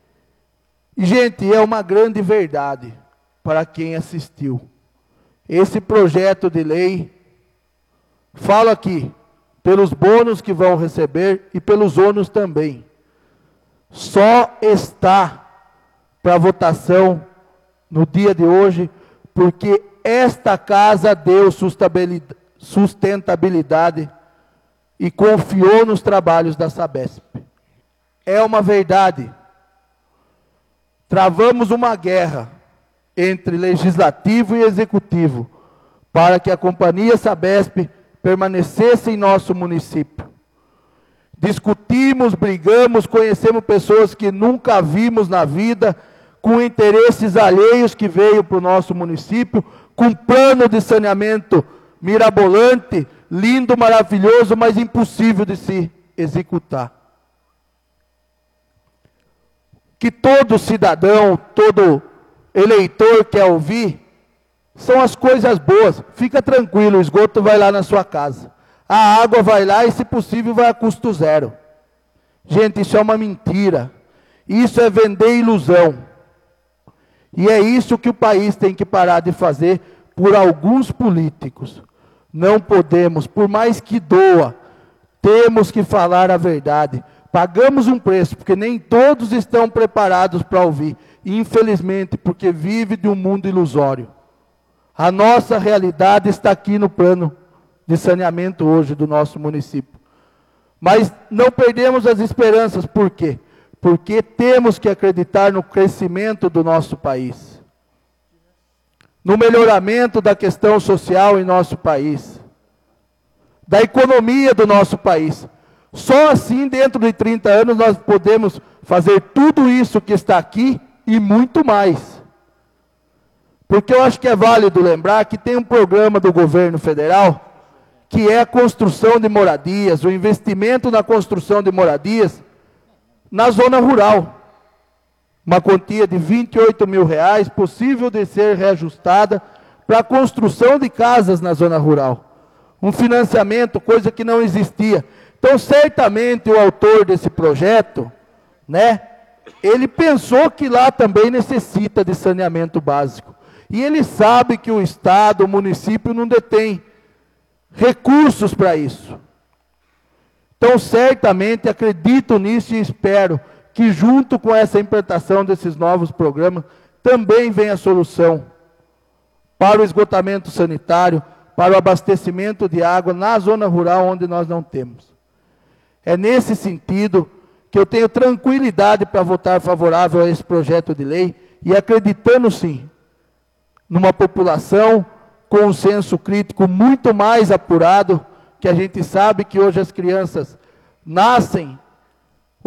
E, gente, é uma grande verdade para quem assistiu. Esse projeto de lei, falo aqui, pelos bônus que vão receber e pelos ônus também, só está para votação no dia de hoje, porque esta casa deu sustentabilidade e confiou nos trabalhos da Sabesp. É uma verdade. Travamos uma guerra entre legislativo e executivo para que a companhia Sabesp permanecesse em nosso município. Discutimos, brigamos, conhecemos pessoas que nunca vimos na vida, com interesses alheios que veio para o nosso município, com plano de saneamento mirabolante, lindo, maravilhoso, mas impossível de se executar. Que todo cidadão, todo eleitor quer ouvir, são as coisas boas. Fica tranquilo, o esgoto vai lá na sua casa. A água vai lá e, se possível, vai a custo zero. Gente, isso é uma mentira. Isso é vender ilusão. E é isso que o país tem que parar de fazer por alguns políticos. Não podemos, por mais que doa, temos que falar a verdade. Pagamos um preço, porque nem todos estão preparados para ouvir. Infelizmente, porque vive de um mundo ilusório. A nossa realidade está aqui no plano de saneamento hoje do nosso município. Mas não perdemos as esperanças, por quê? Porque temos que acreditar no crescimento do nosso país, no melhoramento da questão social em nosso país, da economia do nosso país. Só assim, dentro de trinta anos, nós podemos fazer tudo isso que está aqui e muito mais. Porque eu acho que é válido lembrar que tem um programa do governo federal, que é a construção de moradias, o investimento na construção de moradias na zona rural. Uma quantia de vinte e oito mil reais, possível de ser reajustada para a construção de casas na zona rural. Um financiamento, coisa que não existia. Então, certamente, o autor desse projeto, né, ele pensou que lá também necessita de saneamento básico. E ele sabe que o Estado, o município, não detém recursos para isso. Então, certamente, acredito nisso e espero que, junto com essa implantação desses novos programas, também venha a solução para o esgotamento sanitário, para o abastecimento de água na zona rural, onde nós não temos. É nesse sentido que eu tenho tranquilidade para votar favorável a esse projeto de lei e acreditando, sim, numa população com um senso crítico muito mais apurado, que a gente sabe que hoje as crianças nascem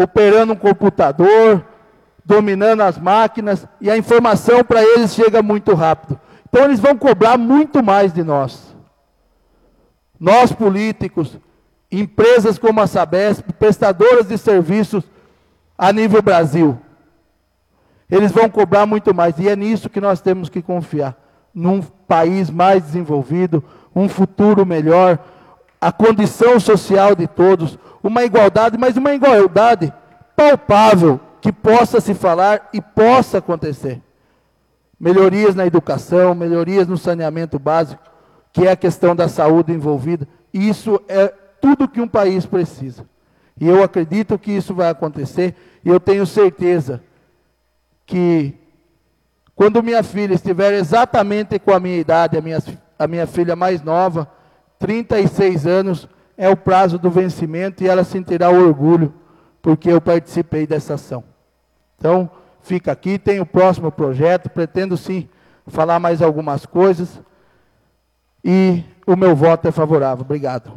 operando um computador, dominando as máquinas, e a informação para eles chega muito rápido. Então eles vão cobrar muito mais de nós. Nós políticos, empresas como a Sabesp, prestadoras de serviços a nível Brasil, eles vão cobrar muito mais, e é nisso que nós temos que confiar, num país mais desenvolvido, um futuro melhor, a condição social de todos, uma igualdade, mas uma igualdade palpável, que possa se falar e possa acontecer. Melhorias na educação, melhorias no saneamento básico, que é a questão da saúde envolvida. Isso é tudo que um país precisa. E eu acredito que isso vai acontecer, e eu tenho certeza que quando minha filha estiver exatamente com a minha idade, a minha, a minha filha mais nova, trinta e seis anos, é o prazo do vencimento, e ela sentirá orgulho, porque eu participei dessa ação. Então, fica aqui, tem o próximo projeto, pretendo sim falar mais algumas coisas, e o meu voto é favorável. Obrigado.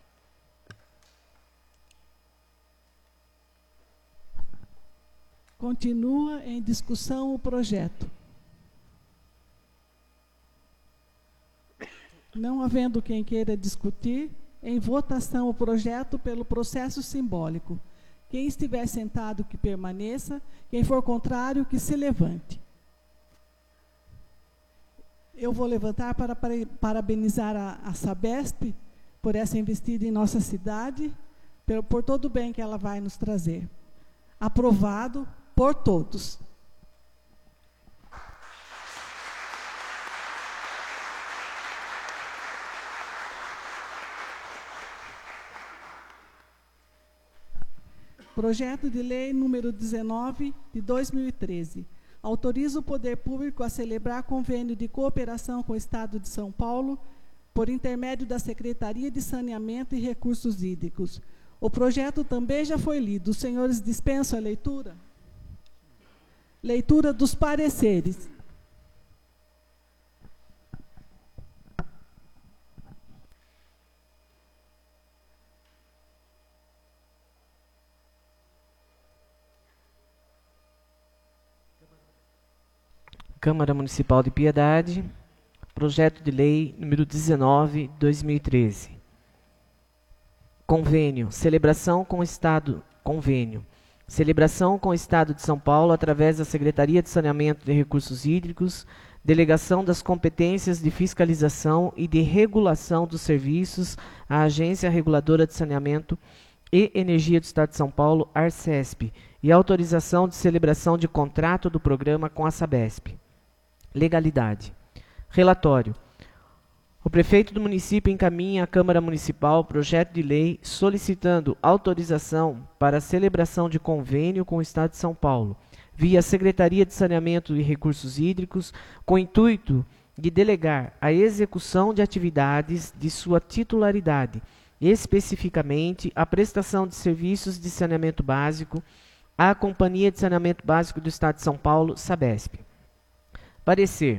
Continua em discussão o projeto. Não havendo quem queira discutir, em votação o projeto pelo processo simbólico. Quem estiver sentado, que permaneça. Quem for contrário, que se levante. Eu vou levantar para parabenizar a, a Sabesp por essa investida em nossa cidade, por, por todo o bem que ela vai nos trazer. Aprovado por todos. Projeto de Lei número dezenove, de dois mil e treze. Autoriza o Poder Público a celebrar convênio de cooperação com o Estado de São Paulo, por intermédio da Secretaria de Saneamento e Recursos Hídricos. O projeto também já foi lido. Os senhores dispensam a leitura? Leitura dos pareceres. Câmara Municipal de Piedade, projeto de lei número dezenove, de dois mil e treze. Convênio, celebração com o Estado, convênio. Celebração com o Estado de São Paulo através da Secretaria de Saneamento e Recursos Hídricos, delegação das competências de fiscalização e de regulação dos serviços à Agência Reguladora de Saneamento e Energia do Estado de São Paulo, ARCESP, e autorização de celebração de contrato do programa com a Sabesp. Legalidade. Relatório. O prefeito do município encaminha à Câmara Municipal projeto de lei solicitando autorização para a celebração de convênio com o Estado de São Paulo, via Secretaria de Saneamento e Recursos Hídricos, com o intuito de delegar a execução de atividades de sua titularidade, especificamente a prestação de serviços de saneamento básico à Companhia de Saneamento Básico do Estado de São Paulo, Sabesp. Parecer.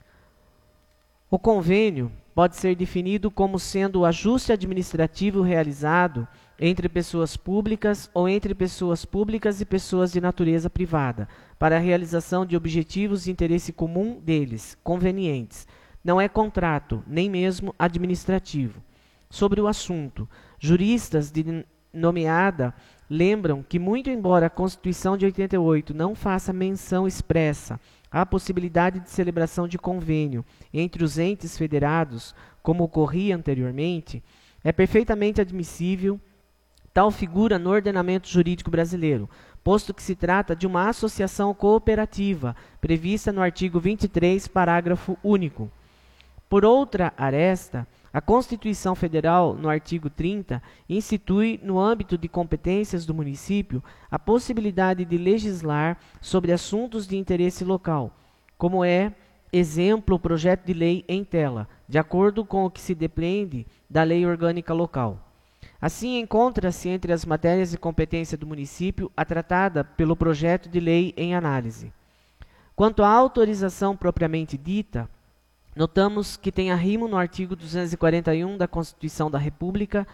O convênio pode ser definido como sendo o ajuste administrativo realizado entre pessoas públicas ou entre pessoas públicas e pessoas de natureza privada, para a realização de objetivos de interesse comum deles, convenientes. Não é contrato, nem mesmo administrativo. Sobre o assunto, juristas de nomeada lembram que, muito embora a Constituição de oitenta e oito não faça menção expressa à possibilidade de celebração de convênio entre os entes federados, como ocorria anteriormente, é perfeitamente admissível tal figura no ordenamento jurídico brasileiro, posto que se trata de uma associação cooperativa, prevista no artigo vinte e três, parágrafo único. Por outra aresta, a Constituição Federal, no artigo trinta, institui, no âmbito de competências do município, a possibilidade de legislar sobre assuntos de interesse local, como é, exemplo, o projeto de lei em tela, de acordo com o que se depende da lei orgânica local. Assim, encontra-se entre as matérias de competência do município a tratada pelo projeto de lei em análise. Quanto à autorização propriamente dita, notamos que tem arrimo no artigo duzentos e quarenta e um da Constituição da República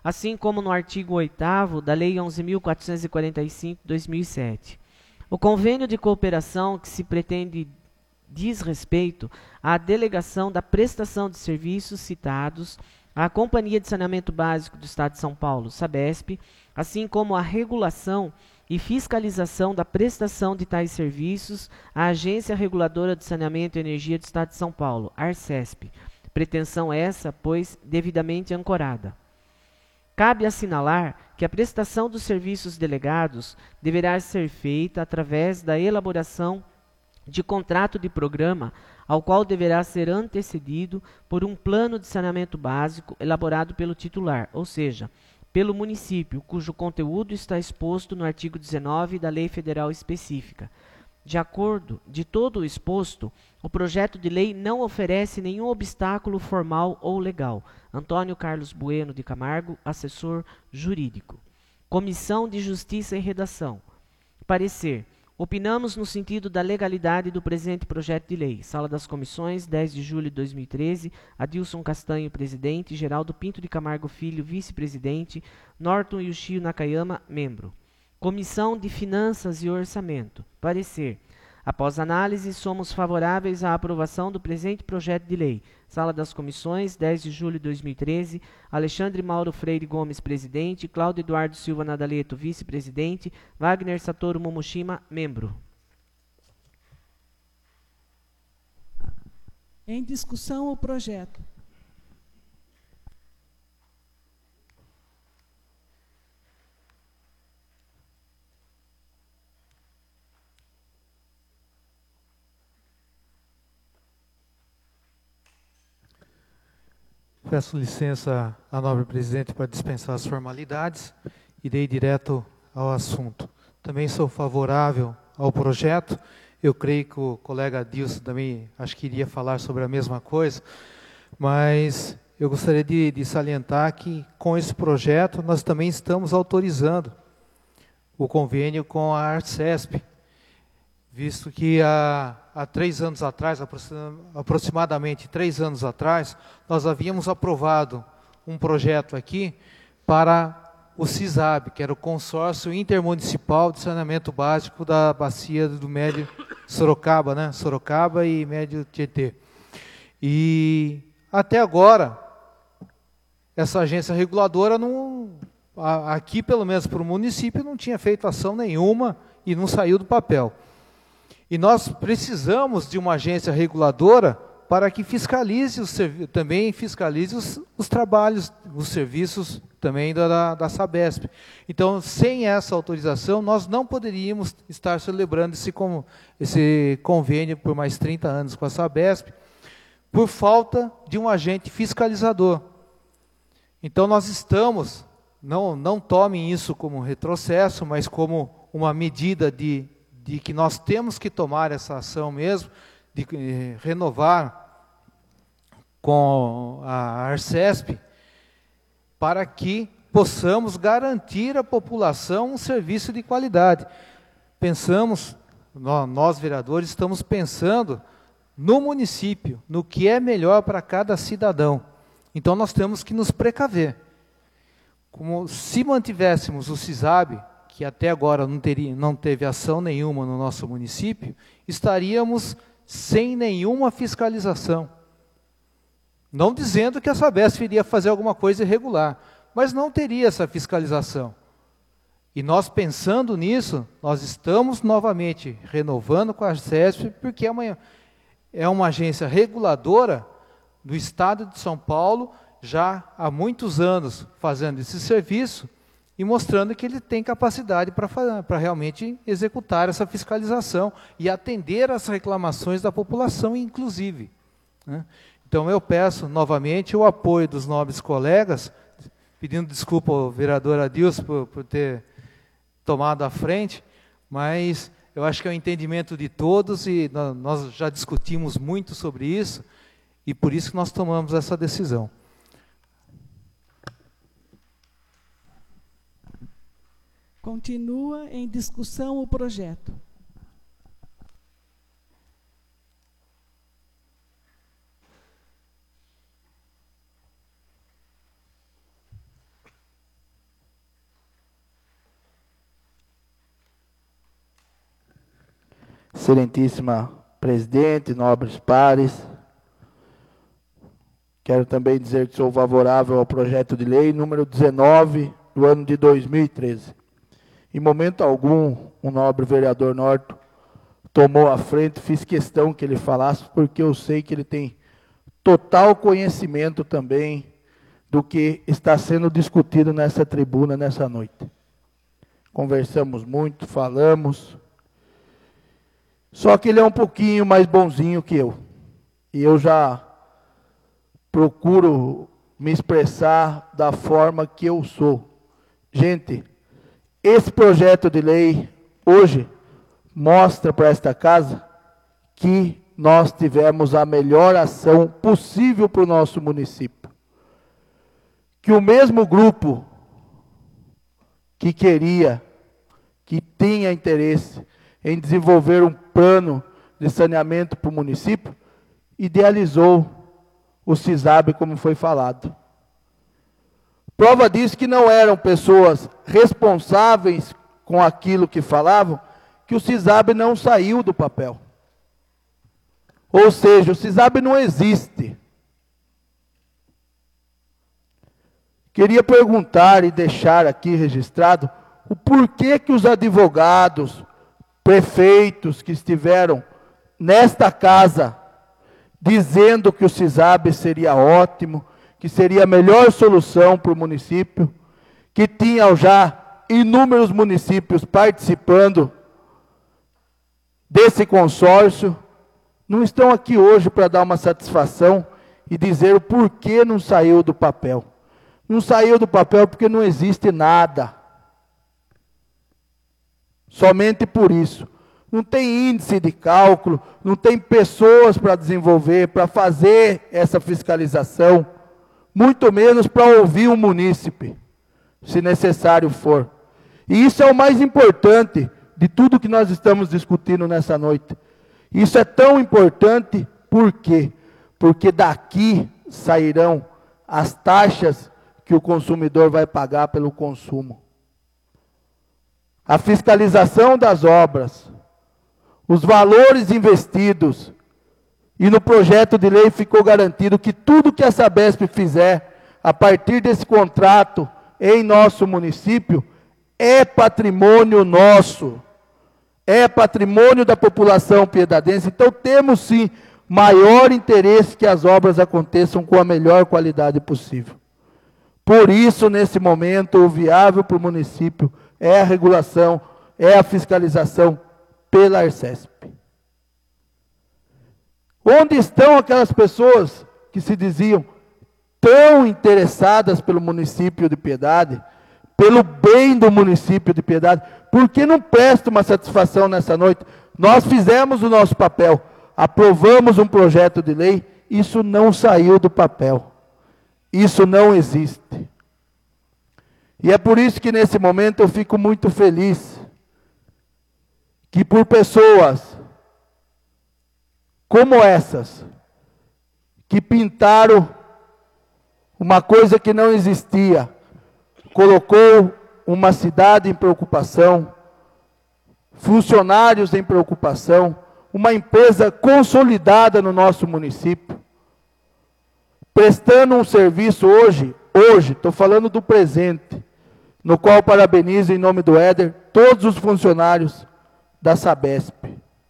assim como no artigo oitavo da Lei onze mil quatrocentos e quarenta e cinco de dois mil e sete. O convênio de cooperação que se pretende diz respeito à delegação da prestação de serviços citados à Companhia de Saneamento Básico do Estado de São Paulo, SABESP, assim como a regulação e fiscalização da prestação de tais serviços à Agência Reguladora de Saneamento e Energia do Estado de São Paulo, ARCESP. Pretensão essa, pois, devidamente ancorada. Cabe assinalar que a prestação dos serviços delegados deverá ser feita através da elaboração de contrato de programa, ao qual deverá ser antecedido por um plano de saneamento básico elaborado pelo titular, ou seja, pelo município, cujo conteúdo está exposto no artigo dezenove da Lei Federal específica. De acordo de todo o exposto, o projeto de lei não oferece nenhum obstáculo formal ou legal. Antônio Carlos Bueno de Camargo, assessor jurídico. Comissão de Justiça e Redação. Parecer. Opinamos no sentido da legalidade do presente projeto de lei. Sala das Comissões, dez de julho de dois mil e treze, Adilson Castanho, presidente, Geraldo Pinto de Camargo Filho, vice-presidente, Norton Yushio Nakayama, membro. Comissão de Finanças e Orçamento. Parecer. Após análise, somos favoráveis à aprovação do presente projeto de lei. Sala das Comissões, dez de julho de dois mil e treze, Alexandre Mauro Freire Gomes, presidente, Cláudio Eduardo Silva Nadaleto, vice-presidente, Wagner Satoru Momoshima, membro. Em discussão o projeto. Peço licença à nobre presidente para dispensar as formalidades. Irei direto ao assunto. Também sou favorável ao projeto. Eu creio que o colega Adilson também acho que iria falar sobre a mesma coisa, mas eu gostaria de, de salientar que com esse projeto nós também estamos autorizando o convênio com a ARCESP, visto que há, há três anos atrás, aproximadamente três anos atrás, nós havíamos aprovado um projeto aqui para o CISAB, que era o Consórcio Intermunicipal de Saneamento Básico da Bacia do Médio Sorocaba, né? Sorocaba e Médio Tietê. E até agora, essa agência reguladora, não, aqui pelo menos para o município, não tinha feito ação nenhuma e não saiu do papel. E nós precisamos de uma agência reguladora para que fiscalize os, também fiscalize os, os trabalhos, os serviços também da, da Sabesp. Então, sem essa autorização, nós não poderíamos estar celebrando esse, esse convênio por mais trinta anos com a Sabesp, por falta de um agente fiscalizador. Então, nós estamos, não, não tomem isso como retrocesso, mas como uma medida de de que nós temos que tomar essa ação mesmo, de eh, renovar com a ARCESP, para que possamos garantir à população um serviço de qualidade. Pensamos, nós, nós vereadores, estamos pensando no município, no que é melhor para cada cidadão. Então nós temos que nos precaver. Como se mantivéssemos o CISAB, que até agora não, teria, não teve ação nenhuma no nosso município, estaríamos sem nenhuma fiscalização. Não dizendo que a Sabesp iria fazer alguma coisa irregular, mas não teria essa fiscalização. E nós, pensando nisso, nós estamos novamente renovando com a ARCESP, porque é uma, é uma agência reguladora do Estado de São Paulo, já há muitos anos fazendo esse serviço, e mostrando que ele tem capacidade para para realmente executar essa fiscalização e atender às reclamações da população, inclusive. Né? Então, eu peço novamente o apoio dos nobres colegas, pedindo desculpa ao vereador Adilson por, por ter tomado a frente, mas eu acho que é o entendimento de todos e nós já discutimos muito sobre isso, e por isso que nós tomamos essa decisão. Continua em discussão o projeto. excelentíssima presidente, nobres pares. Quero também dizer que sou favorável ao projeto de lei número dezenove, do ano de dois mil e treze. Em momento algum, o nobre vereador Norton tomou a frente, fiz questão que ele falasse, porque eu sei que ele tem total conhecimento também do que está sendo discutido nessa tribuna, nessa noite. Conversamos muito, falamos, só que ele é um pouquinho mais bonzinho que eu, e eu já procuro me expressar da forma que eu sou. Gente, esse projeto de lei, hoje, mostra para esta casa que nós tivemos a melhor ação possível para o nosso município. Que o mesmo grupo que queria, que tinha interesse em desenvolver um plano de saneamento para o município, idealizou o CISAB, como foi falado. Prova disso que não eram pessoas responsáveis com aquilo que falavam, que o CISAB não saiu do papel. Ou seja, o CISAB não existe. Queria perguntar e deixar aqui registrado o porquê que os advogados, prefeitos que estiveram nesta casa, dizendo que o CISAB seria ótimo, que seria a melhor solução para o município, que tinham já inúmeros municípios participando desse consórcio, não estão aqui hoje para dar uma satisfação e dizer o porquê não saiu do papel. Não saiu do papel porque não existe nada. Somente por isso. Não tem índice de cálculo, não tem pessoas para desenvolver, para fazer essa fiscalização, muito menos para ouvir um munícipe, se necessário for. E isso é o mais importante de tudo que nós estamos discutindo nessa noite. Isso é tão importante, por quê? Porque daqui sairão as taxas que o consumidor vai pagar pelo consumo. A fiscalização das obras, os valores investidos, e no projeto de lei ficou garantido que tudo que a Sabesp fizer, a partir desse contrato em nosso município, é patrimônio nosso, é patrimônio da população piedadense. Então temos sim maior interesse que as obras aconteçam com a melhor qualidade possível. Por isso, nesse momento, o viável para o município é a regulação, é a fiscalização pela Arcesp. Onde estão aquelas pessoas que se diziam tão interessadas pelo município de Piedade, pelo bem do município de Piedade? Por que não presta uma satisfação nessa noite? Nós fizemos o nosso papel, aprovamos um projeto de lei, isso não saiu do papel. Isso não existe. E é por isso que nesse momento eu fico muito feliz que por pessoas como essas, que pintaram uma coisa que não existia, colocou uma cidade em preocupação, funcionários em preocupação, uma empresa consolidada no nosso município, prestando um serviço hoje, hoje, estou falando do presente, no qual parabenizo em nome do Éder, todos os funcionários da Sabesp.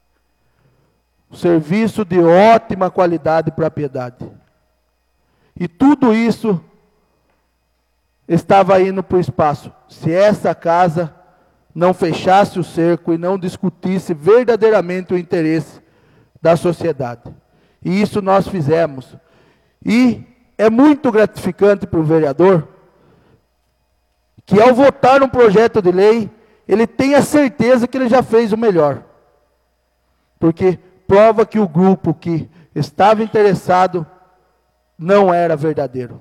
Serviço de ótima qualidade para a Piedade. E tudo isso estava indo para o espaço. Se essa casa não fechasse o cerco e não discutisse verdadeiramente o interesse da sociedade. E isso nós fizemos. E é muito gratificante para o vereador que, ao votar um projeto de lei, ele tenha certeza que ele já fez o melhor. Porque prova que o grupo que estava interessado não era verdadeiro.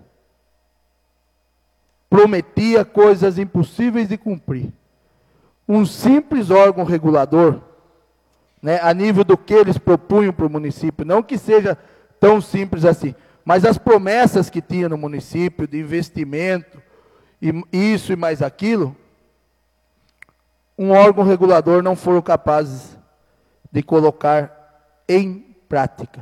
Prometia coisas impossíveis de cumprir. Um simples órgão regulador, né, a nível do que eles propunham para o município, não que seja tão simples assim, mas as promessas que tinha no município, de investimento, e isso e mais aquilo, um órgão regulador não foram capazes de colocar em prática.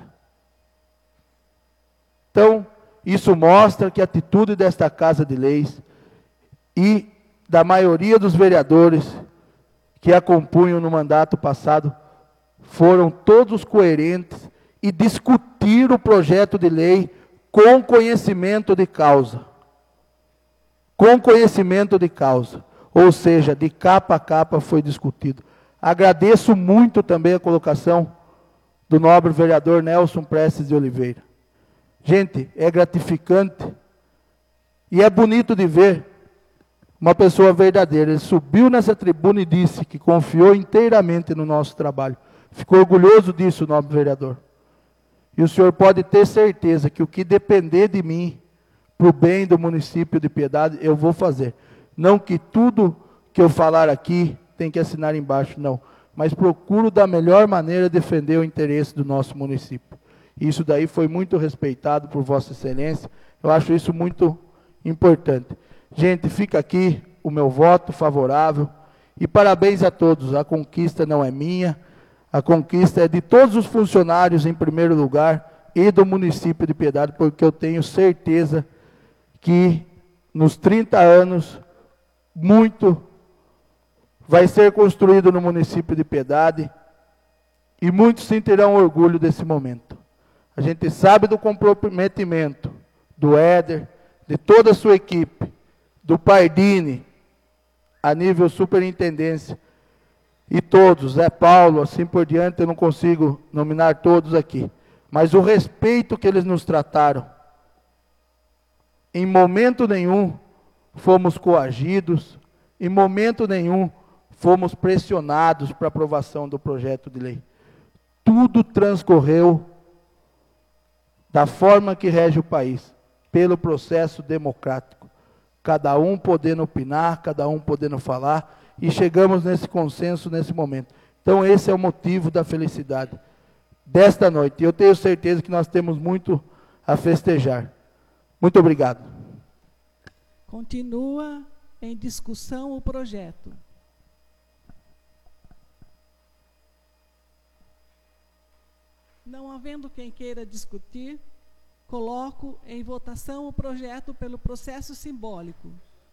Então, isso mostra que a atitude desta Casa de Leis e da maioria dos vereadores que a compunham no mandato passado foram todos coerentes e discutiram o projeto de lei com conhecimento de causa. Com conhecimento de causa. Ou seja, de capa a capa foi discutido. Agradeço muito também a colocação do nobre vereador Nelson Prestes de Oliveira. Gente, é gratificante e é bonito de ver uma pessoa verdadeira. Ele subiu nessa tribuna e disse que confiou inteiramente no nosso trabalho. Ficou orgulhoso disso, nobre vereador. E o senhor pode ter certeza que o que depender de mim, para o bem do município de Piedade, eu vou fazer. Não que tudo que eu falar aqui tem que assinar embaixo, não. Mas procuro da melhor maneira defender o interesse do nosso município. Isso daí foi muito respeitado por Vossa Excelência. Eu acho isso muito importante. Gente, fica aqui o meu voto favorável. E parabéns a todos. A conquista não é minha. A conquista é de todos os funcionários, em primeiro lugar, e do município de Piedade, porque eu tenho certeza que nos trinta anos, muito vai ser construído no município de Piedade, e muitos sentirão orgulho desse momento. A gente sabe do comprometimento do Éder, de toda a sua equipe, do Pardini, a nível superintendência, e todos, Zé Paulo, assim por diante, eu não consigo nominar todos aqui, mas o respeito que eles nos trataram, em momento nenhum fomos coagidos, em momento nenhum fomos pressionados para aprovação do projeto de lei. Tudo transcorreu da forma que rege o país, pelo processo democrático. Cada um podendo opinar, cada um podendo falar, e chegamos nesse consenso nesse momento. Então esse é o motivo da felicidade desta noite. E eu tenho certeza que nós temos muito a festejar. Muito obrigado. Continua em discussão o projeto. Não havendo quem queira discutir, coloco em votação o projeto pelo processo simbólico.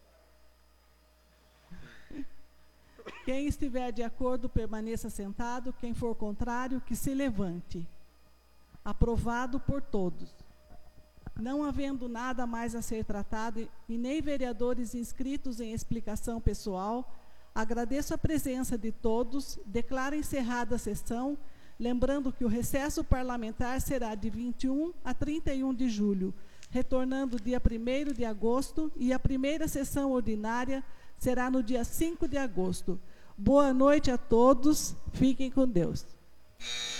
Quem estiver de acordo, permaneça sentado. Quem for contrário, que se levante. Aprovado por todos. Não havendo nada mais a ser tratado e nem vereadores inscritos em explicação pessoal, agradeço a presença de todos, declaro encerrada a sessão, lembrando que o recesso parlamentar será de vinte e um a trinta e um de julho, retornando dia primeiro de agosto, e a primeira sessão ordinária será no dia cinco de agosto. Boa noite a todos, fiquem com Deus.